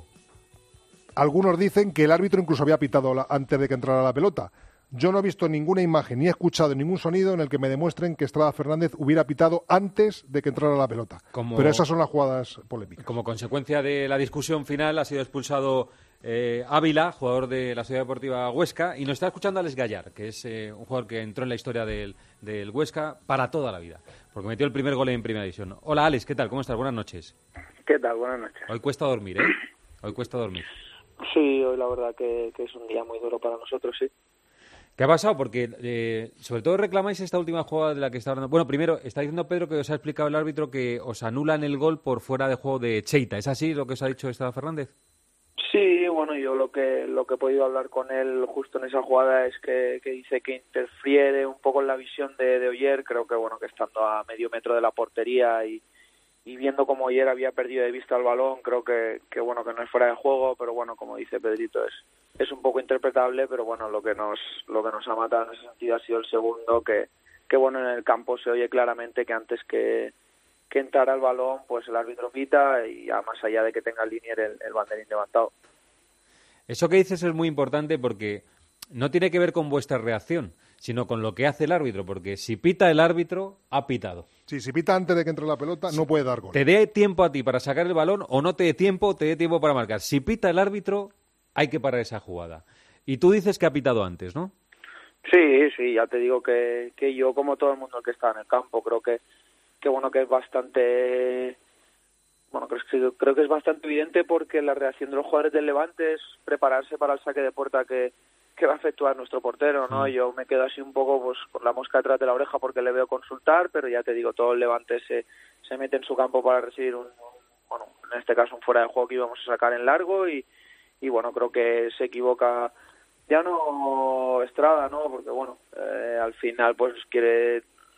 algunos dicen que el árbitro incluso había pitado antes de que entrara la pelota. Yo no he visto ninguna imagen ni he escuchado ningún sonido en el que me demuestren que Estrada Fernández hubiera pitado antes de que entrara la pelota. Pero esas son las jugadas polémicas. Como consecuencia de la discusión final ha sido expulsado Ávila, jugador de la Sociedad Deportiva Huesca, y nos está escuchando Alex Gallar, que es un jugador que entró en la historia del Huesca para toda la vida, porque metió el primer gol en Primera División. Hola Alex, ¿qué tal? ¿Cómo estás? Buenas noches. ¿Qué tal? Buenas noches. Hoy cuesta dormir, ¿eh? Hoy cuesta dormir. Sí, hoy la verdad que es un día muy duro para nosotros, sí. ¿Qué ha pasado? Porque sobre todo reclamáis esta última jugada de la que está hablando. Bueno, primero, está diciendo Pedro que os ha explicado el árbitro que os anulan el gol por fuera de juego de Cheita. ¿Es así lo que os ha dicho Estrada Fernández? Sí, bueno, yo lo que he podido hablar con él justo en esa jugada es que dice que interfiere un poco en la visión de Oyer. Creo que bueno, que estando a medio metro de la portería y viendo cómo Oyer había perdido de vista el balón, creo que bueno, que no es fuera de juego, pero bueno, como dice Pedrito, es un poco interpretable, pero bueno, lo que nos ha matado en ese sentido ha sido el segundo, que bueno, en el campo se oye claramente que antes que entrara el balón, pues el árbitro pita y ya más allá de que tenga el linier el banderín levantado. Eso que dices es muy importante porque no tiene que ver con vuestra reacción, sino con lo que hace el árbitro, porque si pita el árbitro, ha pitado. Sí, si pita antes de que entre la pelota, no puede dar gol. Te dé tiempo a ti para sacar el balón o no te dé tiempo para marcar. Si pita el árbitro, hay que parar esa jugada. Y tú dices que ha pitado antes, ¿no? Sí, ya te digo que yo, como todo el mundo que está en el campo, creo que bueno, que es bastante... Bueno, creo que es bastante evidente, porque la reacción de los jugadores del Levante es prepararse para el saque de puerta que va a efectuar nuestro portero, ¿no? Yo me quedo así un poco pues con la mosca detrás de la oreja porque le veo consultar, pero ya te digo, todo el Levante se mete en su campo para recibir bueno, en este caso un fuera de juego que íbamos a sacar en largo y bueno, creo que se equivoca ya no Estrada, ¿no? Porque bueno, al final pues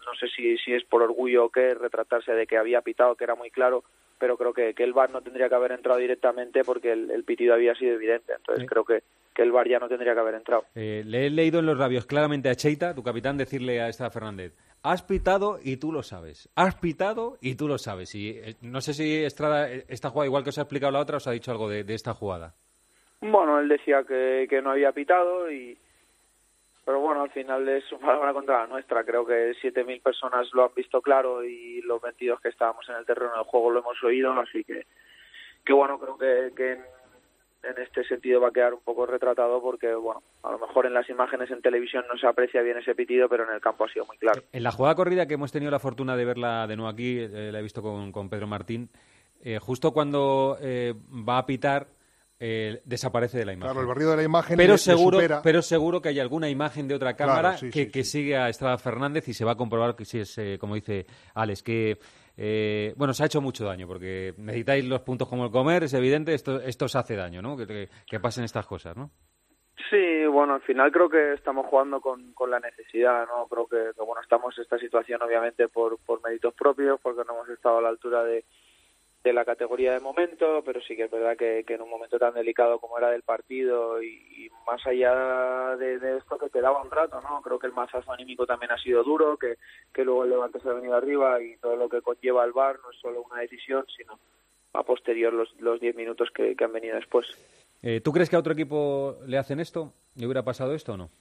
no sé si es por orgullo o qué, retratarse de que había pitado, que era muy claro, pero creo que el VAR no tendría que haber entrado directamente porque el pitido había sido evidente. Entonces creo que el VAR ya no tendría que haber entrado. Le he leído en los labios claramente a Cheita, tu capitán, decirle a Estrada Fernández: has pitado y tú lo sabes. Has pitado y tú lo sabes. Y no sé si Estrada, esta jugada, igual que os ha explicado la otra, os ha dicho algo de esta jugada. Bueno, él decía que no había pitado, pero bueno, al final es una palabra contra la nuestra. Creo que 7.000 personas lo han visto claro y los 22 que estábamos en el terreno del juego lo hemos oído, así que bueno, creo que en este sentido va a quedar un poco retratado porque, bueno, a lo mejor en las imágenes en televisión no se aprecia bien ese pitido, pero en el campo ha sido muy claro. En la jugada corrida, que hemos tenido la fortuna de verla de nuevo aquí, la he visto con Pedro Martín, justo cuando va a pitar, desaparece de la imagen. Claro, el barrido de la imagen pero supera. Pero seguro que hay alguna imagen de otra cámara que sigue a Estrada Fernández y se va a comprobar que sí es, como dice Alex, que bueno, se ha hecho mucho daño, porque necesitáis los puntos como el comer, es evidente, esto os hace daño, ¿no? Que pasen estas cosas, ¿no? Sí, bueno, al final creo que estamos jugando con la necesidad, ¿no? Creo que bueno, estamos en esta situación obviamente por méritos propios, porque no hemos estado a la altura de la categoría de momento, pero sí que es verdad que en un momento tan delicado como era del partido y más allá de esto que te daba un rato, ¿no? Creo que el mazazo anímico también ha sido duro, que luego el Levante se ha venido arriba y todo lo que conlleva el VAR no es solo una decisión, sino a posterior los 10 minutos que han venido después. ¿Tú crees que a otro equipo le hacen esto? ¿Le hubiera pasado esto o no?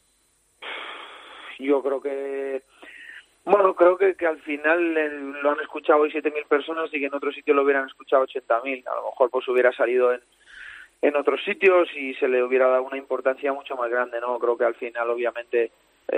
Yo creo que... Bueno, creo que al final lo han escuchado hoy 7.000 personas y que en otro sitio lo hubieran escuchado 80.000. A lo mejor pues hubiera salido en otros sitios y se le hubiera dado una importancia mucho más grande, ¿no? Creo que al final, obviamente,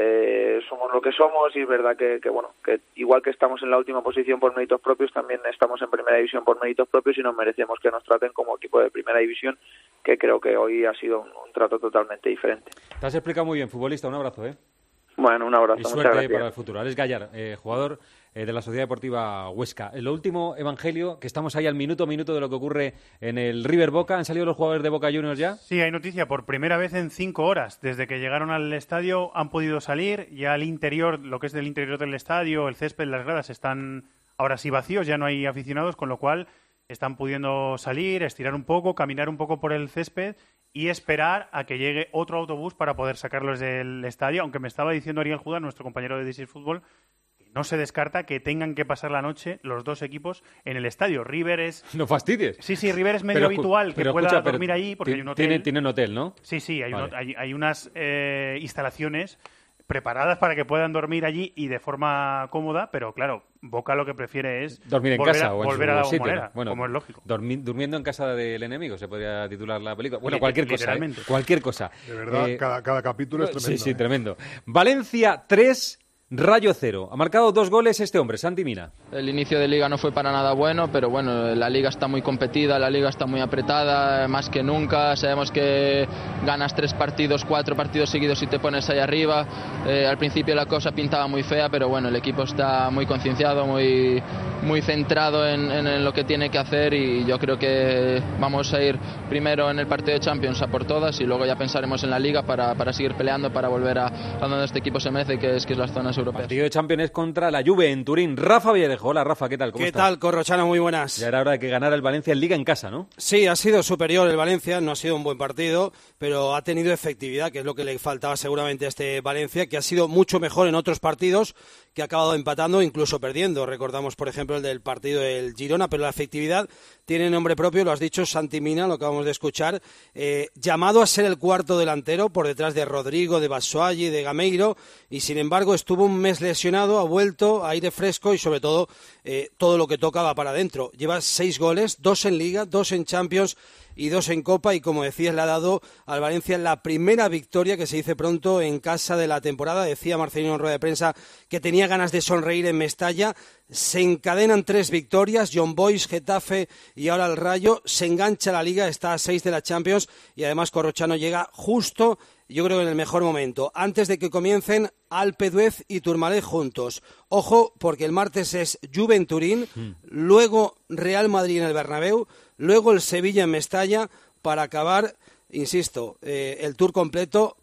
somos lo que somos y es verdad que bueno, que igual que estamos en la última posición por méritos propios, también estamos en primera división por méritos propios y nos merecemos que nos traten como equipo de primera división, que creo que hoy ha sido un trato totalmente diferente. Te has explicado muy bien, futbolista. Un abrazo, ¿eh? Bueno, un abrazo. Y suerte para el futuro. Alex Gallar, jugador de la Sociedad Deportiva Huesca. Lo último, Evangelio, que estamos ahí al minuto de lo que ocurre en el River Boca. ¿Han salido los jugadores de Boca Juniors ya? Sí, hay noticia. Por primera vez en 5 horas, desde que llegaron al estadio, han podido salir. Ya al interior, lo que es del interior del estadio, el césped, las gradas están ahora sí vacíos, ya no hay aficionados, con lo cual están pudiendo salir, estirar un poco, caminar un poco por el césped y esperar a que llegue otro autobús para poder sacarlos del estadio, aunque me estaba diciendo Ariel Judas, nuestro compañero de This is Fútbol, que no se descarta que tengan que pasar la noche los dos equipos en el estadio. River es... No fastidies. Sí, River es medio habitual que pueda dormir allí porque hay un hotel. Tienen hotel, ¿no? Sí, hay unas instalaciones preparadas para que puedan dormir allí y de forma cómoda, pero claro, Boca lo que prefiere es dormir en casa o en volver a la sitio, Bombonera, ¿no? Bueno, como es lógico. Durmiendo en casa del enemigo, se podría titular la película. Bueno, cualquier cosa, cualquier cosa. De verdad, cada capítulo es tremendo. Sí, tremendo. Valencia 3, Rayo 0. Ha marcado 2 goles este hombre, Santi Mina. El inicio de liga no fue para nada bueno, pero bueno, la liga está muy competida, la liga está muy apretada, más que nunca. Sabemos que ganas 3 partidos, 4 partidos seguidos y te pones ahí arriba. Al principio la cosa pintaba muy fea, pero bueno, el equipo está muy concienciado, muy centrado en lo que tiene que hacer y yo creo que vamos a ir primero en el partido de Champions a por todas y luego ya pensaremos en la liga para seguir peleando, para volver a donde este equipo se merece, que es las zonas europeas. Partido de Champions es contra la Juve en Turín. Rafa Villarejo. Hola, Rafa, ¿qué tal? ¿Cómo estás? ¿Qué tal, Corrochano? Muy buenas. Ya era hora de que ganara el Valencia en Liga en casa, ¿no? Sí, ha sido superior el Valencia, no ha sido un buen partido, pero ha tenido efectividad, que es lo que le faltaba seguramente a este Valencia, que ha sido mucho mejor en otros partidos, que ha acabado empatando, incluso perdiendo. Recordamos, por ejemplo, el del partido del Girona, pero la efectividad tiene nombre propio, lo has dicho, Santi Mina, lo acabamos de escuchar, llamado a ser el cuarto delantero por detrás de Rodrigo, de Batshuayi, de Gameiro, y sin embargo estuvo un mes lesionado, ha vuelto, aire fresco y sobre todo todo lo que toca va para adentro. Lleva 6 goles, 2 en Liga, 2 en Champions y 2 en Copa, y como decías, le ha dado al Valencia la primera victoria, que se dice pronto, en casa de la temporada. Decía Marcelino en rueda de prensa que tenía ganas de sonreír en Mestalla. Se encadenan 3 victorias, Young Boys, Getafe y ahora el Rayo. Se engancha la Liga, está a 6 de la Champions y además Corrochano llega justo, yo creo, en el mejor momento, antes de que comiencen Alpe d'Huez y Tourmalet juntos. Ojo, porque el martes es Juve en Turín, luego Real Madrid en el Bernabéu, luego el Sevilla en Mestalla, para acabar, insisto, el tour completo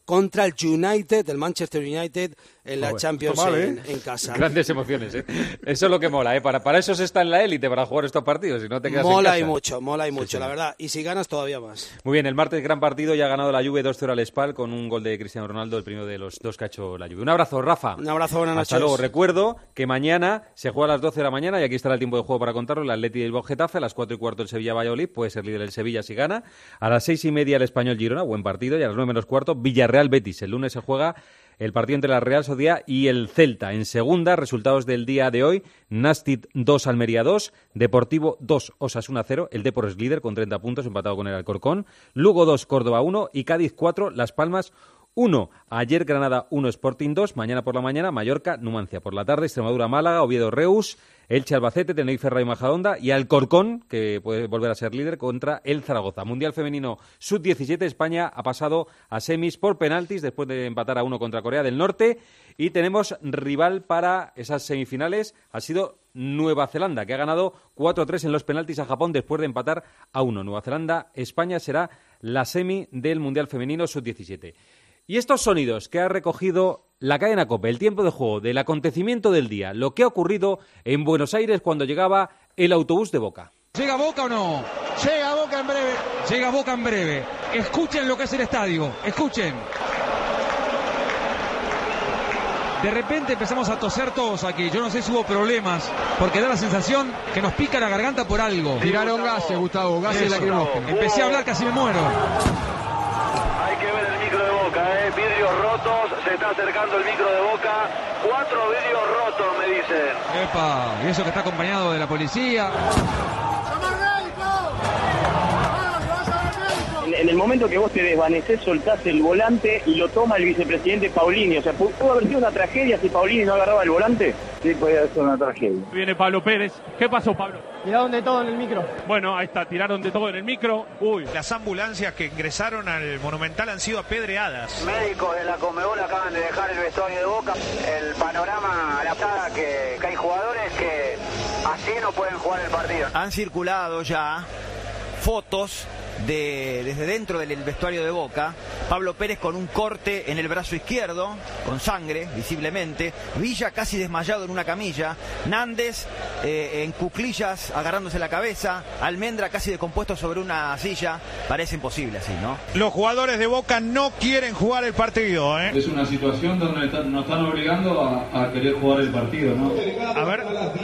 contra el United, el Manchester United, en la Champions en casa. Grandes emociones, ¿eh? Eso es lo que mola, ¿eh? Para eso se está en la élite, para jugar estos partidos, si no te quedas en casa. Mola y mucho, sí. La verdad. Y si ganas, todavía más. Muy bien, el martes gran partido, ya ha ganado la Juve 2-0 al Spal con un gol de Cristiano Ronaldo, el primero de los dos que ha hecho la Juve. Un abrazo, Rafa. Un abrazo, buenas noches. Hasta luego. Recuerdo que mañana se juega a las 12 de la mañana y aquí estará el tiempo de juego para contarlo. El Atleti del Getafe, a las 4:15 el Sevilla-Valladolid, puede ser líder el Sevilla si gana. A las 6:30 el Español-Girona, buen partido, y a las 9:15 Villarreal-Betis. El lunes se juega el partido entre la Real Sociedad y el Celta. En segunda, resultados del día de hoy: Nastic 2, Almería 2, Deportivo 2, Osasuna 0, el Depor es líder con 30 puntos, empatado con el Alcorcón, Lugo 2, Córdoba 1 y Cádiz 4, Las Palmas 1. Ayer Granada 1, Sporting 2, mañana por la mañana Mallorca, Numancia. Por la tarde Extremadura, Málaga, Oviedo, Reus, Elche, Albacete, Tenerife, Rayo Majadahonda y Alcorcón, que puede volver a ser líder, contra el Zaragoza. Mundial Femenino Sub-17, España ha pasado a semis por penaltis después de empatar a 1 contra Corea del Norte y tenemos rival para esas semifinales, ha sido Nueva Zelanda, que ha ganado 4-3 en los penaltis a Japón después de empatar a 1. Nueva Zelanda, España será la semi del Mundial Femenino Sub-17. Y estos sonidos que ha recogido la cadena COPE, el tiempo de juego del acontecimiento del día, lo que ha ocurrido en Buenos Aires cuando llegaba el autobús de Boca. ¿Llega Boca o no? Llega Boca en breve. Llega Boca en breve. Escuchen lo que es el estadio, escuchen. De repente empezamos a toser todos aquí. Yo no sé si hubo problemas, porque da la sensación que nos pica la garganta por algo. Tiraron gases, Gustavo, gases lacrimógenos. Empecé a hablar, casi me muero. Hay que ver el micro de Boca, vidrios rotos, se está acercando el micro de Boca, 4 vidrios rotos me dicen. Epa, y eso que está acompañado de la policía. En el momento que vos te desvaneces, soltás el volante y lo toma el vicepresidente Paulini. O sea, ¿pudo haber sido una tragedia si Paulini no agarraba el volante? Sí, podía haber sido una tragedia. Viene Pablo Pérez. ¿Qué pasó, Pablo? Tiraron de todo en el micro. Bueno, ahí está, tiraron de todo en el micro. Uy. Las ambulancias que ingresaron al Monumental han sido apedreadas. Médicos de la Conmebol acaban de dejar el vestuario de Boca. El panorama, la verdad que hay jugadores que así no pueden jugar el partido. Han circulado ya fotos desde dentro del vestuario de Boca. Pablo Pérez con un corte en el brazo izquierdo, con sangre visiblemente, Villa casi desmayado en una camilla, Nández en cuclillas agarrándose la cabeza, Almendra casi decompuesto sobre una silla. Parece imposible así, ¿no? Los jugadores de Boca no quieren jugar el partido, ¿eh? Es una situación donde nos están obligando a querer jugar el partido, ¿no? A ver, a las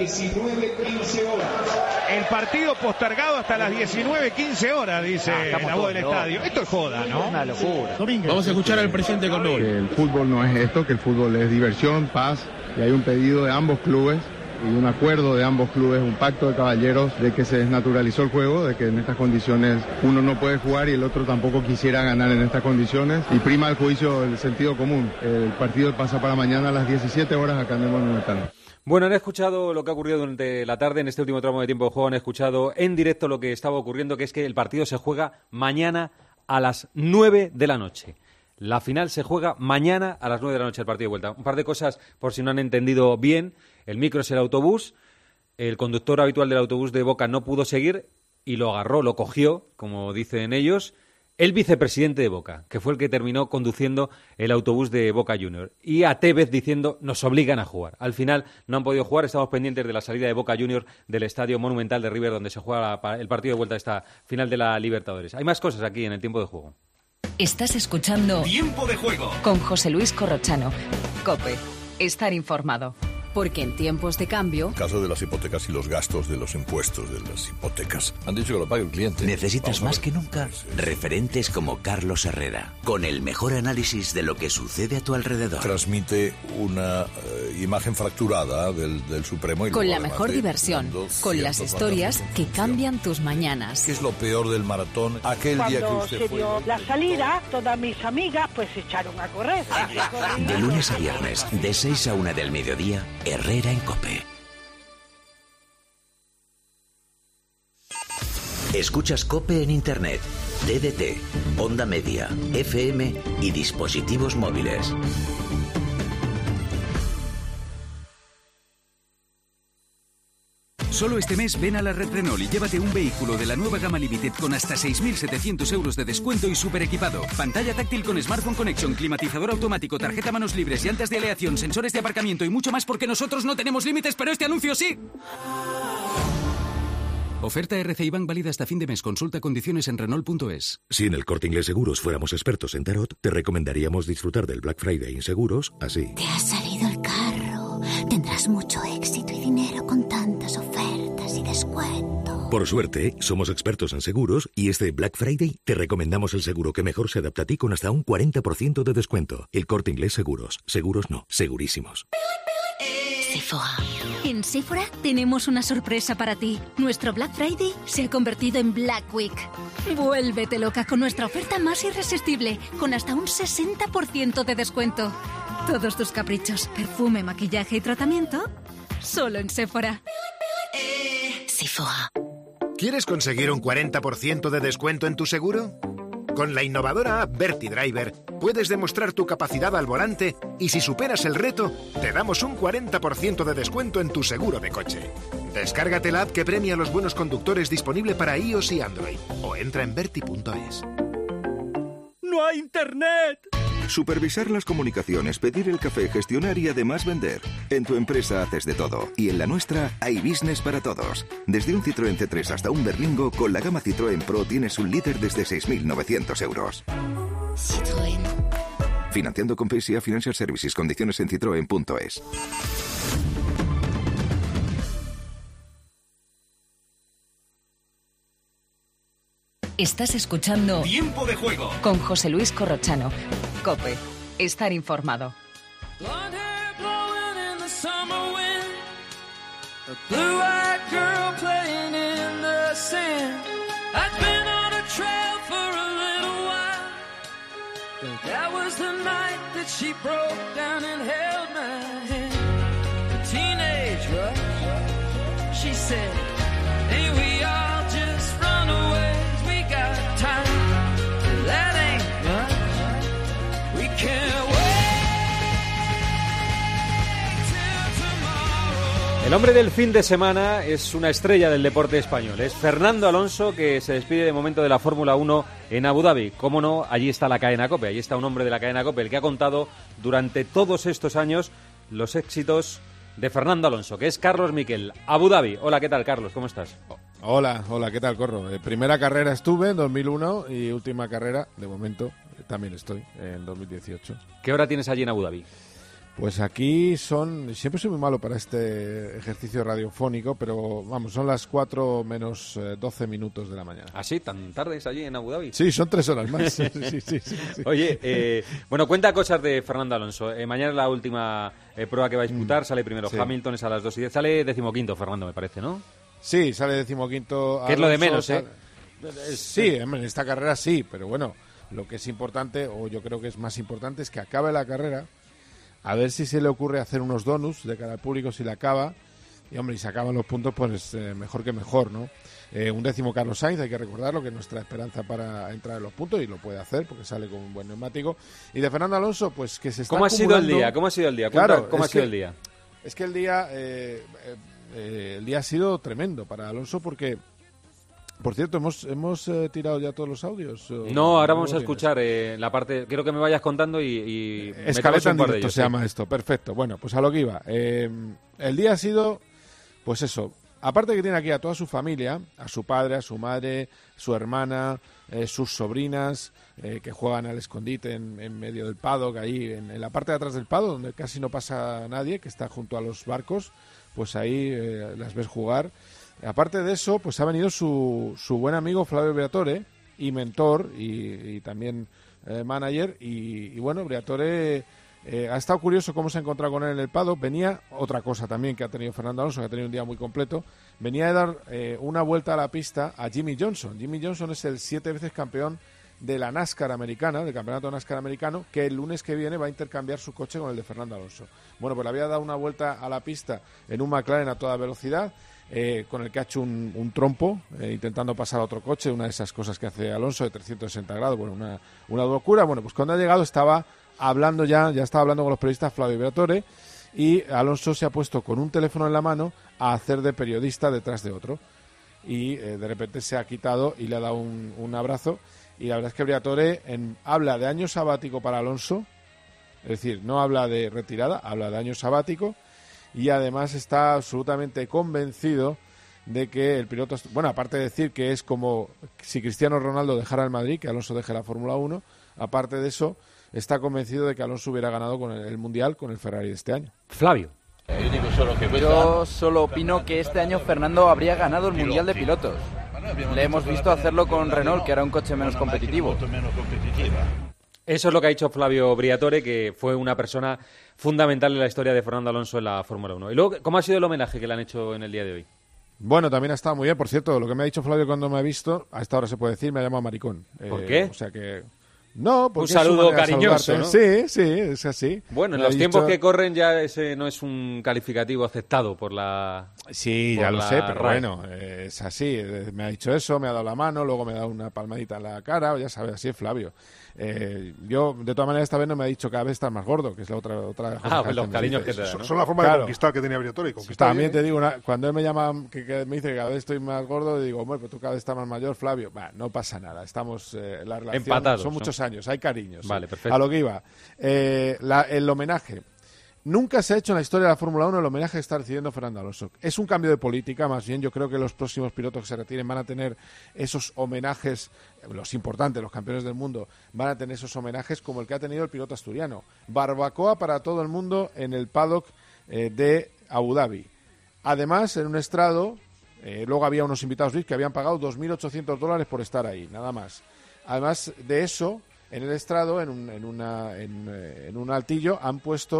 19:15 horas. El partido postergado hasta las 19:15 horas, dice la voz del estadio. Esto es joda, ¿no? Una locura. Vamos a escuchar al presidente Conmebol. Que el fútbol no es esto, que el fútbol es diversión, paz, y hay un pedido de ambos clubes y un acuerdo de ambos clubes, un pacto de caballeros de que se desnaturalizó el juego, de que en estas condiciones uno no puede jugar y el otro tampoco quisiera ganar en estas condiciones, y prima el juicio, el sentido común. El partido pasa para mañana a las 17 horas acá en el Monumental. Bueno, han escuchado lo que ha ocurrido durante la tarde, en este último tramo de tiempo de juego, han escuchado en directo lo que estaba ocurriendo, que es que el partido se juega mañana a las 9 de la noche. La final se juega mañana a las 9 de la noche, el partido de vuelta. Un par de cosas, por si no han entendido bien. El micro es el autobús, el conductor habitual del autobús de Boca no pudo seguir y lo agarró, lo cogió, como dicen ellos, el vicepresidente de Boca, que fue el que terminó conduciendo el autobús de Boca Juniors. Y a Tevez diciendo, nos obligan a jugar. Al final no han podido jugar, estamos pendientes de la salida de Boca Juniors del Estadio Monumental de River, donde se juega el partido de vuelta de esta final de la Libertadores. Hay más cosas aquí en el tiempo de juego. Estás escuchando Tiempo de Juego con José Luis Corrochano. COPE. Estar informado. Porque en tiempos de cambio... El caso de las hipotecas y los gastos de los impuestos de las hipotecas. Han dicho que lo pague el cliente. Necesitas más que nunca referentes como Carlos Herrera, con el mejor análisis de lo que sucede a tu alrededor. Transmite una imagen fracturada del Supremo. Y con la mejor diversión, con las historias que cambian tus mañanas. ¿Qué es lo peor del maratón? Aquel día que usted se dio la salida, todas mis amigas pues se echaron a correr. De lunes a viernes, de 6 a 1 del mediodía, Herrera en COPE. Escuchas COPE en Internet, TDT, Onda Media, FM y dispositivos móviles. Solo este mes ven a la Red Renault y llévate un vehículo de la nueva gama Limited con hasta 6.700 euros de descuento y súper equipado. Pantalla táctil con Smartphone Connection, climatizador automático, tarjeta manos libres, llantas de aleación, sensores de aparcamiento y mucho más, porque nosotros no tenemos límites, pero este anuncio sí. Oferta RCI Bank válida hasta fin de mes. Consulta condiciones en Renault.es. Si en el Corte Inglés Seguros fuéramos expertos en tarot, te recomendaríamos disfrutar del Black Friday en seguros así. Te ha salido el carro. Tendrás mucho éxito y dinero con tantas ofertas y descuentos. Por suerte, somos expertos en seguros y este Black Friday te recomendamos el seguro que mejor se adapta a ti con hasta un 40% de descuento. El Corte Inglés Seguros. Seguros no, segurísimos. Sephora. En Sephora tenemos una sorpresa para ti. Nuestro Black Friday se ha convertido en Black Week. Vuélvete loca con nuestra oferta más irresistible, con hasta un 60% de descuento. Todos tus caprichos, perfume, maquillaje y tratamiento, solo en Sephora. Sephora. ¿Quieres conseguir un 40% de descuento en tu seguro? Con la innovadora app VertiDriver puedes demostrar tu capacidad al volante y si superas el reto, te damos un 40% de descuento en tu seguro de coche. Descárgate la app que premia a los buenos conductores, disponible para iOS y Android, o entra en verti.es. ¡No hay internet! Supervisar las comunicaciones, pedir el café, gestionar y además vender. En tu empresa haces de todo. Y en la nuestra hay business para todos. Desde un Citroën C3 hasta un Berlingo, con la gama Citroën Pro tienes un líder desde 6.900 euros. Citroën. Financiando con PSA Financial Services. Condiciones en citroen.es. Estás escuchando Tiempo de Juego con José Luis Corrochano. COPE. Estar informado. El hombre del fin de semana es una estrella del deporte español. Es Fernando Alonso, que se despide de momento de la Fórmula 1 en Abu Dhabi. Cómo no, allí está la cadena COPE, allí está un hombre de la cadena COPE, el que ha contado durante todos estos años los éxitos de Fernando Alonso, que es Carlos Miquel. Abu Dhabi. Hola, ¿qué tal, Carlos? ¿Cómo estás? Hola, ¿qué tal, Corro? Primera carrera estuve en 2001 y última carrera, de momento, también estoy en 2018. ¿Qué hora tienes allí en Abu Dhabi? Pues aquí siempre soy muy malo para este ejercicio radiofónico, pero vamos, son las 4 menos 12 minutos de la mañana. ¿Ah, sí? ¿Tan tarde es allí en Abu Dhabi? Sí, son 3 horas más. Sí. Oye, bueno, cuenta cosas de Fernando Alonso. Mañana es la última prueba que va a disputar, sale primero Hamilton, es a las 2:10. Sale 15º Fernando, me parece, ¿no? Sí, sale 15º. Que es lo de menos, ¿eh? Sí, en esta carrera sí, pero bueno, lo que es importante, o yo creo que es más importante, es que acabe la carrera. A ver si se le ocurre hacer unos donuts de cara al público si la acaba. Y, hombre, y se acaban los puntos, pues mejor que mejor, ¿no? 11º Carlos Sainz, hay que recordarlo, que es nuestra esperanza para entrar en los puntos, y lo puede hacer porque sale con un buen neumático. Y de Fernando Alonso, pues que se está ¿Cómo acumulando... ha sido el día? ¿Cómo ha sido el día? Claro, ¿Cómo ha sido el día? Es que el día ha sido tremendo para Alonso porque... Por cierto, ¿hemos tirado ya todos los audios? No, ahora vamos a escuchar la parte... Quiero que me vayas contando y escaleta en directo ellos, se llama esto, perfecto. Bueno, pues a lo que iba. El día ha sido, pues eso, aparte que tiene aquí a toda su familia, a su padre, a su madre, su hermana, sus sobrinas, que juegan al escondite en medio del paddock, ahí en la parte de atrás del paddock, donde casi no pasa nadie, que está junto a los barcos, pues ahí las ves jugar. Aparte de eso, pues ha venido su buen amigo Flavio Briatore, y mentor, y también manager, y bueno, Briatore ha estado curioso cómo se ha encontrado con él en el paddock. Venía, otra cosa también que ha tenido Fernando Alonso, que ha tenido un día muy completo, venía de dar una vuelta a la pista a Jimmy Johnson. Jimmy Johnson es el 7 veces campeón de la NASCAR americana, del campeonato NASCAR americano, que el lunes que viene va a intercambiar su coche con el de Fernando Alonso. Bueno, pues le había dado una vuelta a la pista en un McLaren a toda velocidad, con el que ha hecho un trompo, intentando pasar a otro coche, una de esas cosas que hace Alonso de 360 grados, bueno, una locura. Bueno, pues cuando ha llegado estaba hablando ya estaba hablando con los periodistas Flavio Briatore, y Alonso se ha puesto con un teléfono en la mano a hacer de periodista detrás de otro. Y de repente se ha quitado y le ha dado un abrazo. Y la verdad es que Briatore habla de año sabático para Alonso, es decir, no habla de retirada, habla de año sabático, y además está absolutamente convencido de que el piloto, bueno, aparte de decir que es como si Cristiano Ronaldo dejara el Madrid, que Alonso deje la Fórmula 1, aparte de eso, está convencido de que Alonso hubiera ganado con el Mundial con el Ferrari de este año. Flavio. Yo solo opino que este año Fernando habría ganado el Mundial de Pilotos. Le hemos visto hacerlo con Renault, que era un coche menos competitivo. Eso es lo que ha dicho Flavio Briatore, que fue una persona fundamental en la historia de Fernando Alonso en la Fórmula 1. Y luego, ¿cómo ha sido el homenaje que le han hecho en el día de hoy? Bueno, también ha estado muy bien. Por cierto, lo que me ha dicho Flavio cuando me ha visto, a esta hora se puede decir, me ha llamado maricón. ¿Por qué? O sea que... No, porque un saludo cariñoso, ¿no? Sí, es así. Bueno, en los tiempos que corren ya ese no es un calificativo aceptado por la... Sí, ya lo sé, pero bueno, es así. Me ha dicho eso, me ha dado la mano, luego me ha dado una palmadita en la cara, ya sabes, así es Flavio. Yo, de todas maneras, esta vez no me ha dicho cada vez estás más gordo, que es la otra los cariños que te dan, ¿no? Son la forma de conquistar que tenía Briatore y conquistar. También te digo, cuando él me llama, que me dice que cada vez estoy más gordo, digo, bueno, pues tú cada vez estás más mayor, Flavio. No pasa nada, estamos la relación, empatados, son muchos años, hay cariños. Vale, perfecto. A lo que iba, el homenaje. Nunca se ha hecho en la historia de la Fórmula 1 el homenaje que está recibiendo Fernando Alonso. Es un cambio de política, más bien. Yo creo que los próximos pilotos que se retiren van a tener esos homenajes, los importantes, los campeones del mundo, van a tener esos homenajes como el que ha tenido el piloto asturiano. Barbacoa para todo el mundo en el paddock de Abu Dhabi. Además, en un estrado, luego había unos invitados VIP que habían pagado $2.800 por estar ahí, nada más. Además de eso, en el estrado, en un altillo, han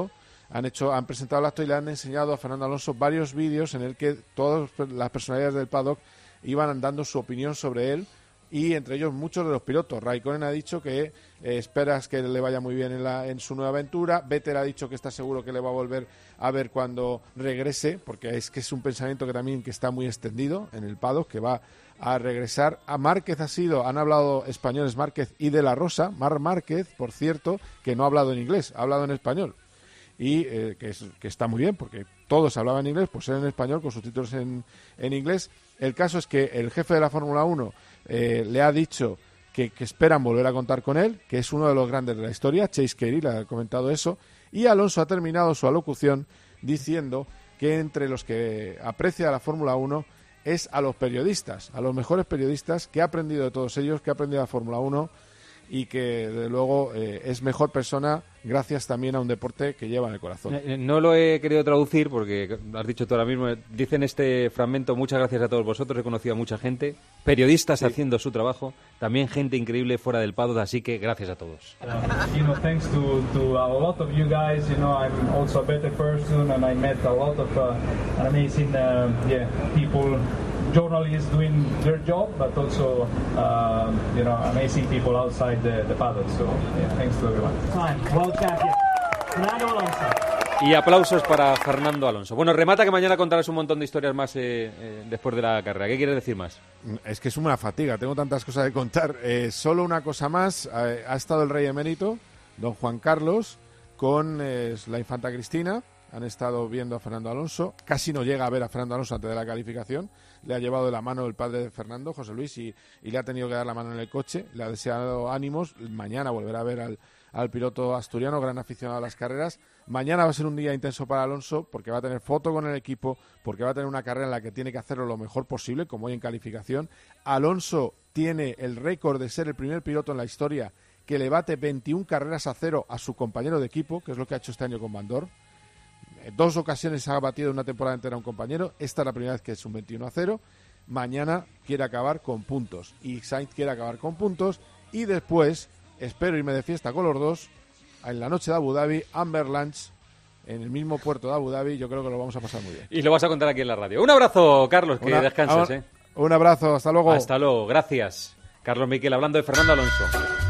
presentado el acto y le han enseñado a Fernando Alonso varios vídeos en el que todas las personalidades del paddock iban dando su opinión sobre él, y entre ellos muchos de los pilotos. Raikkonen ha dicho que esperas que le vaya muy bien en su nueva aventura. Vettel ha dicho que está seguro que le va a volver a ver cuando regrese, porque es un pensamiento que está muy extendido en el paddock, que va a regresar. A Márquez han hablado españoles, Márquez y De La Rosa. Marc Márquez, por cierto, que no ha hablado en inglés, ha hablado en español. Y que está muy bien, porque todos hablaban inglés, pues él en español con subtítulos en inglés. El caso es que el jefe de la Fórmula 1 le ha dicho que esperan volver a contar con él, que es uno de los grandes de la historia. Chase Carey le ha comentado eso, y Alonso ha terminado su alocución diciendo que entre los que aprecia la Fórmula 1 es a los periodistas, a los mejores periodistas, que ha aprendido de todos ellos, que ha aprendido la Fórmula 1, y que desde luego es mejor persona gracias también a un deporte que lleva en el corazón. No lo he querido traducir porque lo has dicho tú ahora mismo. Dice en este fragmento: muchas gracias a todos vosotros, he conocido a mucha gente, periodistas haciendo su trabajo, también gente increíble fuera del paddock, así que gracias a todos. Thanks to a lot of you guys, I'm also a better person, and I met a lot of amazing people, journalists doing their job, but also amazing people outside the paddock. So thanks to everyone. World champion, Fernando Alonso. Y aplausos para Fernando Alonso. Bueno, remata, que mañana contarás un montón de historias más después de la carrera. ¿Qué quieres decir más? Es que es una fatiga, tengo tantas cosas que contar. Solo una cosa más. Ha estado el rey emérito, don Juan Carlos, con la infanta Cristina. Han estado viendo a Fernando Alonso. Casi no llega a ver a Fernando Alonso antes de la calificación. Le ha llevado de la mano el padre de Fernando, José Luis, y le ha tenido que dar la mano en el coche. Le ha deseado ánimos. Mañana volverá a ver al piloto asturiano, gran aficionado a las carreras. Mañana va a ser un día intenso para Alonso, porque va a tener foto con el equipo, porque va a tener una carrera en la que tiene que hacerlo lo mejor posible, como hoy en calificación. Alonso tiene el récord de ser el primer piloto en la historia que le bate 21 carreras a 0 a su compañero de equipo, que es lo que ha hecho este año con Van Dorn. En 2 ocasiones ha batido una temporada entera a un compañero. Esta es la primera vez que es un 21-0. Mañana quiere acabar con puntos, y Sainz quiere acabar con puntos, y después espero irme de fiesta con los dos en la noche de Abu Dhabi, Amber Lunch, en el mismo puerto de Abu Dhabi. Yo creo que lo vamos a pasar muy bien. Y lo vas a contar aquí en la radio. Un abrazo, Carlos, que descanses. Un abrazo, hasta luego. Hasta luego, gracias. Carlos Miquel hablando de Fernando Alonso.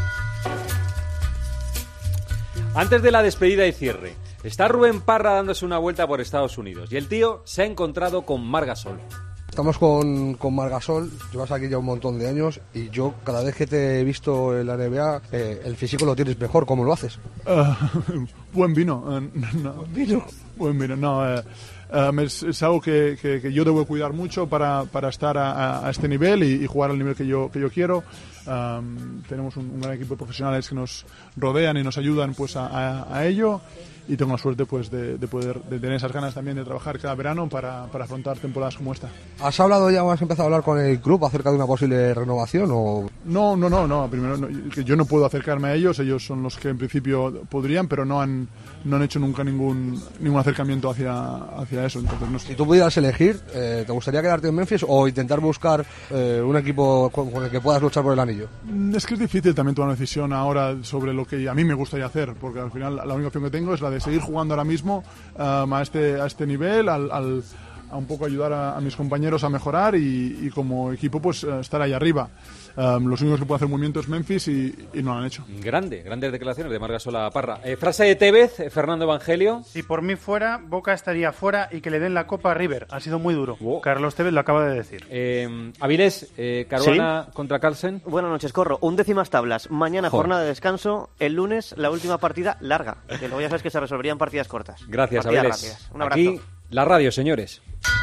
Antes de la despedida y cierre, está Rubén Parra dándose una vuelta por Estados Unidos, y el tío se ha encontrado con Marc Gasol. Estamos con Margasol, llevas aquí ya un montón de años y yo cada vez que te he visto en la NBA, el físico lo tienes mejor. ¿Cómo lo haces? Buen vino. Buen vino, no. Es algo que yo debo cuidar mucho para estar a este nivel y jugar al nivel que yo quiero. Tenemos un gran equipo de profesionales que nos rodean y nos ayudan pues a ello, y tengo la suerte pues de tener esas ganas también de trabajar cada verano para afrontar temporadas como esta. ¿Has hablado ya o has empezado a hablar con el club acerca de una posible renovación? O... No, primero que yo no puedo acercarme a ellos son los que en principio podrían, pero no han hecho nunca ningún acercamiento hacia eso. Entonces, no sé. Si tú pudieras elegir, ¿te gustaría quedarte en Memphis o intentar buscar un equipo con el que puedas luchar por el anillo? Es que es difícil también tomar una decisión ahora sobre lo que a mí me gustaría hacer, porque al final la única opción que tengo es la de seguir jugando ahora mismo a este nivel, a un poco ayudar a mis compañeros a mejorar y como equipo pues estar ahí arriba. Los únicos que pueden hacer movimiento es Memphis y no lo han hecho. Grandes declaraciones de Margasol Parra. Frase de Tevez, Fernando Evangelio. Si por mí fuera, Boca estaría fuera y que le den la Copa a River. Ha sido muy duro. Carlos Tevez lo acaba de decir. Avilés, Caruana contra Carlsen. Buenas noches, Corro. 11ª tablas. Mañana jornada de descanso. El lunes la última partida larga. Que luego ya sabes que se resolverían partidas cortas. Gracias, partidas Avilés. Rápidas. Un abrazo. Aquí la radio, señores.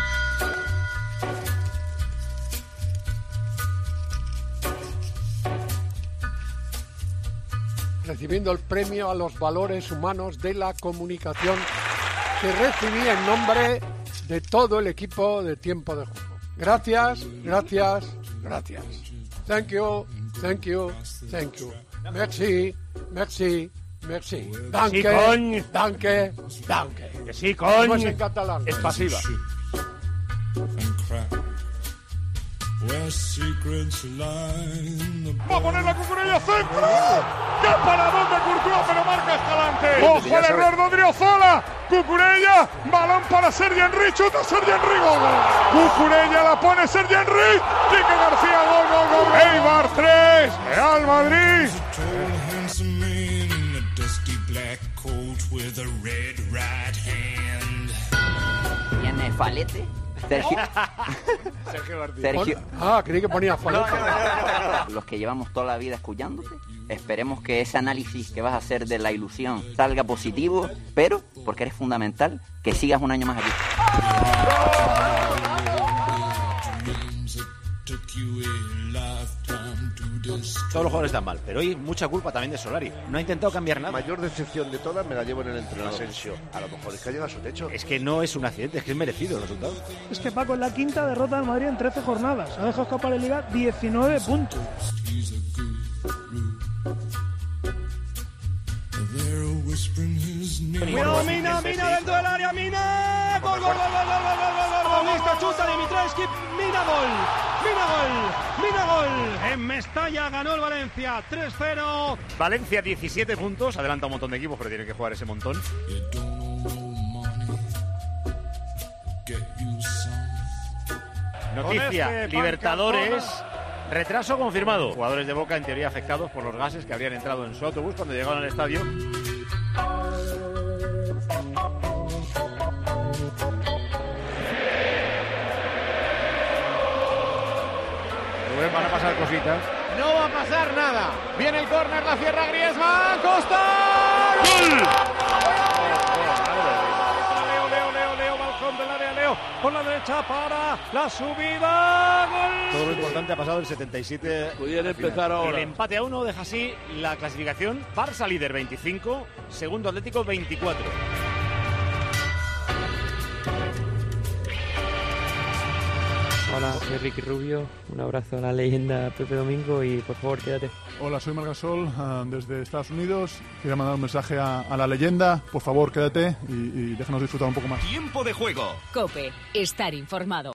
Recibiendo el premio a los valores humanos de la comunicación que recibí en nombre de todo el equipo de Tiempo de Juego. Gracias. Thank you. Merci. Danke. Que sí, coño. ¿Cómo es en catalán? Es pasiva. Va a poner la Cucurella centro. ¡Qué paradón de Courtois, pero marca Escalante! ¡Ojo el error de Odriozola! Cucurella, balón para Sergi Henry, chuta Sergi Henry, gol. Cucurella la pone Sergi Henry, Quique García, gol. Eibar 3, Real Madrid. ¿Tiene falete? Sergio. Creí que ponía falete. Los que llevamos toda la vida escuchándote, esperemos que ese análisis que vas a hacer de la ilusión salga positivo, pero, porque eres fundamental, que sigas un año más aquí. Todos los jugadores están mal, pero hoy mucha culpa también de Solari. No ha intentado cambiar nada. La mayor decepción de todas me la llevo en el entrenador Asensio. A lo mejor es que ha llegado a su techo. Es que no es un accidente, es que es merecido el resultado. Es que Paco, es la quinta derrota del Madrid en 13 jornadas. Ha dejado escapar en Liga 19 puntos. Cuidado, Mina dentro del área, Mina. Gol. Paulista chuta Dimitrievski, Mina gol. En Mestalla ganó el Valencia 3-0. Valencia 17 puntos, adelanta un montón de equipos, pero tiene que jugar ese montón. Noticia, Libertadores. Retraso confirmado. Jugadores de Boca en teoría afectados por los gases que habrían entrado en su autobús cuando llegaron al estadio. Van a pasar cositas. No va a pasar nada. Viene el córner, la cierra Griezmann. Costa. ¡Gol! Leo, balcón del área, Leo. Por la derecha para la subida. ¡Gol! Todo lo importante ha pasado el 77. Pudieran empezar ahora. El empate a 1 deja así la clasificación. Barça líder 25, segundo Atlético 24. Hola, soy Ricky Rubio, un abrazo a la leyenda Pepe Domingo y por favor quédate. Hola, soy Margasol desde Estados Unidos. Quería mandar un mensaje a la leyenda, por favor quédate y déjanos disfrutar un poco más. Tiempo de Juego. COPE, estar informado.